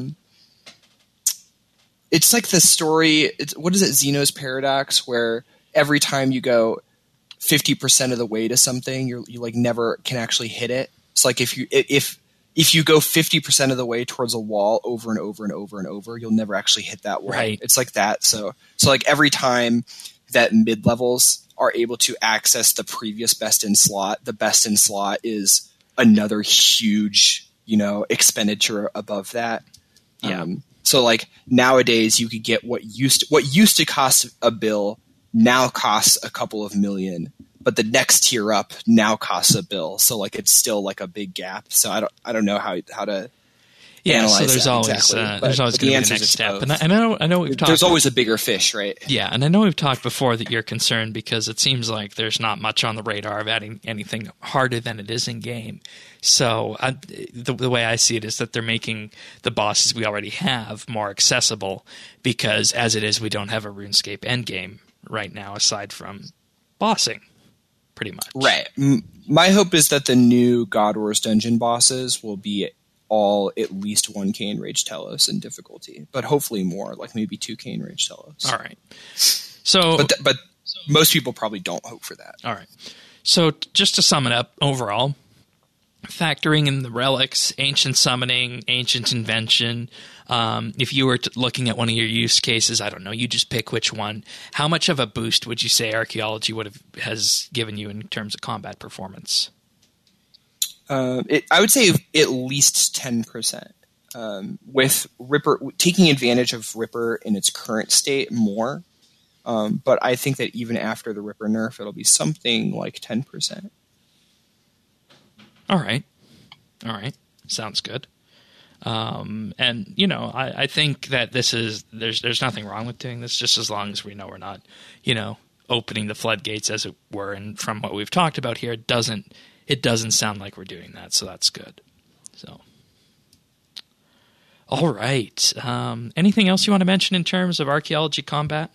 It's like the story. What is it? Zeno's paradox, where every time you go 50% of the way to something, you like never can actually hit it. It's like if you go 50% of the way towards a wall over and over and over and over, you'll never actually hit that wall. Right. It's like that. So like every time that mid levels are able to access the previous best in slot, the best in slot is another huge, expenditure above that. Yeah. So like nowadays you could get what used to cost a bill now costs a couple of million, but the next tier up now costs a bill. So like it's still like a big gap. So I don't know how to analyze so there's that always exactly. There's always going to be the next step. And I know we've talked. There's always a bigger fish, right? Yeah, and I know we've talked before that you're concerned because it seems like there's not much on the radar of adding anything harder than it is in game. So the way I see it is that they're making the bosses we already have more accessible because as it is, we don't have a RuneScape endgame right now aside from bossing, pretty much. Right. My hope is that the new God Wars dungeon bosses will be all at least 1K in Rage Telos in difficulty, but hopefully more, like maybe 2K in Rage Telos. All right. So, but most people probably don't hope for that. All right. So just to sum it up overall, factoring in the relics, ancient summoning, ancient invention, if you were looking at one of your use cases, I don't know, you just pick which one. How much of a boost would you say archaeology has given you in terms of combat performance? I would say at least 10%. With Ripper taking advantage of Ripper in its current state more, but I think that even after the Ripper nerf, it'll be something like 10%. All right, sounds good. And I think that this is there's nothing wrong with doing this, just as long as we know we're not opening the floodgates, as it were. And from what we've talked about here, it doesn't sound like we're doing that, so that's good. So, all right. Anything else you want to mention in terms of archaeology combat?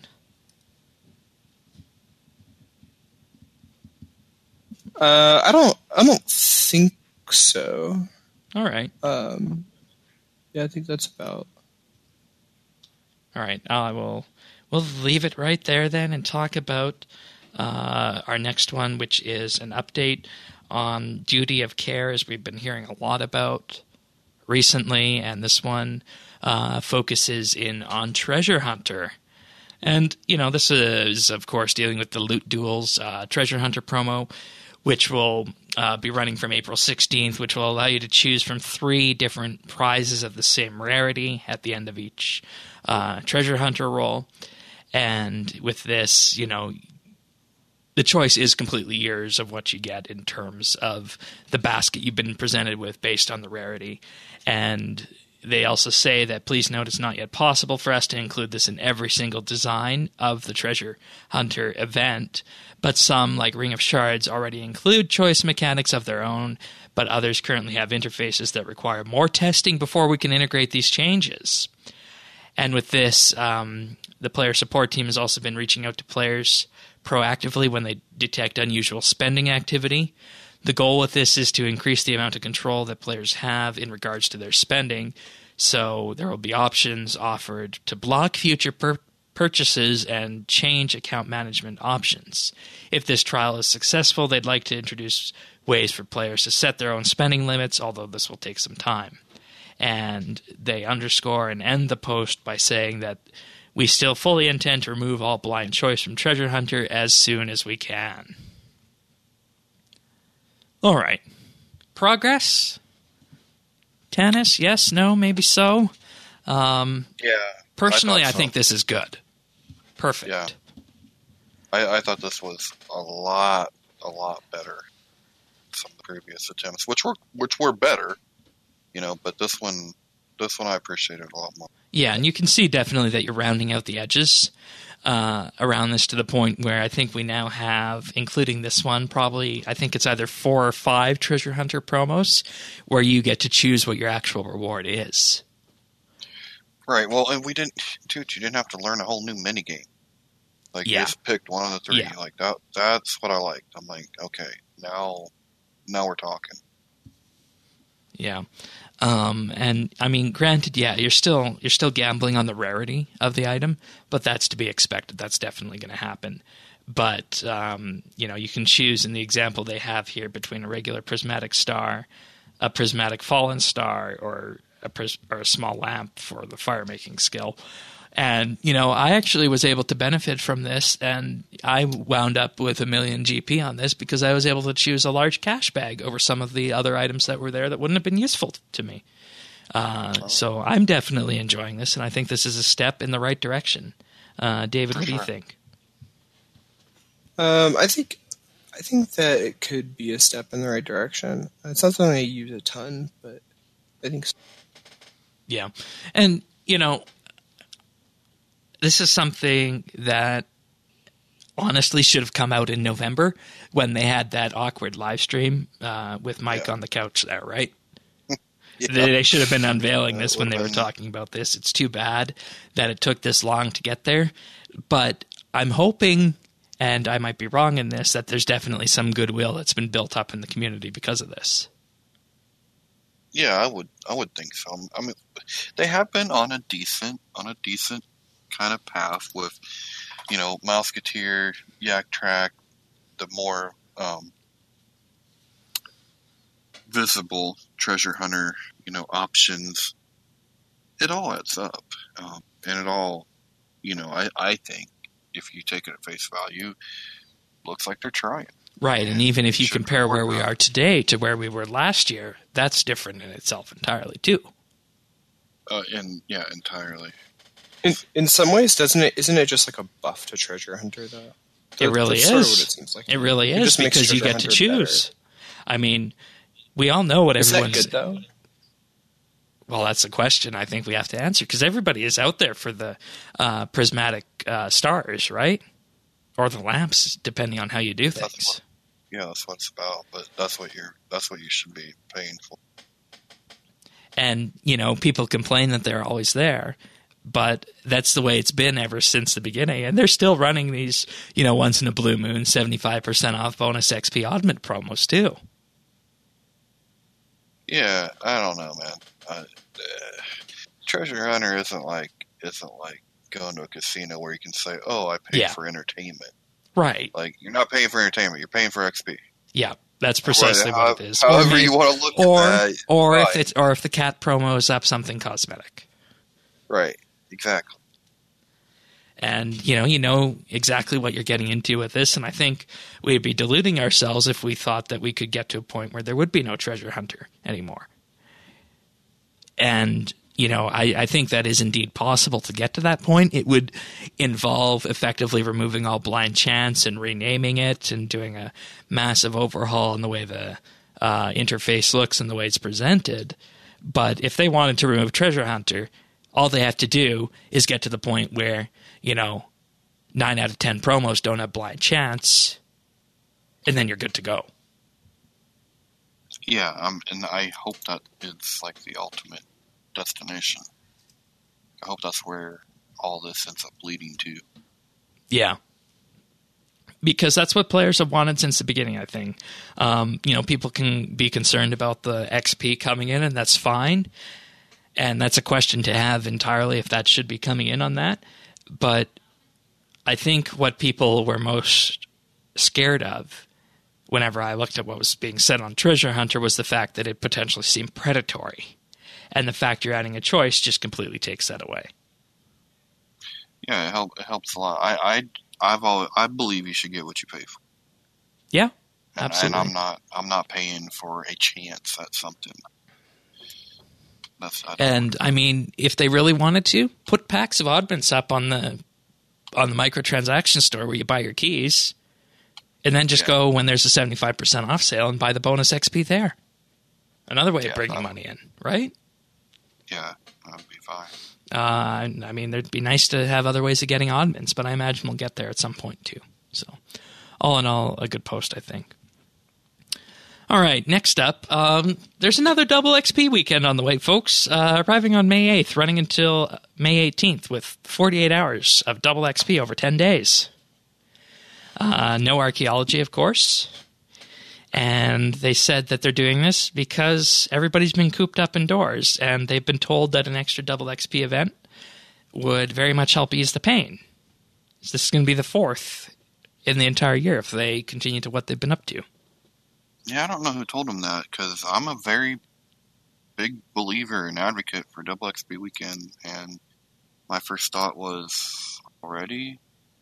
I don't think so. All right. Yeah, I think that's about. All right. We'll leave it right there then and talk about our next one, which is an update on duty of care, as we've been hearing a lot about recently, and this one focuses in on Treasure Hunter. And, this is, of course, dealing with the Loot Duels Treasure Hunter promo, which will be running from April 16th, which will allow you to choose from 3 different prizes of the same rarity at the end of each Treasure Hunter roll. And with this, the choice is completely yours of what you get in terms of the basket you've been presented with based on the rarity. And they also say that, please note, it's not yet possible for us to include this in every single design of the Treasure Hunter event, but some, like Ring of Shards, already include choice mechanics of their own, but others currently have interfaces that require more testing before we can integrate these changes. And with this, the player support team has also been reaching out to players proactively when they detect unusual spending activity. The goal with this is to increase the amount of control that players have in regards to their spending, so there will be options offered to block future purchases and change account management options. If this trial is successful, they'd like to introduce ways for players to set their own spending limits, although this will take some time. And they underscore and end the post by saying that we still fully intend to remove all blind choice from Treasure Hunter as soon as we can. All right. Progress? Tannis? Yes? No? Maybe so? Yeah. Personally, I so. think this is good. Perfect. Yeah. I thought this was a lot better than some of the previous attempts, which were better, but this one I appreciated a lot more. Yeah, and you can see definitely that you're rounding out the edges around this to the point where I think we now have, including this one, probably, I think it's either 4 or 5 Treasure Hunter promos where you get to choose what your actual reward is. Right, well, and you didn't have to learn a whole new minigame. Like, you just picked one of the 3. Yeah. Like, that's what I liked. I'm like, okay, now we're talking. Yeah. And I mean, granted, yeah, you're still gambling on the rarity of the item, but that's to be expected. That's definitely going to happen. But, you can choose in the example they have here between a regular prismatic star, a prismatic fallen star, or a small lamp for the fire making skill. And, I actually was able to benefit from this, and I wound up with 1 million GP on this because I was able to choose a large cash bag over some of the other items that were there that wouldn't have been useful to me. So I'm definitely enjoying this, and I think this is a step in the right direction. David, what do you think? I think that it could be a step in the right direction. It's not something I use a ton, but I think so. Yeah. And, this is something that honestly should have come out in November when they had that awkward live stream with Mike on the couch there, right? Yeah. They should have been unveiling this when they were talking about this. It's too bad that it took this long to get there. But I'm hoping, and I might be wrong in this, that there's definitely some goodwill that's been built up in the community because of this. Yeah, I would think so. I mean, they have been on a decent kind of path with, Mouseketeer, Yak Track, the more visible Treasure Hunter, options. It all adds up, and it all, I think if you take it at face value, looks like they're trying. Right, and even if you compare where we are today to where we were last year, that's different in itself entirely too. Entirely. In some ways, isn't it just like a buff to Treasure Hunter, though? It really is. Sort of what it seems like. It really is, because you get to choose. Better. I mean, we all know what everyone's... Is that good, though? Well, that's a question I think we have to answer, because everybody is out there for the prismatic stars, right? or the lamps, depending on how you do things. That's what it's about. But that's what you should be paying for. And, you know, people complain that they're always there, but that's the way it's been ever since the beginning. And they're still running these, you know, once in a blue moon, 75% off bonus XP augment promos too. Yeah, I don't know, man. Treasure Hunter isn't like going to a casino where you can say, "Oh, I paid for entertainment." Right. Like, you're not paying for entertainment; you're paying for XP. Yeah, that's precisely what it is. However you want to look at that. Or if the cat promo is up, something cosmetic. Right. Exactly. And, you know exactly what you're getting into with this, and I think we'd be deluding ourselves if we thought that we could get to a point where there would be no treasure hunter anymore. And, you know, I think that is indeed possible to get to that point. It would involve effectively removing all blind chance and renaming it and doing a massive overhaul in the way the interface looks and the way it's presented. But if they wanted to remove treasure hunter, all they have to do is get to the point where, you know, 9 out of 10 promos don't have blind chance, and then you're good to go. Yeah, and I hope that it's like the ultimate destination. I hope that's where all this ends up leading to. Yeah. Because that's what players have wanted since the beginning, I think. You know, people can be concerned about the XP coming in, and that's fine. And that's a question to have entirely if that should be coming in on that. But I think what people were most scared of whenever I looked at what was being said on Treasure Hunter was the fact that it potentially seemed predatory. And the fact you're adding a choice just completely takes that away. Yeah, it helps a lot. I believe you should get what you pay for. Yeah, absolutely. And I'm not paying for a chance at something. And I mean, if they really wanted to, put packs of oddments up on the microtransaction store where you buy your keys, and then just go when there's a 75% off sale and buy the bonus XP there. Another way of bringing money in, right? Yeah, that would be fine. I mean, it'd be nice to have other ways of getting oddments, but I imagine we'll get there at some point too. So, all in all, a good post, I think. All right, next up, there's another double XP weekend on the way, folks, arriving on May 8th, running until May 18th with 48 hours of double XP over 10 days. No archaeology, of course. And they said that they're doing this because everybody's been cooped up indoors, and they've been told that an extra double XP event would very much help ease the pain. So this is going to be the 4th in the entire year if they continue to what they've been up to. Yeah, I don't know who told them that, because I'm a very big believer and advocate for double XP weekend, and my first thought was, already?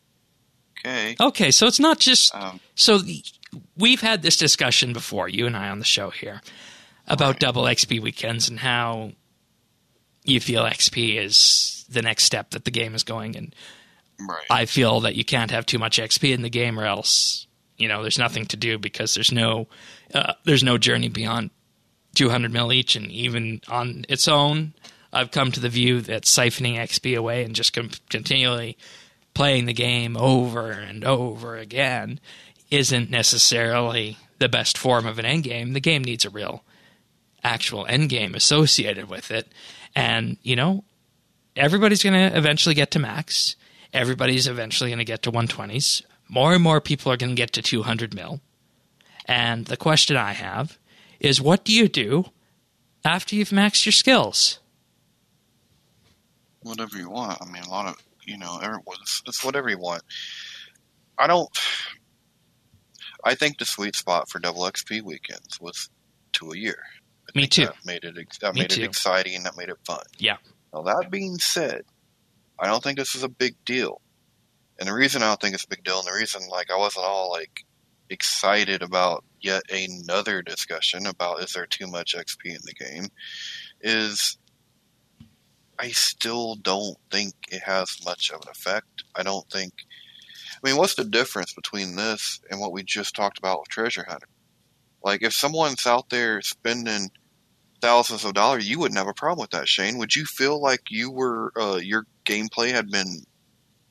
Okay, so it's not just... we've had this discussion before, you and I on the show here, about double XP weekends and how you feel XP is the next step that the game is going, and I feel that you can't have too much XP in the game or else... You know, there's nothing to do because there's no journey beyond 200 mil each, and even on its own, I've come to the view that siphoning XP away and just continually playing the game over and over again isn't necessarily the best form of an endgame. The game needs a real, actual endgame associated with it, and you know, everybody's going to eventually get to max. Everybody's eventually going to get to 120s. More and more people are going to get to 200 mil. And the question I have is, what do you do after you've maxed your skills? Whatever you want. I mean, a lot of, it's whatever you want. I think the sweet spot for double XP weekends was 2 a year. Me too. That made it exciting. That made it fun. Yeah. Now, that being said, I don't think this is a big deal. And the reason I don't think it's a big deal, and the reason I wasn't all excited about yet another discussion about is there too much XP in the game, is I still don't think it has much of an effect. What's the difference between this and what we just talked about with Treasure Hunter? If someone's out there spending thousands of dollars, you wouldn't have a problem with that, Shane. Would you feel like you were your gameplay had been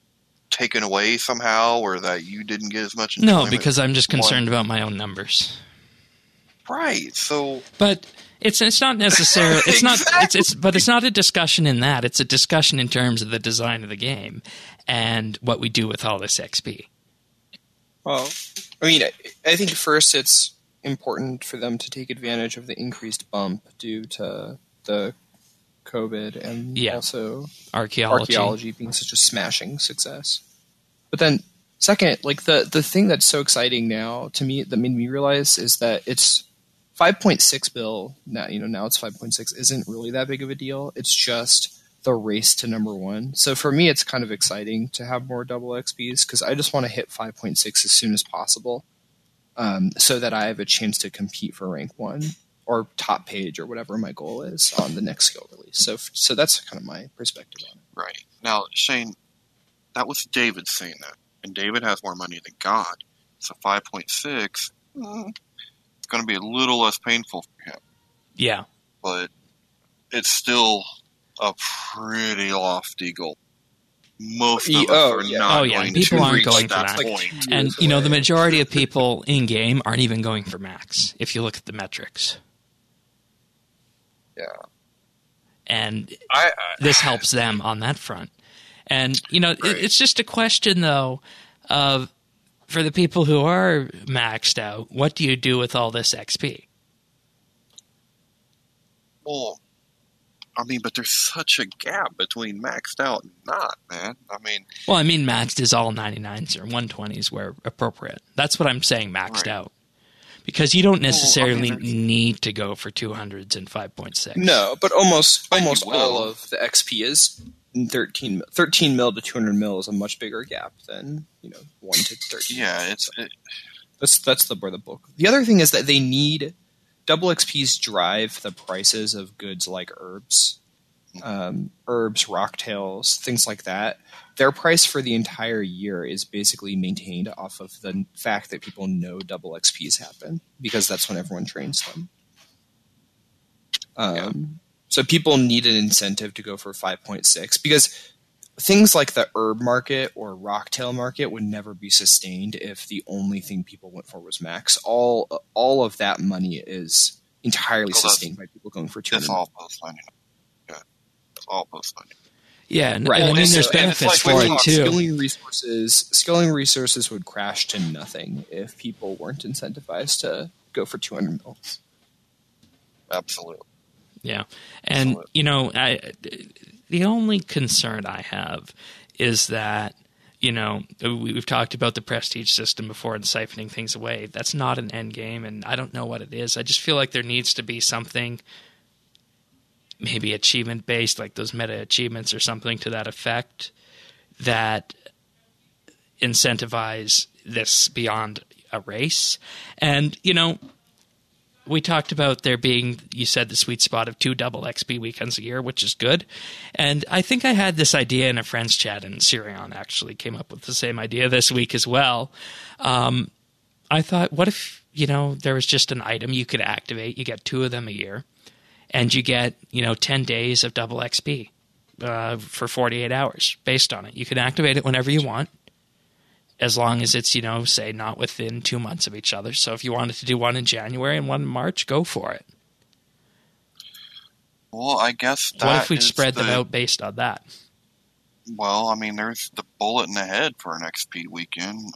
taken away somehow, or that you didn't get as much No, enjoyment. because I'm just concerned about my own numbers. Right. So, But it's not necessarily it's not Exactly. it's not a discussion in that. It's a discussion in terms of the design of the game and what we do with all this XP. Well, I mean, I think first it's important for them to take advantage of the increased bump due to the COVID and Yeah. also Archaeology. being such a smashing success. But then, second, like the thing that's so exciting now to me that made me realize is that it's 5.6 bill now. Now it's 5.6 isn't really that big of a deal. It's just the race to number one. So for me, it's kind of exciting to have more double XPs because I just want to hit 5.6 as soon as possible, so that I have a chance to compete for rank one or top page or whatever my goal is on the next skill release. So that's kind of my perspective on it. right. Now, Shane, that was David saying that. And David has more money than God. So 5.6, it's going to be a little less painful for him. Yeah. But it's still a pretty lofty goal. Most of us are not going people to aren't reach going for that that. point. And the majority of people in game aren't even going for max if you look at the metrics. Yeah. And I this helps them on that front. And, Right. it's just a question, though, of for the people who are maxed out, what do you do with all this XP? well, I mean, but there's such a gap between maxed out and not, man. I mean, Well, I mean, maxed is all 99s or 120s where appropriate. That's what I'm saying, maxed Right. out. Because you don't necessarily there's- need to go for 200s and 5.6. No, but almost But you all will. of the XP is 13 mil to 200 mil is a much bigger gap than 1 to 13. yeah, That's where the bulk. The other thing is that they need double XPs drive the prices of goods like herbs, rocktails, things like that. Their price for the entire year is basically maintained off of the fact that people know double XPs happen because that's when everyone trains them. So people need an incentive to go for 5.6 because things like the herb market or rocktail market would never be sustained if the only thing people went for was max. All of that money is entirely Well, that's- sustained by people going for 200. it's all post-landing. Yeah, it's all post-landing. Yeah, and, Right. and I mean, And there's so- and benefits it's for like it, when too. Skilling resources would crash to nothing if people weren't incentivized to go for 200 mils. Absolutely. Yeah. And, the only concern I have is that, we've talked about the prestige system before and siphoning things away. That's not an end game, and I don't know what it is. I just feel like there needs to be something maybe achievement-based, like those meta-achievements or something to that effect, that incentivize this beyond a race. And, we talked about there being, you said, the sweet spot of 2 double XP weekends a year, which is good. And I think I had this idea in a friend's chat, and Sirion actually came up with the same idea this week as well. I thought, what if, there was just an item you could activate, you get 2 of them a year, and you get, 10 days of double XP for 48 hours based on it. You can activate it whenever you want, as long as it's, say, not within 2 months of each other. So if you wanted to do one in January and one in March, go for it. Well, I guess that What if we is spread them out based on that? Well, I mean, there's the bullet in the head for an XP weekend.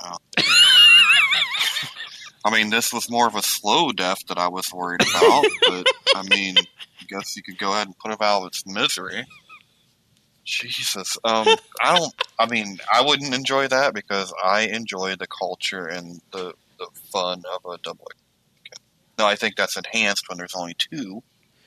I mean, this was more of a slow death that I was worried about, but I mean, I guess you could go ahead and put it out of its misery. Jesus. I wouldn't enjoy that because I enjoy the culture and the fun of a double XP. No, I think that's enhanced when there's only 2.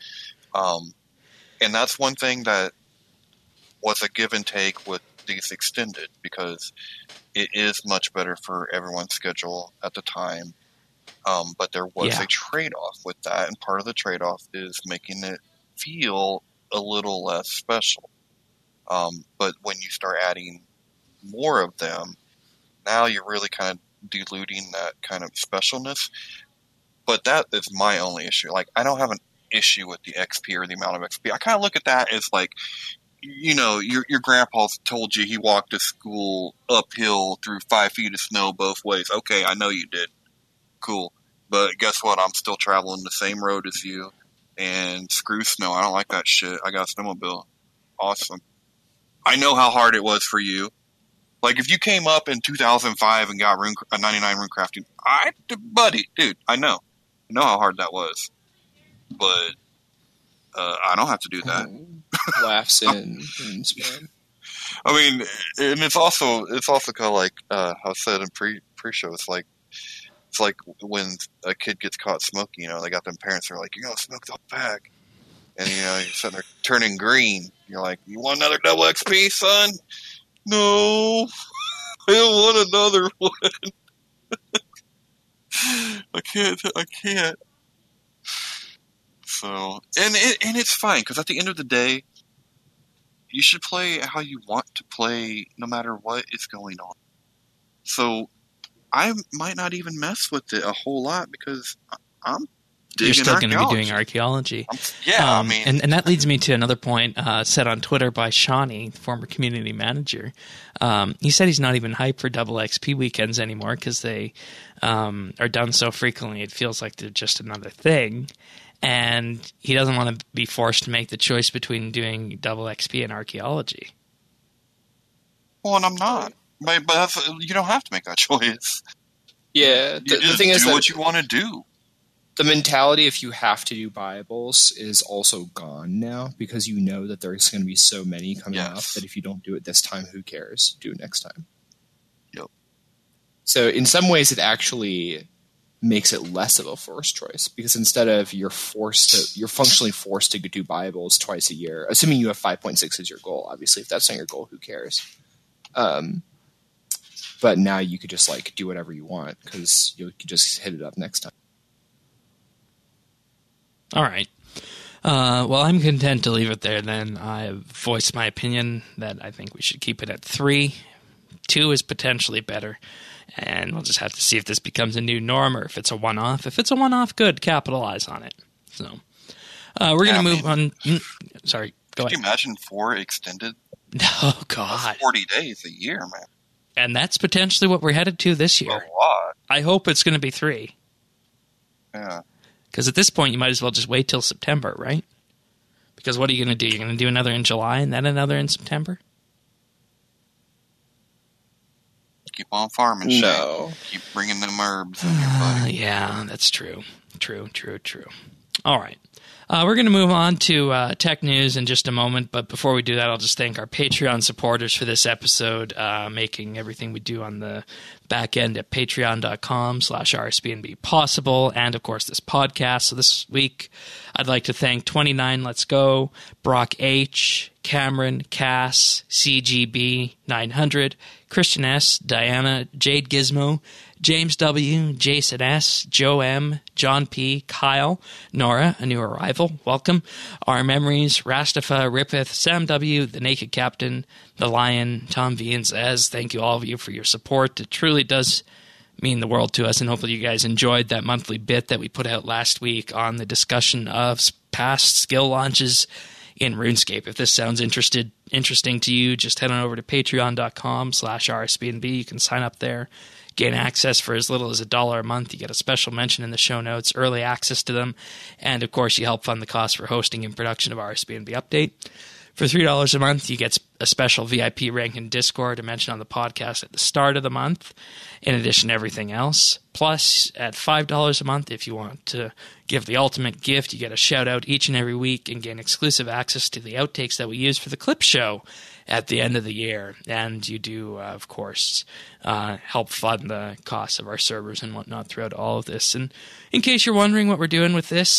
And that's one thing that was a give and take with these extended because it is much better for everyone's schedule at the time. But there was a trade-off with that, and part of the trade-off is making it feel a little less special. But when you start adding more of them, now you're really kind of diluting that kind of specialness. But that is my only issue. Like, I don't have an issue with the XP or the amount of XP. I kind of look at that as like you know, your grandpa told you he walked to school uphill through 5 feet of snow both ways. Okay, I know you did. Cool. But guess what? I'm still traveling the same road as you. And screw snow. I don't like that shit. I got a snowmobile. Awesome. I know how hard it was for you. Like, if you came up in 2005 and got a 99 runecrafting, buddy, dude, I know. I know how hard that was. But I don't have to do that. Laughs in. I mean, and it's also kind of like how I said in pre-show. It's like when a kid gets caught smoking. You know, they got them parents that are like, "You're gonna smoke the pack," and you know, you're sitting there turning green. You're like, "You want another double XP, son?" No, I don't want another one. I can't. So, and it's fine, because at the end of the day, you should play how you want to play, no matter what is going on. So, I might not even mess with it a whole lot, because I'm digging. You're still going to be doing archaeology. I mean, and that leads me to another point said on Twitter by Shawnee, the former community manager. He said he's not even hyped for double XP weekends anymore, because they are done so frequently it feels like they're just another thing. And he doesn't want to be forced to make the choice between doing double XP and archaeology. Well, and I'm not. But you don't have to make that choice. Yeah, the thing is do that what you want to do. The mentality if you have to do Bibles is also gone now, because you know that there's going to be so many coming up that if you don't do it this time, who cares? Do it next time. Yep. So in some ways, it actually makes it less of a forced choice, because instead of you're functionally forced to do Bibles twice a year, assuming you have 5.6 as your goal. Obviously, if that's not your goal, who cares? But now you could just like do whatever you want, because you could just hit it up next time. All right. Well, I'm content to leave it there then. I've voiced my opinion that I think we should keep it at 3. 2 is potentially better. And we'll just have to see if this becomes a new norm or if it's a one-off. If it's a one-off, good. Capitalize on it. So we're going to move on. Sorry, go ahead. Could you imagine 4 extended? Oh, God. That's 40 days a year, man. And that's potentially what we're headed to this year. A lot. I hope it's going to be 3. Yeah. Because at this point, you might as well just wait till September, right? Because what are you going to do? You're going to do another in July and then another in September? Keep on farming. No. Shit. Keep bringing them herbs in your buddy. Yeah, that's true. True. All right. We're going to move on to tech news in just a moment, but before we do that, I'll just thank our Patreon supporters for this episode, making everything we do on the back end at patreon.com/RSBNB possible, and of course this podcast. So this week, I'd like to thank 29 Let's Go, Brock H, Cameron, Cass, CGB 900, Christian S, Diana, Jade Gizmo, James W, Jason S, Joe M, John P, Kyle, Nora, a new arrival, welcome, Our Memories, Rastafa, Ripeth, Sam W, The Naked Captain, The Lion, Tom V, and Zaz. Thank you all of you for your support. It truly does mean the world to us, and hopefully you guys enjoyed that monthly bit that we put out last week on the discussion of past skill launches in RuneScape. If this sounds interesting to you, just head on over to patreon.com/RSBNB. You can sign up there, gain access for as little as $1 a month. You get a special mention in the show notes, early access to them, and of course you help fund the cost for hosting and production of RSBNB Update. For $3 a month, you get a special VIP rank in Discord to mention on the podcast at the start of the month, in addition to everything else. Plus, at $5 a month, if you want to give the ultimate gift, you get a shout-out each and every week and gain exclusive access to the outtakes that we use for the clip show at the end of the year. And you do, of course, help fund the costs of our servers and whatnot throughout all of this. And in case you're wondering what we're doing with this,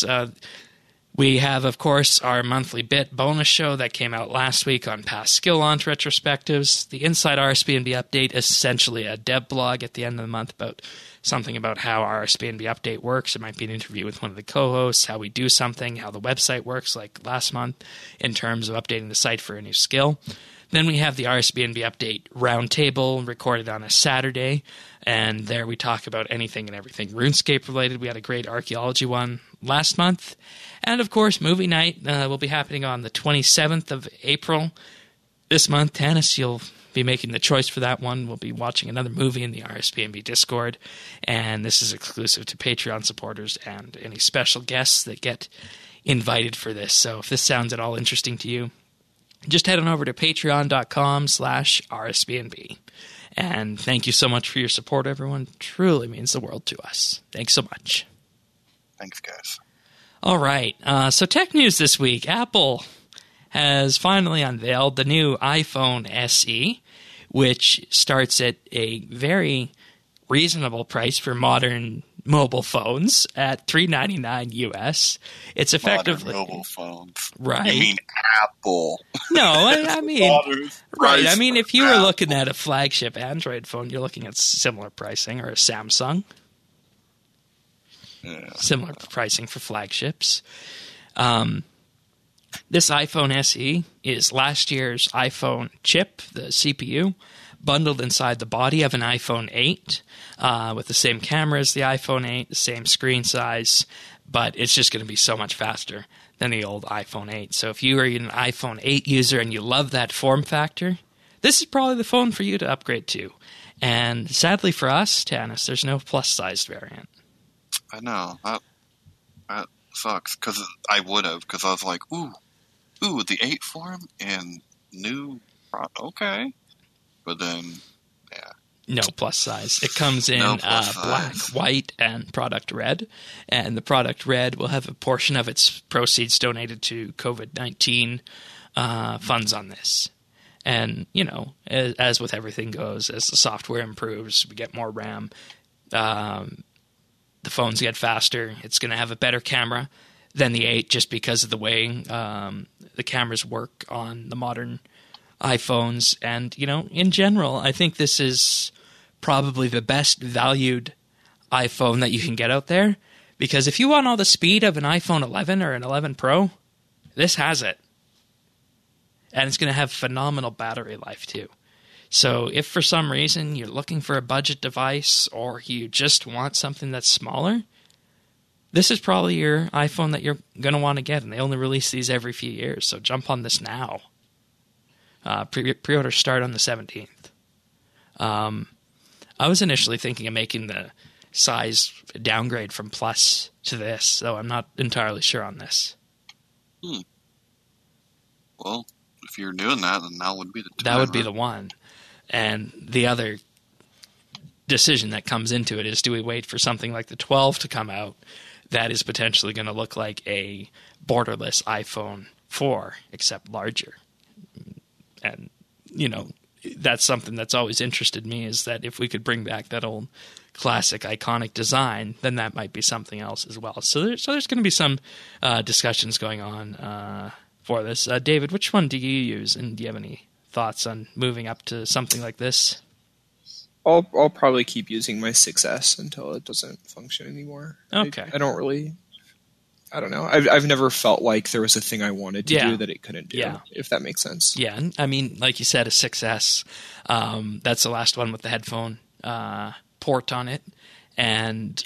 we have, of course, our monthly bit bonus show that came out last week on past skill launch retrospectives. The Inside RSBNB Update is essentially a dev blog at the end of the month about something about how RSBNB Update works. It might be an interview with one of the co-hosts, how we do something, how the website works, like last month, in terms of updating the site for a new skill. Then we have the RSBNB Update Roundtable, recorded on a Saturday, and there we talk about anything and everything RuneScape related. We had a great archaeology one last month. And, of course, movie night will be happening on the 27th of April, this month, Tanis, you'll be making the choice for that one. We'll be watching another movie in the RSPNB Discord, and this is exclusive to Patreon supporters and any special guests that get invited for this. So if this sounds at all interesting to you, just head on over to patreon.com/RSPNB. And thank you so much for your support, everyone. It truly means the world to us. Thanks so much. Thanks, guys. All right. So tech news this week. Apple has finally unveiled the new iPhone SE, which starts at a very reasonable price for modern mobile phones at $399 US. It's effectively modern mobile phones. Right. You mean Apple? No, I mean Modern right. price I mean, if you for were Apple. looking at a flagship Android phone, you're looking at similar pricing, or a Samsung. Yeah. Similar pricing for flagships. This iPhone SE is last year's iPhone chip, the CPU, bundled inside the body of an iPhone 8 with the same camera as the iPhone 8, the same screen size, but it's just going to be so much faster than the old iPhone 8. So if you are an iPhone 8 user and you love that form factor, this is probably the phone for you to upgrade to. And sadly for us, Tanis, there's no plus-sized variant. I know. That sucks, because I would have, because I was like, ooh, the 8 form and new, okay. But then, yeah. No plus size. It comes in No plus black, size. white, and product red. And the product red will have a portion of its proceeds donated to COVID-19 funds on this. And, you know, as with everything goes, as the software improves, we get more RAM, the phones get faster. It's going to have a better camera than the 8 just because of the way the cameras work on the modern iPhones. And, you know, in general, I think this is probably the best valued iPhone that you can get out there, because if you want all the speed of an iPhone 11 or an 11 Pro, this has it. And it's going to have phenomenal battery life too. So if for some reason you're looking for a budget device, or you just want something that's smaller, this is probably your iPhone that you're going to want to get. And they only release these every few years, so jump on this now. Pre-orders start on the 17th. I was initially thinking of making the size downgrade from Plus to this, so I'm not entirely sure on this. Well, if you're doing that, then that would be the time. That would be the one. And the other decision that comes into it is, do we wait for something like the 12 to come out that is potentially going to look like a borderless iPhone 4, except larger? And, you know, that's something that's always interested me, is that if we could bring back that old classic iconic design, then that might be something else as well. So there's going to be some discussions going on for this. David, which one do you use, and do you have any thoughts on moving up to something like this? I'll probably keep using my 6S until it doesn't function anymore. Okay. I don't really. I don't know. I've never felt like there was a thing I wanted to do that it couldn't do. Yeah. If that makes sense. Yeah, and I mean, like you said, a 6S. That's the last one with the headphone port on it, and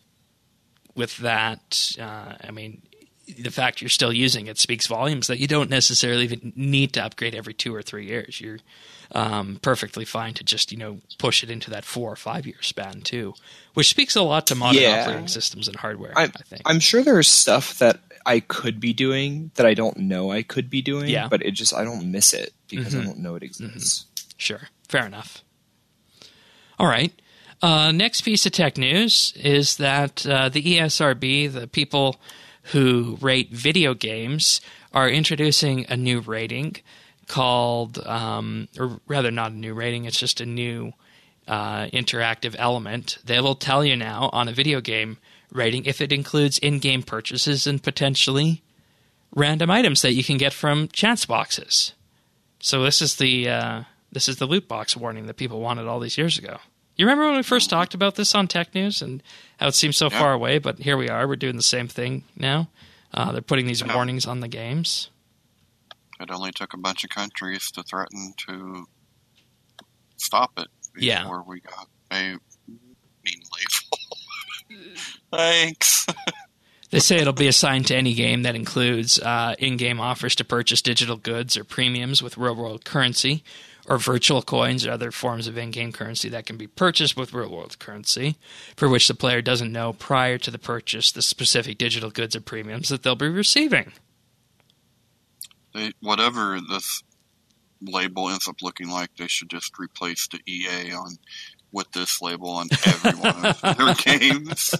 with that, I mean, the fact you're still using it speaks volumes that you don't necessarily even need to upgrade every 2 or 3 years. You're perfectly fine to just, you know, push it into that 4 or 5 year span too, which speaks a lot to modern operating systems and hardware. I think I'm sure there's stuff that I could be doing that I don't know I could be doing, but it just, I don't miss it because I don't know it exists. Sure, fair enough. All right. Next piece of tech news is that the ESRB, the people who rate video games, are introducing a new rating called, or rather not a new rating, it's just a new interactive element. They will tell you now on a video game rating if it includes in-game purchases and potentially random items that you can get from chance boxes. So this is the loot box warning that people wanted all these years ago. You remember when we first talked about this on Tech News and how it seemed so far away, but here we are. We're doing the same thing now. They're putting these warnings on the games. It only took a bunch of countries to threaten to stop it before we got a mean label. Thanks. They say it'll be assigned to any game that includes in-game offers to purchase digital goods or premiums with real-world currency, or virtual coins or other forms of in-game currency that can be purchased with real-world currency, for which the player doesn't know prior to the purchase the specific digital goods or premiums that they'll be receiving. Whatever this label ends up looking like, they should just replace the EA with this label on every one of their games.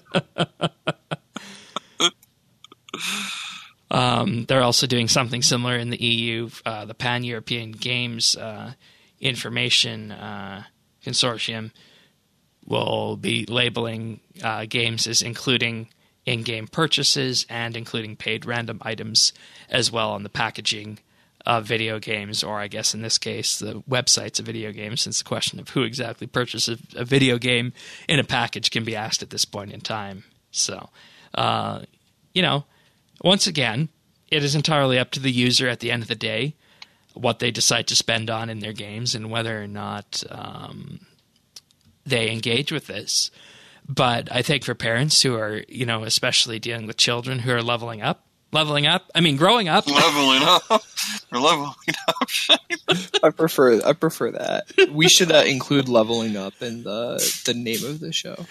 They're also doing something similar in the EU. The Pan-European Games Information Consortium will be labeling games as including in-game purchases and including paid random items as well on the packaging of video games, or I guess in this case the websites of video games, since the question of who exactly purchases a video game in a package can be asked at this point in time. So, once again, it is entirely up to the user at the end of the day what they decide to spend on in their games and whether or not they engage with this. But I think for parents who are, especially dealing with children who are growing up. Leveling up. We're leveling up. I prefer that. We should include leveling up in the name of the show.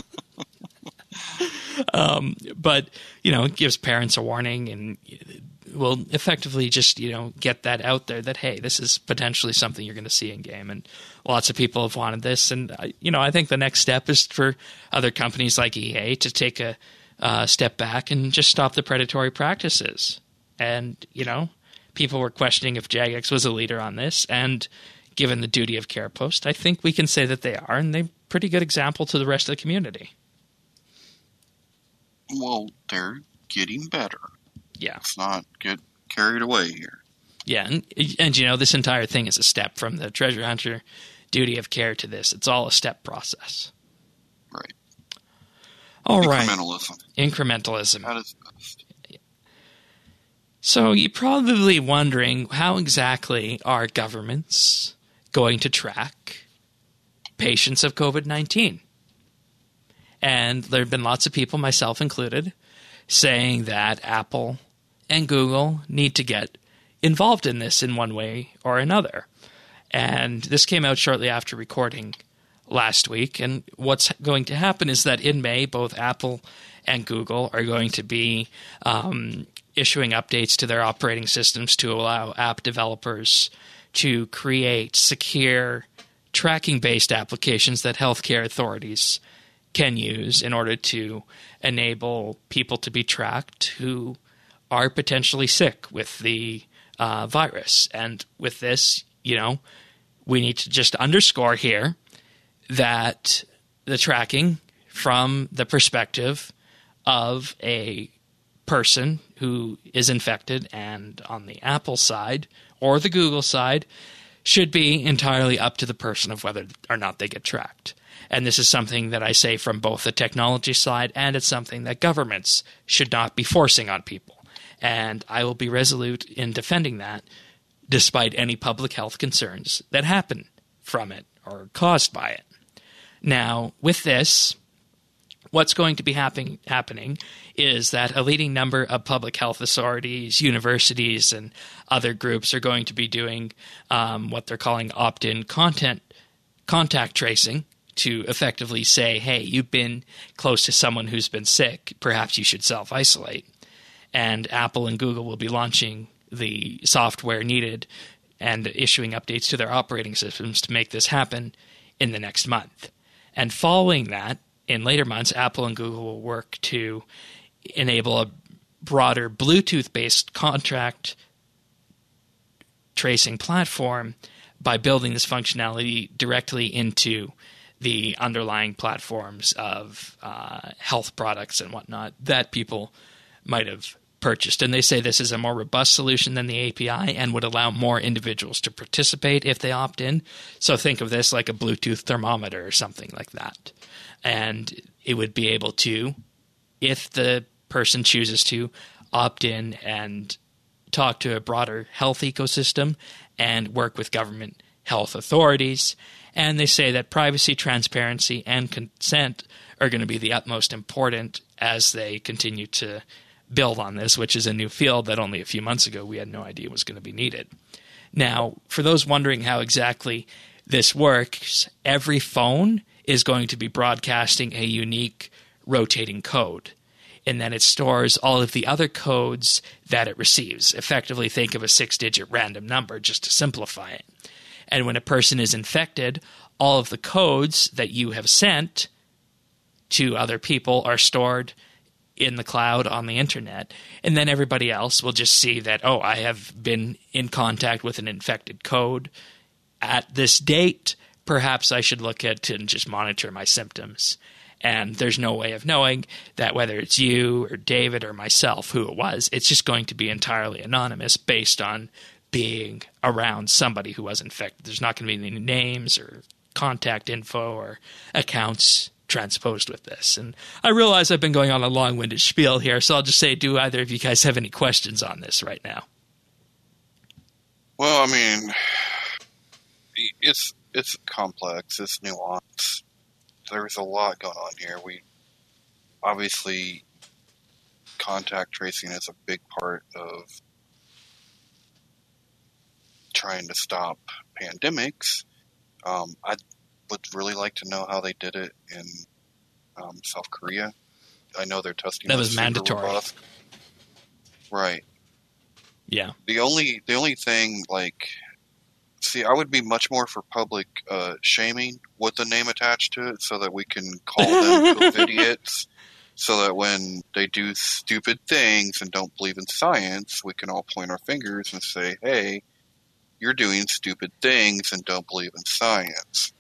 But, it gives parents a warning and will effectively just, get that out there that, hey, this is potentially something you're going to see in game. And lots of people have wanted this. And, I think the next step is for other companies like EA to take a step back and just stop the predatory practices. And, people were questioning if Jagex was a leader on this. And given the duty of care post, I think we can say that they are. And they're a pretty good example to the rest of the community. Well, they're getting better. Yeah. Let's not get carried away here. Yeah, and this entire thing is a step from the treasure hunter duty of care to this. It's all a step process. Right. All right. Incrementalism. That is best. So you're probably wondering, how exactly are governments going to track patients of COVID-19? And there have been lots of people, myself included, saying that Apple and Google need to get involved in this in one way or another. And this came out shortly after recording last week. And what's going to happen is that in May, both Apple and Google are going to be issuing updates to their operating systems to allow app developers to create secure tracking-based applications that healthcare authorities can use in order to enable people to be tracked who are potentially sick with the virus. And with this, we need to just underscore here that the tracking from the perspective of a person who is infected, and on the Apple side or the Google side, should be entirely up to the person of whether or not they get tracked. And this is something that I say from both the technology side, and it's something that governments should not be forcing on people. And I will be resolute in defending that, despite any public health concerns that happen from it or caused by it. Now, with this, what's going to be happening is that a leading number of public health authorities, universities, and other groups are going to be doing what they're calling opt-in contact tracing, to effectively say, hey, you've been close to someone who's been sick, perhaps you should self-isolate. And Apple and Google will be launching the software needed and issuing updates to their operating systems to make this happen in the next month. And following that, in later months, Apple and Google will work to enable a broader Bluetooth-based contact tracing platform by building this functionality directly into the underlying platforms of health products and whatnot that people might have purchased. And they say this is a more robust solution than the API and would allow more individuals to participate if they opt in. So think of this like a Bluetooth thermometer or something like that. And it would be able to, if the person chooses to, opt in and talk to a broader health ecosystem and work with government health authorities. And they say that privacy, transparency, and consent are going to be the utmost important as they continue to build on this, which is a new field that only a few months ago we had no idea was going to be needed. Now, for those wondering how exactly this works, every phone is going to be broadcasting a unique rotating code, and then it stores all of the other codes that it receives. Effectively, think of a 6-digit random number just to simplify it. And when a person is infected, all of the codes that you have sent to other people are stored in the cloud on the internet. And then everybody else will just see that, oh, I have been in contact with an infected code at this date. Perhaps I should look at and just monitor my symptoms. And there's no way of knowing that whether it's you or David or myself, who it was, it's just going to be entirely anonymous based on being around somebody who was infected. There's not going to be any names or contact info or accounts transposed with this. And I realize I've been going on a long-winded spiel here, so I'll just say, do either of you guys have any questions on this right now? Well, I mean, it's complex. It's nuanced. There's a lot going on here. We obviously, contact tracing is a big part of trying to stop pandemics. I would really like to know how they did it in South Korea. I know they're testing. That was mandatory, right? Yeah. The only thing, like, see, I would be much more for public shaming with the name attached to it, so that we can call them idiots. So that when they do stupid things and don't believe in science, we can all point our fingers and say, "Hey, you're doing stupid things and don't believe in science."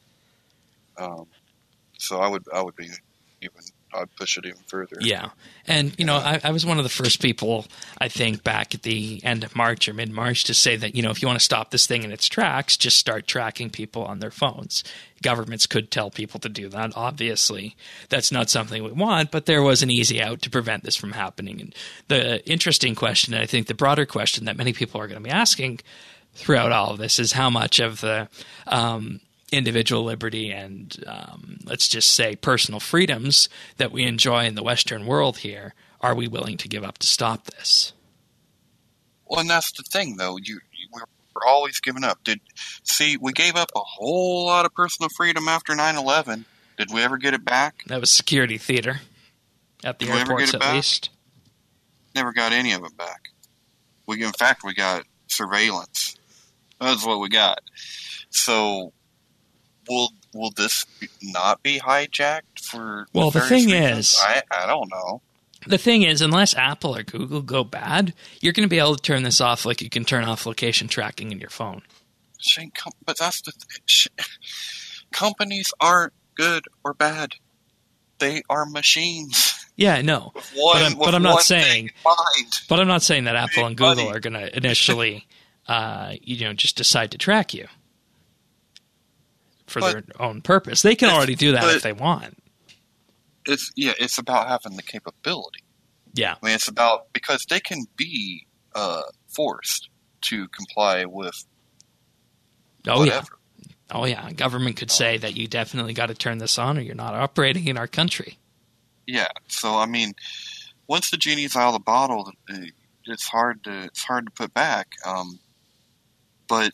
So I'd push it even further. Yeah. And, I was one of the first people, I think, back at the end of March or mid-March to say that, if you want to stop this thing in its tracks, just start tracking people on their phones. Governments could tell people to do that. Obviously, that's not something we want, but there was an easy out to prevent this from happening. And the interesting question, and I think the broader question that many people are going to be asking throughout all of this, is how much of the individual liberty and let's just say personal freedoms that we enjoy in the Western world here are we willing to give up to stop this? Well, and that's the thing, though. We're always giving up. We gave up a whole lot of personal freedom after 9/11. Did we ever get it back? That was security theater at the airports, at least. Never got any of it back. In fact, we got surveillance. That's what we got. So, will this not be hijacked for? Well, the thing is, I don't know. The thing is, unless Apple or Google go bad, you're going to be able to turn this off like you can turn off location tracking in your phone. Shane, but that's the thing. Companies aren't good or bad. They are machines. Yeah, I know. But I'm not saying. But I'm not saying that Apple and Google are going to initially, just decide to track you for their own purpose. They can already do that if they want. It's about having the capability. Yeah. I mean, it's about, because they can be forced to comply with whatever. Oh, yeah. Government could say that you definitely got to turn this on or you're not operating in our country. Yeah. So, I mean, once the genie's out of the bottle, it's hard to put back. But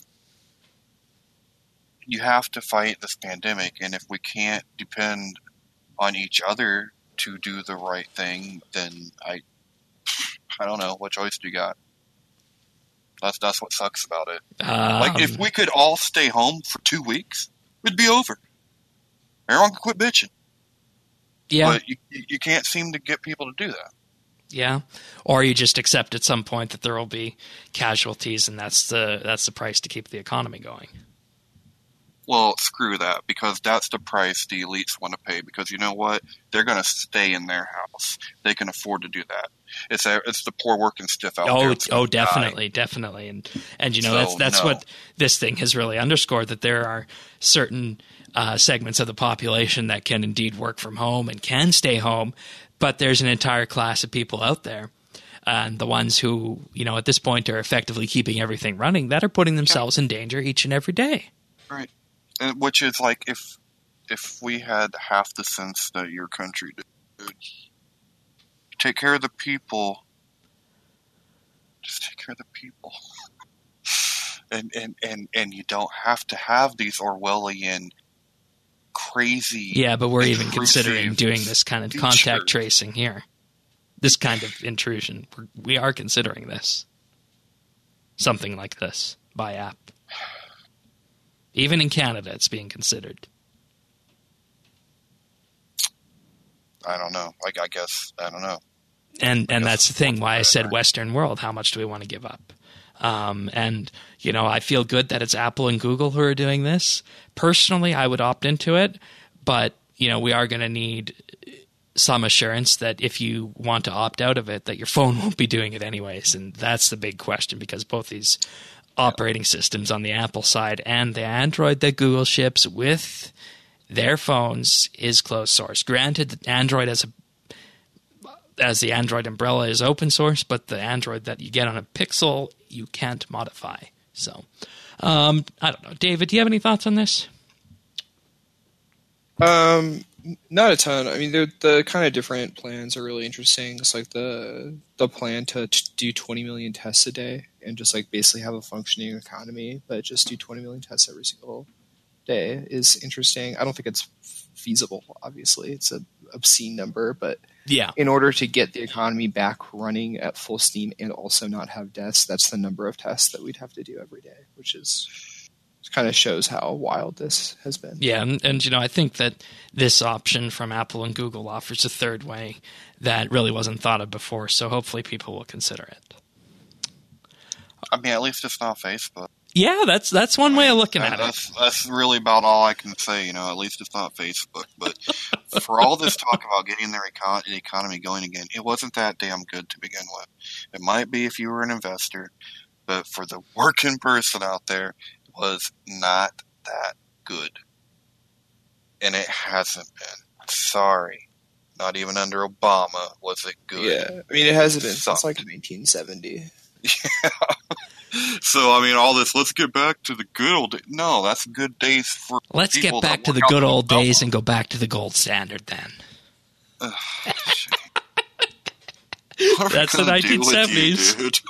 you have to fight this pandemic, and if we can't depend on each other to do the right thing, then I don't know, what choice do you got? That's what sucks about it. Like, if we could all stay home for 2 weeks, it'd be over. Everyone could quit bitching. Yeah. But you can't seem to get people to do that. Yeah. Or you just accept at some point that there will be casualties, and that's the price to keep the economy going. Well, screw that, because that's the price the elites want to pay, because you know what? They're going to stay in their house. They can afford to do that. It's the poor working stiff out there. Oh, definitely. And that's what this thing has really underscored, that there are certain segments of the population that can indeed work from home and can stay home, but there's an entire class of people out there, and the ones who, at this point are effectively keeping everything running, that are putting themselves in danger each and every day. Right. Which is like, if we had half the sense that your country did, take care of the people. Just take care of the people. And you don't have to have these Orwellian crazy. Yeah, but we're even considering doing this kind of contact tracing here. This kind of intrusion. We are considering this. Something like this by app. Even in Canada, it's being considered. I don't know. I guess, I don't know. And that's the thing, why I said Western world. How much do we want to give up? And, you know, I feel good that it's Apple and Google who are doing this. Personally, I would opt into it. But, you know, we are going to need some assurance that if you want to opt out of it, that your phone won't be doing it anyways. And that's the big question, because both these operating systems on the Apple side and the Android that Google ships with their phones is closed source. Granted, that Android as the Android umbrella is open source, but the Android that you get on a Pixel, you can't modify. So, I don't know. David, do you have any thoughts on this? Not a ton. I mean, the kind of different plans are really interesting. It's like the plan to do 20 million tests a day and just like basically have a functioning economy, but just do 20 million tests every single day is interesting. I don't think it's feasible, obviously. It's an obscene number, but yeah, in order to get the economy back running at full steam and also not have deaths, that's the number of tests that we'd have to do every day, which is kind of shows how wild this has been. Yeah, and you know, I think that this option from Apple and Google offers a third way that really wasn't thought of before, so hopefully people will consider it. I mean, at least it's not Facebook. Yeah, that's one way of looking at it. That's really about all I can say. You know, at least it's not Facebook. But for all this talk about getting their economy going again, it wasn't that damn good to begin with. It might be if you were an investor, but for the working person out there, it was not that good. And it hasn't been. Sorry. Not even under Obama was it good. Yeah, I mean, it hasn't been since like 1970. Yeah. So, I mean, all this, let's get back to the good old days. No, that's good days for Let's get back to the good old days and go back to the gold standard then. That's the 1970s.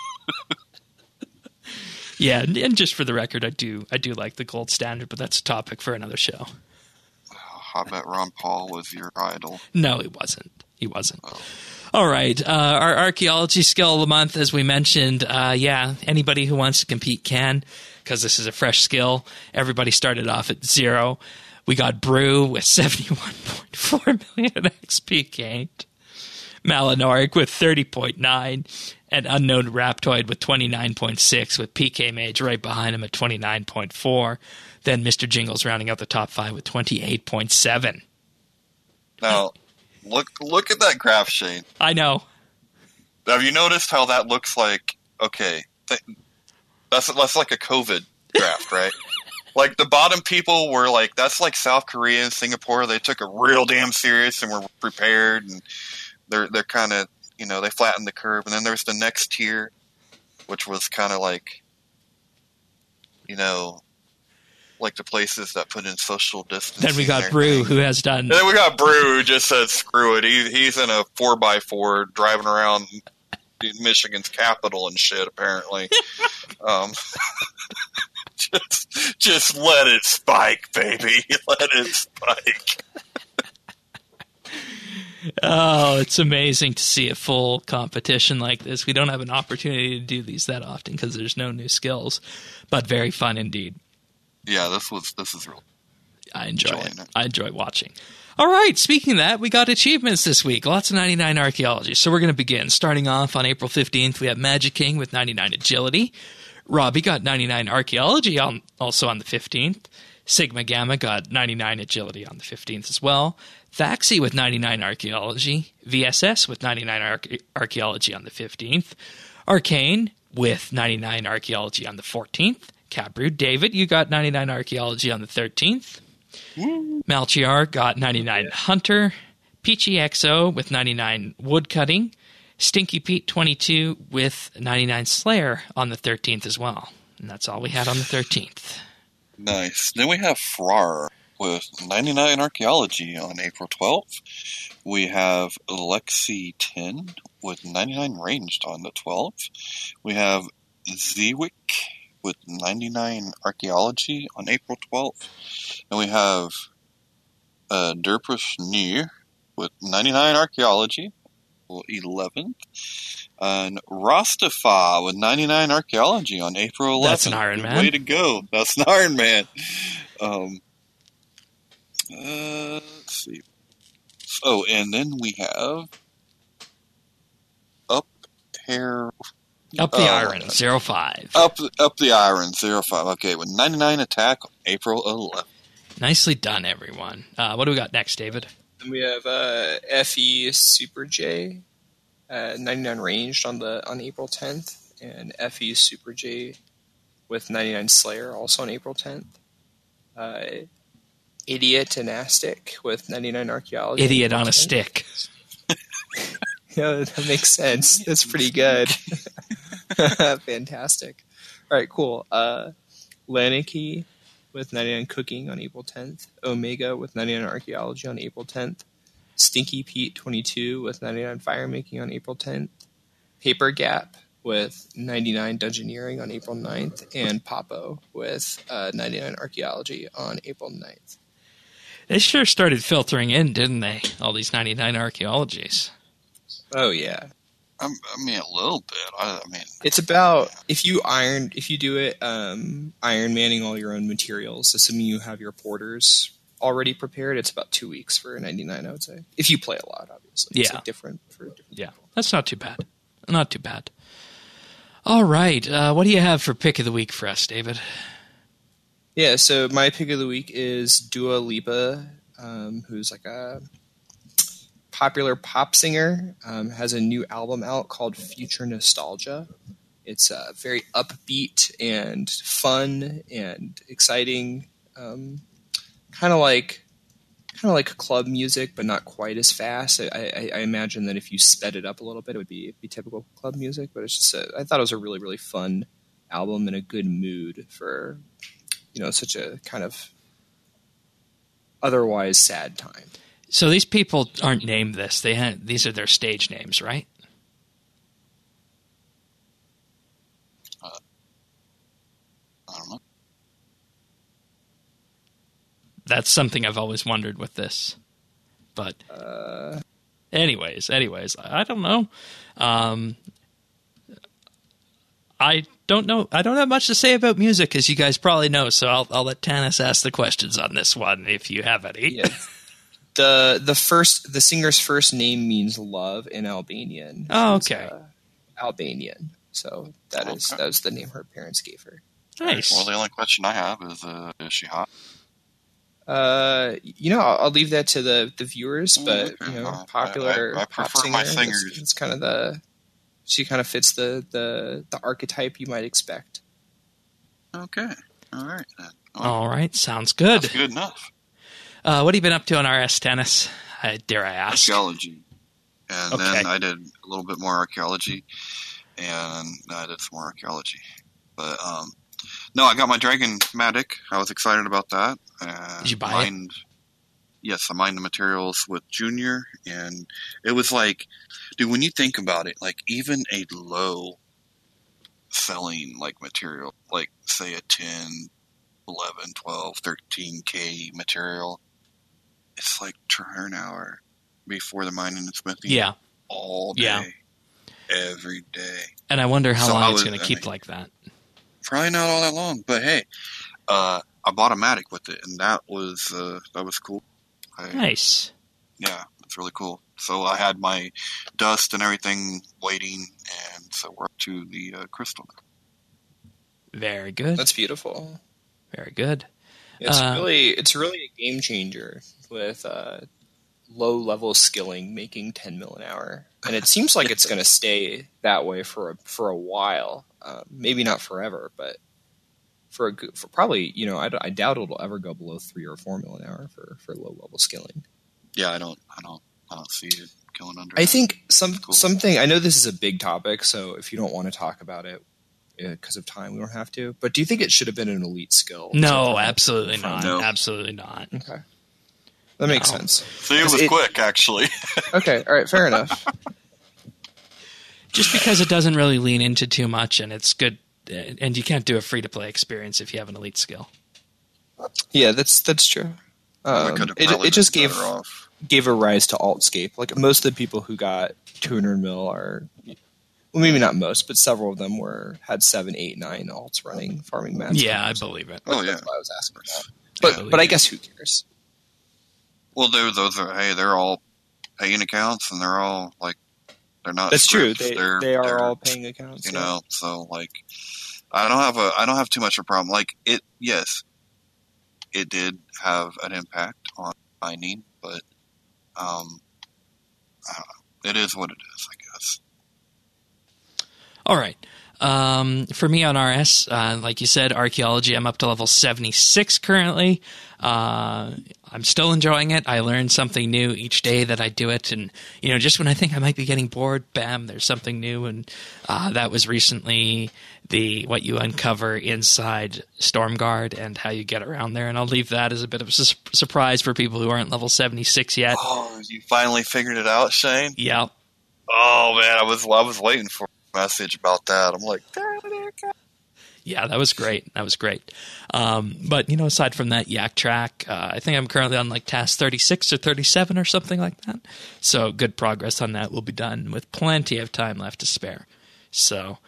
Yeah, and just for the record, I do like the gold standard, but that's a topic for another show. I bet Ron Paul was your idol. No, he wasn't. Oh. All right. Our archaeology skill of the month, as we mentioned, anybody who wants to compete can, because this is a fresh skill. Everybody started off at 0. We got Brew with 71.4 million XP gained. Malinoric with 30.9, and Unknown Raptoid with 29.6, with PK Mage right behind him at 29.4. Then Mr. Jingles rounding out the top 5 with 28.7. Now, look at that graph, Shane. I know. Have you noticed how that looks like? Okay, that's like a COVID graph, right? Like the bottom people were like, that's like South Korea and Singapore. They took it real damn serious and were prepared, and they're kind of, you know, they flattened the curve. And then there's the next tier, which was kind of like, you know, like the places that put in social distancing. Then we got Brew, who has done. And then we got Brew, who just said, "Screw it." He's in a 4x4 driving around Michigan's capital and shit. Apparently, just let it spike, baby. Let it spike. Oh, it's amazing to see a full competition like this. We don't have an opportunity to do these that often because there's no new skills, but very fun indeed. Yeah, this is real. I enjoy it. I enjoy watching. All right, speaking of that, we got achievements this week. Lots of 99 archaeology. So we're going to begin. Starting off on April 15th, we have Magic King with 99 agility. Robbie got 99 archaeology also on the 15th. Sigma Gamma got 99 agility on the 15th as well. Thaxi with 99 archaeology. VSS with 99 archaeology on the 15th. Arcane with 99 archaeology on the 14th. Cabru, David, you got 99 archaeology on the 13th. Malchiar got 99 hunter. Peachy XO with 99 woodcutting. Stinky Pete 22 with 99 slayer on the 13th as well. And that's all we had on the 13th. Nice. Then we have Frar with 99 Archaeology on April 12th. We have Lexi 10 with 99 Ranged on the 12th. We have Zewick with 99 Archaeology on April 12th. And we have Derpus Near with 99 Archaeology, 11th. And Rastafa with 99 Archaeology on April 11th. That's an Iron Man. Way to go. That's an Iron Man. Let's see. Oh, and then we have Up the Iron 05. Up the Iron 05. Okay, with 99 attack on April 11th. Nicely done, everyone. What do we got next, David? And we have FE Super J, 99 ranged on April 10th, and FE Super J with 99 Slayer also on April 10th. Idiot and Astic with 99 Archaeology. Idiot on a stick. Yeah, that makes sense. That's pretty good. Fantastic. All right, cool. Lanicky with 99 Cooking on April 10th. Omega with 99 Archaeology on April 10th. Stinky Pete 22 with 99 Firemaking on April 10th. Paper Gap with 99 Dungeoneering on April 9th. And Popo with 99 Archaeology on April 9th. They sure started filtering in, didn't they? All these 99 archaeologies. Oh, yeah. I mean, a little bit. I mean, it's about if you do it Iron Manning all your own materials, assuming you have your porters already prepared. It's about 2 weeks for 99, I would say. If you play a lot, obviously. It's yeah, like different for different people. That's not too bad. Not too bad. All right, what do you have for pick of the week for us, David? Yeah, so my pick of the week is Dua Lipa, who's like a popular pop singer, has a new album out called Future Nostalgia. It's very upbeat and fun and exciting, kind of like club music, but not quite as fast. I imagine that if you sped it up a little bit, it would be typical club music. But it's just I thought it was a really, really fun album and a good mood for such a kind of otherwise sad time. So these people aren't named this. These are their stage names, right? I don't know. That's something I've always wondered with this. But anyways, I don't know. I don't know. I don't have much to say about music, as you guys probably know, so I'll let Tanis ask the questions on this one, if you have any. Yeah. The singer's first name means love in Albanian. Oh, okay. Albanian. So that was the name her parents gave her. Nice. Well, the only question I have is she hot? I'll leave that to the viewers, but popular I pop prefer singer. my singers. It's kind of she kind of fits the archetype you might expect. Okay. All right. Then. All right. Sounds good. That's good enough. What have you been up to on RS Tennis? Dare I ask? Archaeology. And Okay. then I did a little bit more archaeology, and I did some more archaeology. But, no, I got my Dragon Matic. I was excited about that. Did you buy it? Yes, I mined the materials with Junior, and it was like, dude, when you think about it, like, even a low selling, like, material, like, say a 10, 11, 12, 13K material, it's like turn hour before the mining and smithing. Yeah. All day. Yeah. Every day. And I wonder how long it's I going to keep mean, like that. Probably not all that long, but hey, I bought a Matic with it, and that was cool. Nice. Yeah, it's really cool. So I had my dust and everything waiting, and so we're up to the crystal now. Very good. That's beautiful. Very good. It's really a game changer with low level skilling making 10 mil an hour, and it seems like it's going to stay that way for a while. Maybe not forever, but for probably I doubt it'll ever go below 3 or 4 mil an hour for low level skilling. Yeah, I don't see it going under. I think Cool. something. I know this is a big topic, so if you don't want to talk about it, because of time, we don't have to. But do you think it should have been an elite skill? No, absolutely not. No. Absolutely not. Okay. That makes sense. See, it was quick, actually. Okay, all right, fair enough. Just because it doesn't really lean into too much, and it's good, and you can't do a free-to-play experience if you have an elite skill. Yeah, that's true. It just gave a rise to Altscape. Like most of the people who got 200 mil are, well, maybe not most, but several of them had 7, 8, 9 alts running farming mats. Yeah, I believe it. Oh, yeah. That's why I was asking that. But I guess who cares? Well, they're all paying accounts, and they're all, like, they're not That's true. scripts. They are all paying accounts. You know, so, like, I don't have too much of a problem. Like, yes, it did have an impact on mining, but, I don't know. It is what it is, I guess. All right. For me on RS, like you said, archaeology, I'm up to level 76 currently. I'm still enjoying it. I learn something new each day that I do it. And, just when I think I might be getting bored, bam, there's something new. And that was recently what you uncover inside Stormguard and how you get around there. And I'll leave that as a bit of a surprise for people who aren't level 76 yet. Oh, you finally figured it out, Shane? Yeah. Oh, man, I was waiting for message about that. I'm like, yeah, that was great. But aside from that, Yak Track, I think I'm currently on like task 36 or 37 or something like that. So good progress on that will be done with plenty of time left to spare. So,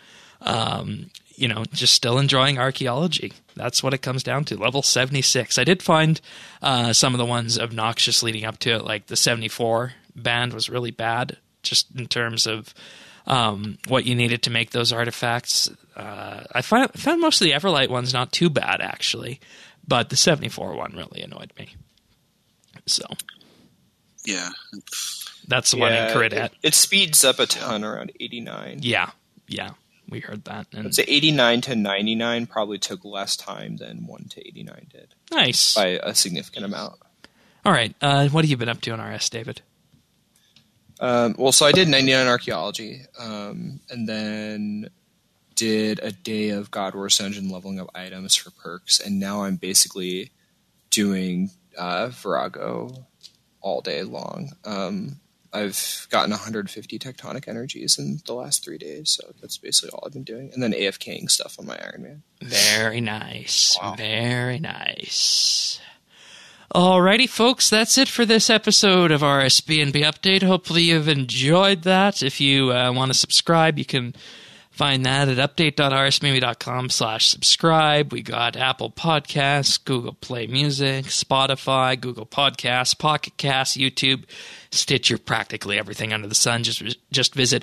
just still enjoying archaeology. That's what it comes down to. Level 76. I did find some of the ones obnoxious leading up to it, like the 74 band was really bad, just in terms of what you needed to make those artifacts. I found most of the Everlight ones not too bad, actually, but the 74 one really annoyed me. So, yeah, that's the one in Caridat. It speeds up a ton around 89. Yeah, we heard that. And I'd say 89 to 99 probably took less time than 1 to 89 did. Nice. By a significant amount. All right, what have you been up to on RS, David? So I did 99 archaeology, and then did a day of God Wars Dungeon leveling up items for perks, and now I'm basically doing Virago all day long. I've gotten 150 tectonic energies in the last 3 days, so that's basically all I've been doing. And then AFKing stuff on my Iron Man. Very nice. Wow. Very nice. Alrighty, folks, that's it for this episode of our SBNB Update. Hopefully you've enjoyed that. If you want to subscribe, you can find that at update.rsbb.com/subscribe. We got Apple Podcasts, Google Play Music, Spotify, Google Podcasts, Pocket Casts, YouTube, Stitcher, practically everything under the sun. Just visit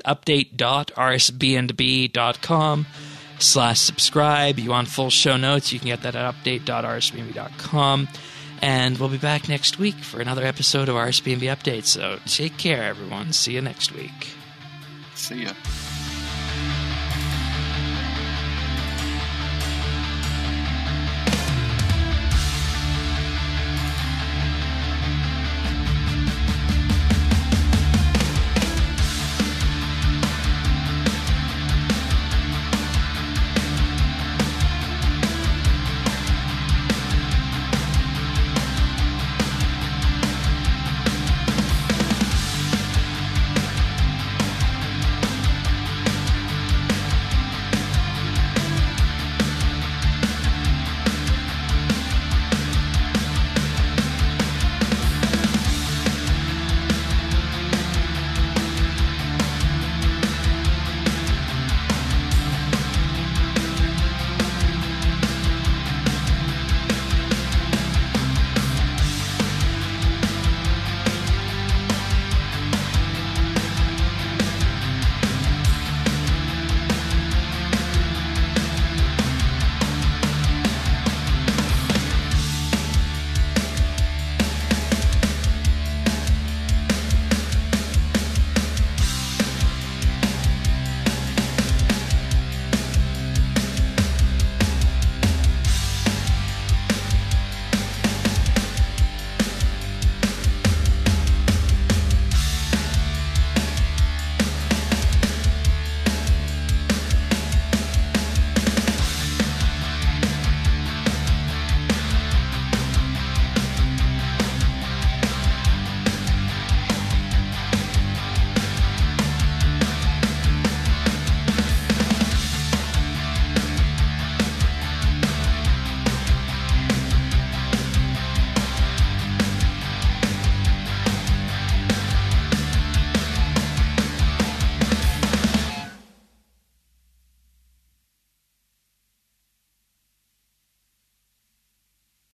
update.rsbnb.com/subscribe. You want full show notes, you can get that at update.rsbnb.com. And we'll be back next week for another episode of RSBNB Update. So take care, everyone. See you next week. See ya.